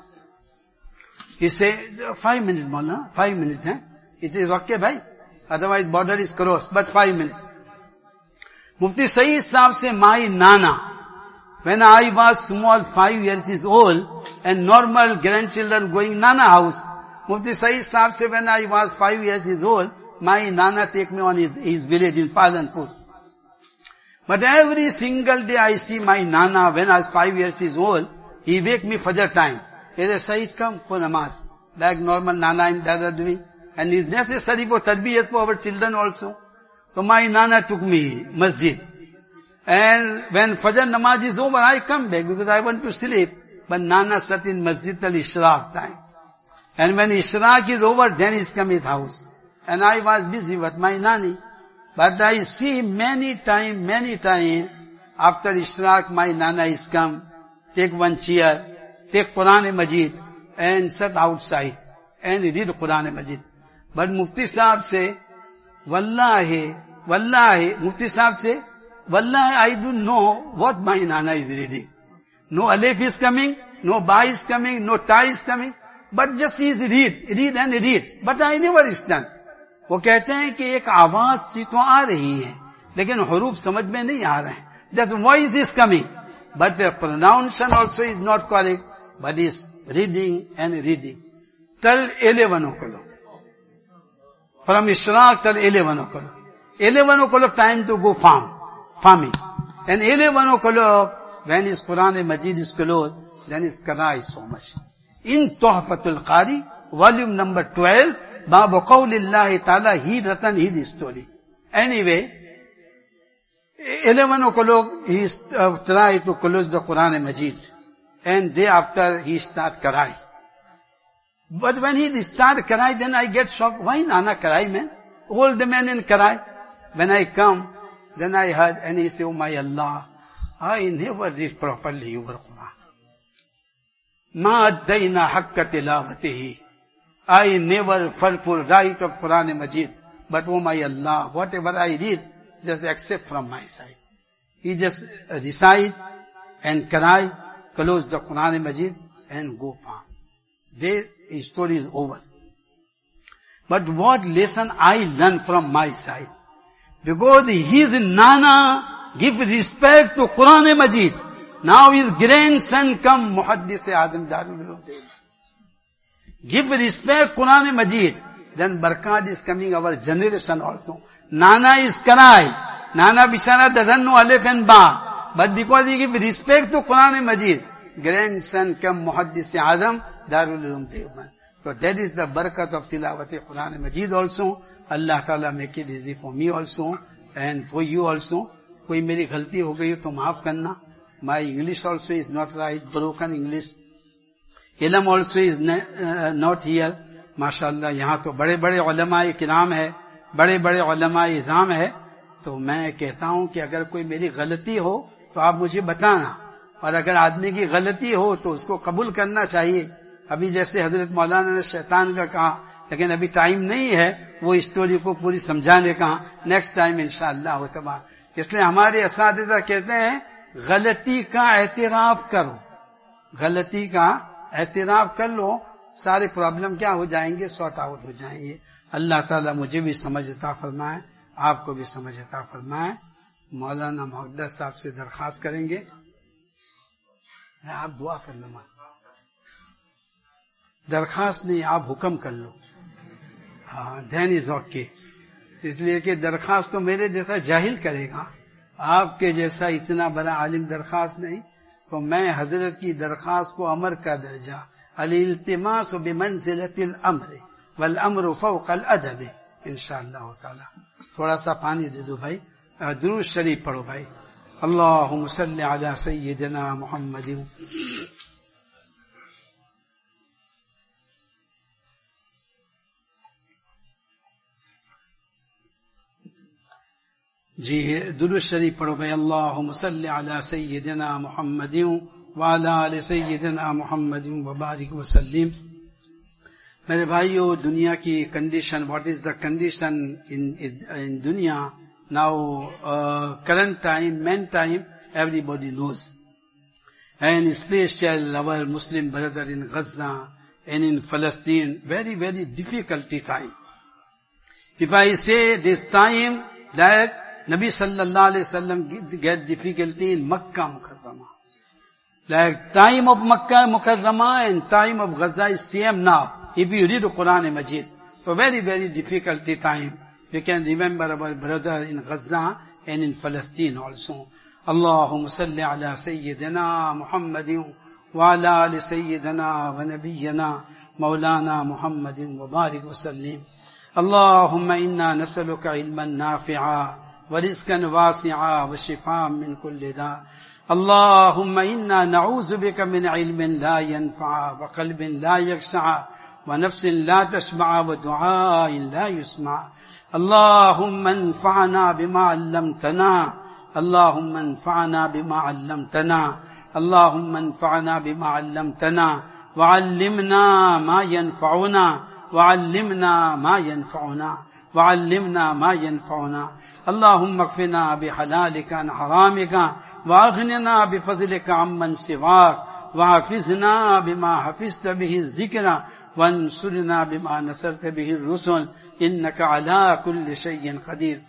he say, five minutes, Mawlana, five minutes, eh? It is okay, bhai? Otherwise border is crossed, but five minutes. Mufti Sayyid Sahib say, my Nana, when I was small, five years is old, and normal grandchildren going Nana house. Mufti Sayyid Sahib say, when I was five years is old, my Nana take me on his, his village in Palanpur. But every single day I see my Nana, when I was five years is old, he wake me Fajr time. He said, Sayyid, come for namaz. Like normal Nana and Dada doing. And it's necessary for tarbiyat for our children also. So my Nana took me masjid. And when Fajr namaz is over, I come back because I want to sleep. But Nana sat in Masjid al-Ishraq time. And when Ishraq is over, then he's come his house. And I was busy with my Nani. But I see many time, many time, after Ishraq, my Nana is come, take one chair, take Quran Majid, and sit outside, and read Quran Majid. But Mufti Sahib say, Wallahi, Wallahi, Mufti Sahib say, Wallahi, I don't know what my Nana is reading. No alif is coming, no ba is coming, no ta is coming, but just he is read, read and read. But I never understand. वो कहते हैं कि एक आवाज सी तो आ रही है, लेकिन हुरूफ समझ में नहीं आ रहे हैं. That voice is coming, but the pronunciation also is not correct, but is reading and reading. Till eleven o'clock. From Ishraq till eleven o'clock. eleven o'clock time to go farm, farming. And eleven o'clock, when his Quran Majid is closed, then his qara is so much. In Tuhfatul Qari, volume number twelve, Babu Qawlillahi Ta'ala, he written his story. Anyway, eleven o'clock, he uh, tried to close the Quran Majid. And day after, he start karai. But when he start karai, then I get shocked. Why Nana karai, man? Old man in karai. When I come, then I heard, and he said, oh my Allah, I never read properly your Quran. Ma addayna haqqa tilawatihi. I never fulfill right of Quran Majid. But oh my Allah, whatever I read, just accept from my side. He just recite and karai, close the Quran Majid and go farm. There, his story is over. But what lesson I learned from my side? Because his Nana give respect to Quran Majid. Now his grandson come, Muhaddis Azam Darul Ulum. Give respect Quran Majid. Then Barakat is coming our generation also. Nana is karai. Nana Bishara doesn't know Alif and Ba. But because he give respect to Quran Majid, grandson come Muhaddis Azam Darul Ulum Deoband. So that is the barakat of Tilawati Quran Majid also. Allah Ta'ala make it easy for me also and for you also. कोई मेरी गलती हो गई तो माफ करना. My English also is not right, broken English. Ilm also is not here. MashaAllah, यहाँ तो बड़े बड़े उलमा किराम है. बड़े बड़े उलमा इज़ाम है, तो मैं कहता हूं कि अगर कोई मेरी गलती हो तो आप मुझे बताना, और अगर आदमी की गलती हो तो उसको कबूल करना चाहिए। अभी जैसे हजरत मौलाना ने शैतान का कहा, लेकिन अभी टाइम नहीं है वो स्टोरी को पूरी समझाने का, नेक्स्ट टाइम इंशाअल्लाह तआला। इसलिए हमारे असातिज़ा कहते हैं गलती का एतराफ करो, गलती का एतराफ कर लो, सारे प्रॉब्लम क्या हो जाएंगे, सॉर्ट आउट हो जाएंगे। अल्लाह ताला मुझे भी समझ अता फरमाए, आपको भी समझ अता फरमाए। मौलाना मोहद्दस साहब से दरखास्त करेंगे, आप दुआ कर लो, दरखास्त नहीं आप हुक्म कर लो। हाँ, देन इज ओके, इसलिए कि दरखास्त तो मेरे जैसा जाहिल करेगा, आपके जैसा इतना बड़ा आलिम दरखास्त नहीं। तो मैं हजरत की दरखास्त को अमर का दर्जा, अल-इल्तिमास बिमंज़िलतिल अम्र वल अम्रु फ़ौक़ल अदब, इंशाअल्लाह ताला। थोड़ा सा पानी दे दो भाई, दुरूद शरीफ पढ़ो भाई। अल्लाहुम्मा सल्लि अला सय्यिदिना मुहम्मदिन। जी दुरूद शरीफ पढ़ो भाई। अल्लाहुम्मा सल्लि अला सय्यिदिना मुहम्मदिन व अला आलि सय्यिदिना मुहम्मदिन व बारिक व सल्लिम। मेरे भाइयों, दुनिया की condition, what is the condition in in दुनिया now, current time, main time, everybody knows, and special our Muslim brother in Gaza and in Palestine, very very difficulty time. If I say this time like Nabi sallallahu alaihi wasallam get difficulty in Makkah Mukarramah, like time of Makkah Mukarramah and time of Gaza is same now. If you read the Quran Majid, so very very difficulty time. You can remember our brother in Gaza and in Palestine also. Allahumma salli ala Sayyidina Muhammadin wa ala ali Sayyidina wa Nabiyyina Maulana Muhammadin wa barik wa sallim. Allahumma inna nasaluka ilman nafi'a wa rizqan wasi'a wa shifaan min kulli da'. Allahumma inna na'udhu bika min ilmin la yanfa'a wa qalbin la yakhsha'a wa nafsin la tashba'a wa du'a'in la yusma'a. Allahumma anfa'na bima 'allamtana. Allahumma anfa'na bima 'allamtana. Allahumma anfa'na bima 'allamtana wa 'allimna ma yanfa'una wa 'allimna ma yanfa'una wa 'allimna ma yanfa'una. Allahumma kfina bihalalika an haramika wa aghnina bifazlika amman siwak wa hafizna bima hafizta bihi dhikra wa ansurna bima nasarta bihi ar-rusul innaka ala kulli shay'in qadir.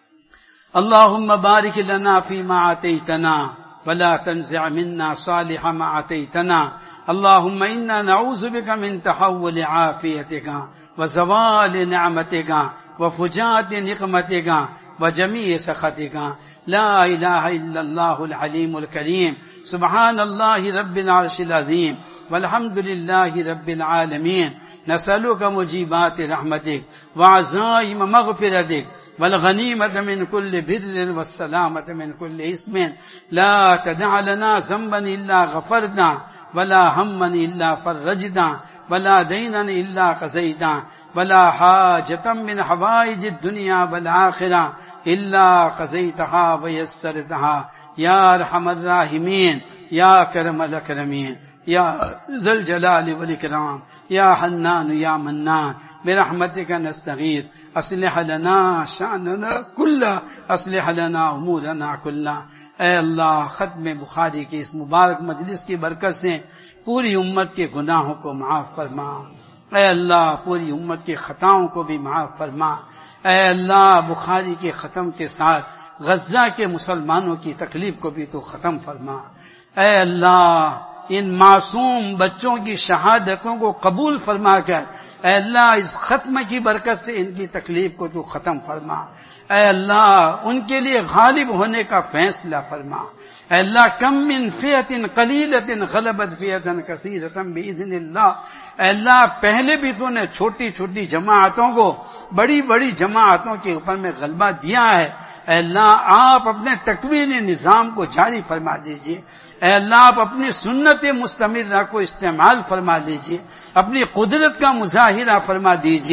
Allahumma barik lana fima ataytana wa la tanzi' minna saliha ma ataytana. Allahumma inna na'udhu bika min tahawwuli 'afiyatika wa zawali ni'matika wa fujati niqmatika wa jami'i sakhatika. La ilaha illa Allahul Alimul Kareem. Subhanallahi Rabbil Arshil Azim. Walhamdulillahi Rabbil Alameen. Nasaluka mujibati rahmatik wa azaim maghfiratik wal ghanimata min kulli birrin was salamata min kulli ismin. La tad'a lana zamban illa ghafarna wa la hamman illa farajna wa la daynan illa qazayna wa la hajatan min hawaijid dunya wal akhirah إلا قضيتها ويسرتها يا أرحم الراحمين يا أكرم الأكرمين يا ذا الجلال والإكرام يا حنان يا منان برحمتك نستغيث. أصلح لنا شأننا كله أصلح لنا أمورنا كلها. اے اللہ ختم بخاری کی اس مبارک مجلس کی برکت سے پوری امت کے گناہوں کو معاف فرما. اے اللہ پوری امت کے خطاؤں کو بھی معاف فرما. اے اللہ بخاری کے ختم کے ساتھ غزہ کے مسلمانوں کی تکلیف کو بھی تو ختم فرما. اے اللہ ان معصوم بچوں کی شہادتوں کو قبول فرما کر اے اللہ اس ختم کی برکت سے ان کی تکلیف کو تو ختم فرما. اے اللہ ان کے لیے غالب ہونے کا فیصلہ فرما. اے اللہ کم من فئۃ قلیلۃ غلبت فئۃ کثیرۃ باذن اللہ. اے اللہ پہلے بھی تو نے چھوٹی چھوٹی جماعتوں کو بڑی بڑی جماعتوں کے اوپر میں غلبہ دیا ہے. اے اللہ آپ اپنے تکوینی نظام کو جاری فرما دیجئے. اے اللہ آپ اپنی سنت مستمرہ کو استعمال فرما لیجئے. اپنی قدرت کا مظاہرہ فرما دیجئے.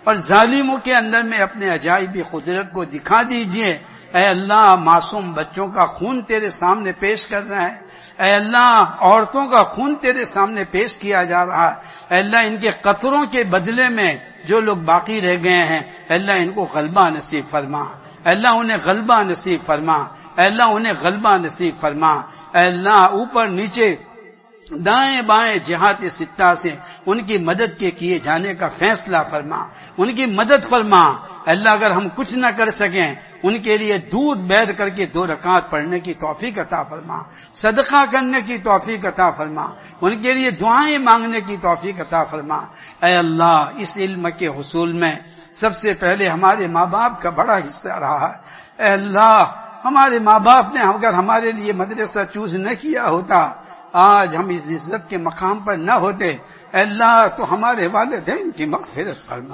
और जालिमों के अंदर में अपने अजाइबी कुदरत को दिखा दीजिए। ऐ अल्लाह, मासूम बच्चों का खून तेरे सामने पेश कर रहा है। ऐ अल्लाह, औरतों का खून तेरे सामने पेश किया जा रहा है। ऐ अल्लाह, इनके कतरों के बदले में जो लोग बाकी रह गए हैं, अल्लाह इनको गलबा नसीब फरमा। अल्लाह उन्हें गलबा नसीब फरमा। अल्लाह उन्हें गलबा नसीब फरमा। अल्लाह ऊपर नीचे दाएं बाएं जिहाद सित्ता से उनकी मदद के किए जाने का फैसला फरमा, उनकी मदद फरमा। अल्लाह, अगर हम कुछ न कर सकें, उनके लिए दूर बैठ करके दो रकात पढ़ने की तौफीक अता फरमा, सदका करने की तौफीक अता फरमा, उनके लिए दुआएं मांगने की तौफीक अता फरमा। ऐ अल्लाह, इस इल्म के हुसूल में सबसे पहले हमारे माँ बाप का बड़ा हिस्सा रहा है। ऐ अल्लाह, हमारे माँ बाप ने अगर हमारे लिए मदरसा चूज न किया होता, आज हम इस इज्जत के मकाम पर न होते। अल्लाह, तो हमारे वालिदैन की मग़फ़िरत फरमा।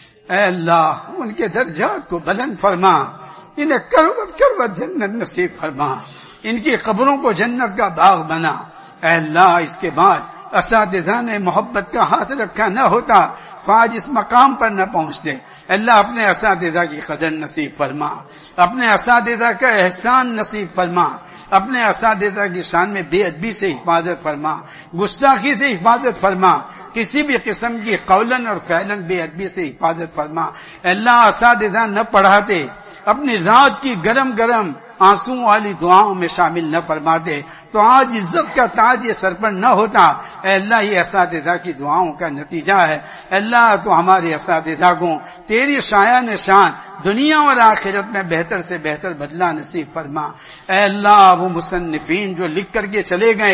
अल्लाह, उनके दर्जात को बुलंद फरमा, इन्हें करवत करवत जन्नत नसीब फरमा, इनकी कब्रों को जन्नत का बाग बना। अल्लाह, इसके बाद असातिज़ा ने मोहब्बत का हाथ रखा न होता तो आज इस मकाम पर न पहुंचते। अल्लाह, अपने असातिज़ा की कदर नसीब फरमा, अपने असातिज़ा का एहसान नसीब फरमा, अपने असातिज़ा की शान में बेअदबी से हिफाजत फरमा, गुस्ताखी से हिफाजत फरमा, किसी भी किस्म की कौलन और फैलन बेअदबी से हिफाजत फरमा। अल्लाह, असातिज़ा न पढ़ाते, अपनी रात की गरम गरम आंसू वाली दुआओं में शामिल न फरमाते तो आज इज्जत का ताज ये सर पर न होता। अल्लाह, ये असातिज़ा की दुआओं का नतीजा है। अल्लाह, तो हमारे असातिज़ा को तेरी शायान शान दुनिया और आखिरत में बेहतर से बेहतर बदला नसीब फरमा। अल्लाह, वो मुसन्निफीन जो लिख करके चले गए,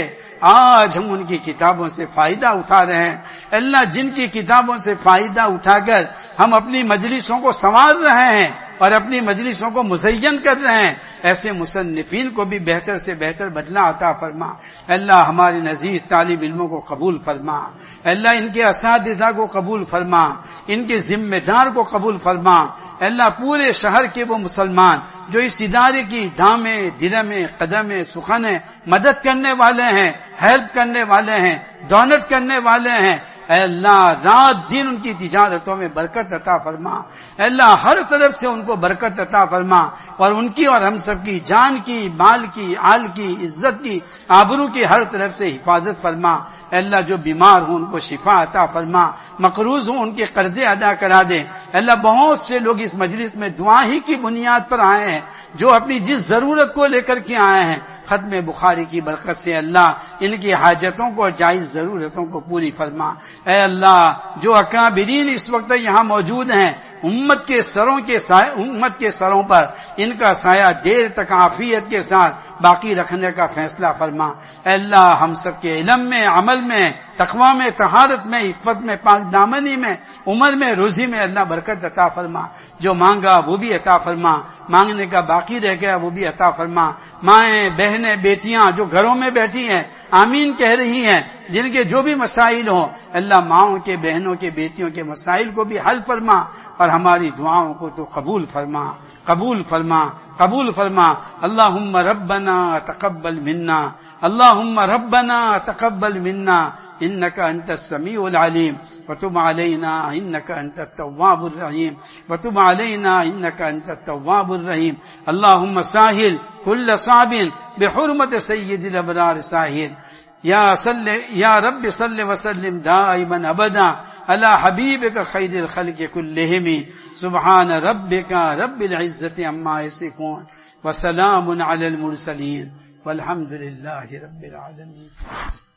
आज हम उनकी किताबों से फायदा उठा रहे हैं। अल्लाह, जिनकी किताबों से फायदा उठाकर हम अपनी मजलिसों को संवार रहे हैं और अपनी मजलिसों को मुज़य्यन कर रहे हैं, ऐसे मुसन्निफीन को भी बेहतर से बेहतर बदला अता फरमा। अल्लाह, हमारे नजीज तालिब इल्मों को कबूल फरमा। अल्लाह, इनके असातिज़ा को कबूल फरमा, इनके जिम्मेदार को कबूल फरमा। अल्लाह, पूरे शहर के वो मुसलमान जो इस इदारे की दामे दिरमे कदमे सुखने मदद करने वाले हैं, हेल्प करने वाले हैं, डोनेट करने वाले हैं, अल्लाह, रात दिन उनकी तिजारतों में बरकत अता फरमा। अल्लाह, हर तरफ से उनको बरकत अता फरमा और उनकी और हम सब की जान की, माल की, आल की, इज्जत की, आबरू की हर तरफ से हिफाजत फरमा। अल्लाह, जो बीमार हो उनको शिफा अता फरमा, मकरूज हो उनके कर्जे अदा करा दे। अल्लाह, बहुत से लोग इस मजलिस में दुआ ही की बुनियाद पर आए हैं, जो अपनी जिस जरूरत को लेकर के आए हैं, खत्म बुखारी की बरकत से अल्लाह इनकी हाजतों को और जायज जरूरतों को पूरी फरमा। ऐ अल्लाह, जो अकाबिरीन इस वक्त यहाँ मौजूद हैं, उम्मत के सरों के साय उम्मत के सरों पर इनका साया देर तक आफियत के साथ बाकी रखने का फैसला फरमा। अल्लाह, हम सब के इल्म में, अमल में, तकवा में, तहारत में, इफ़्फ़त में, पाक दामनी में, उम्र में, रोजी में अल्लाह बरकत अता फरमा। जो मांगा वो भी अता फरमा, मांगने का बाकी रह गया वो भी अता फरमा। माएं, बहनें, बेटियां जो घरों में बैठी हैं, आमीन कह रही हैं, जिनके जो भी मसाइल हों, अल्लाह माओं के, बहनों के, बेटियों के मसाइल को भी हल फरमा और हमारी दुआओं को तो कबूल फरमा, कबूल फरमा, कबूल फरमा। अल्लाहुम्मा रब्बना तक़ब्बल मिन्ना, अल्लाहुम्मा रब्बना तक़ब्बल मिन्ना इन्नका अंतस समीउल अलीम व तुब अलैना इन्नका अंतत तव्वाबुर रहीम व तुब अलैना इन्नका अंतत तव्वाबुर रहीम। अल्लाहुम्मा साहिल कुल्ल साबिन बिहुर्मत सय्यिदिल अबरार साहिल। या सल्ले या रब्बि सल्लि व सल्लिम दाइमन अबदा अला हबीबिका खैरिल खल्क़ि कुल्लिहिम। सुब्हान रब्बिका रब्बिल इज्जति अम्मा यसिफून व सलामुन अलल मुरसलीन वल्हम्दुलिल्लाहि रब्बिल आलमीन।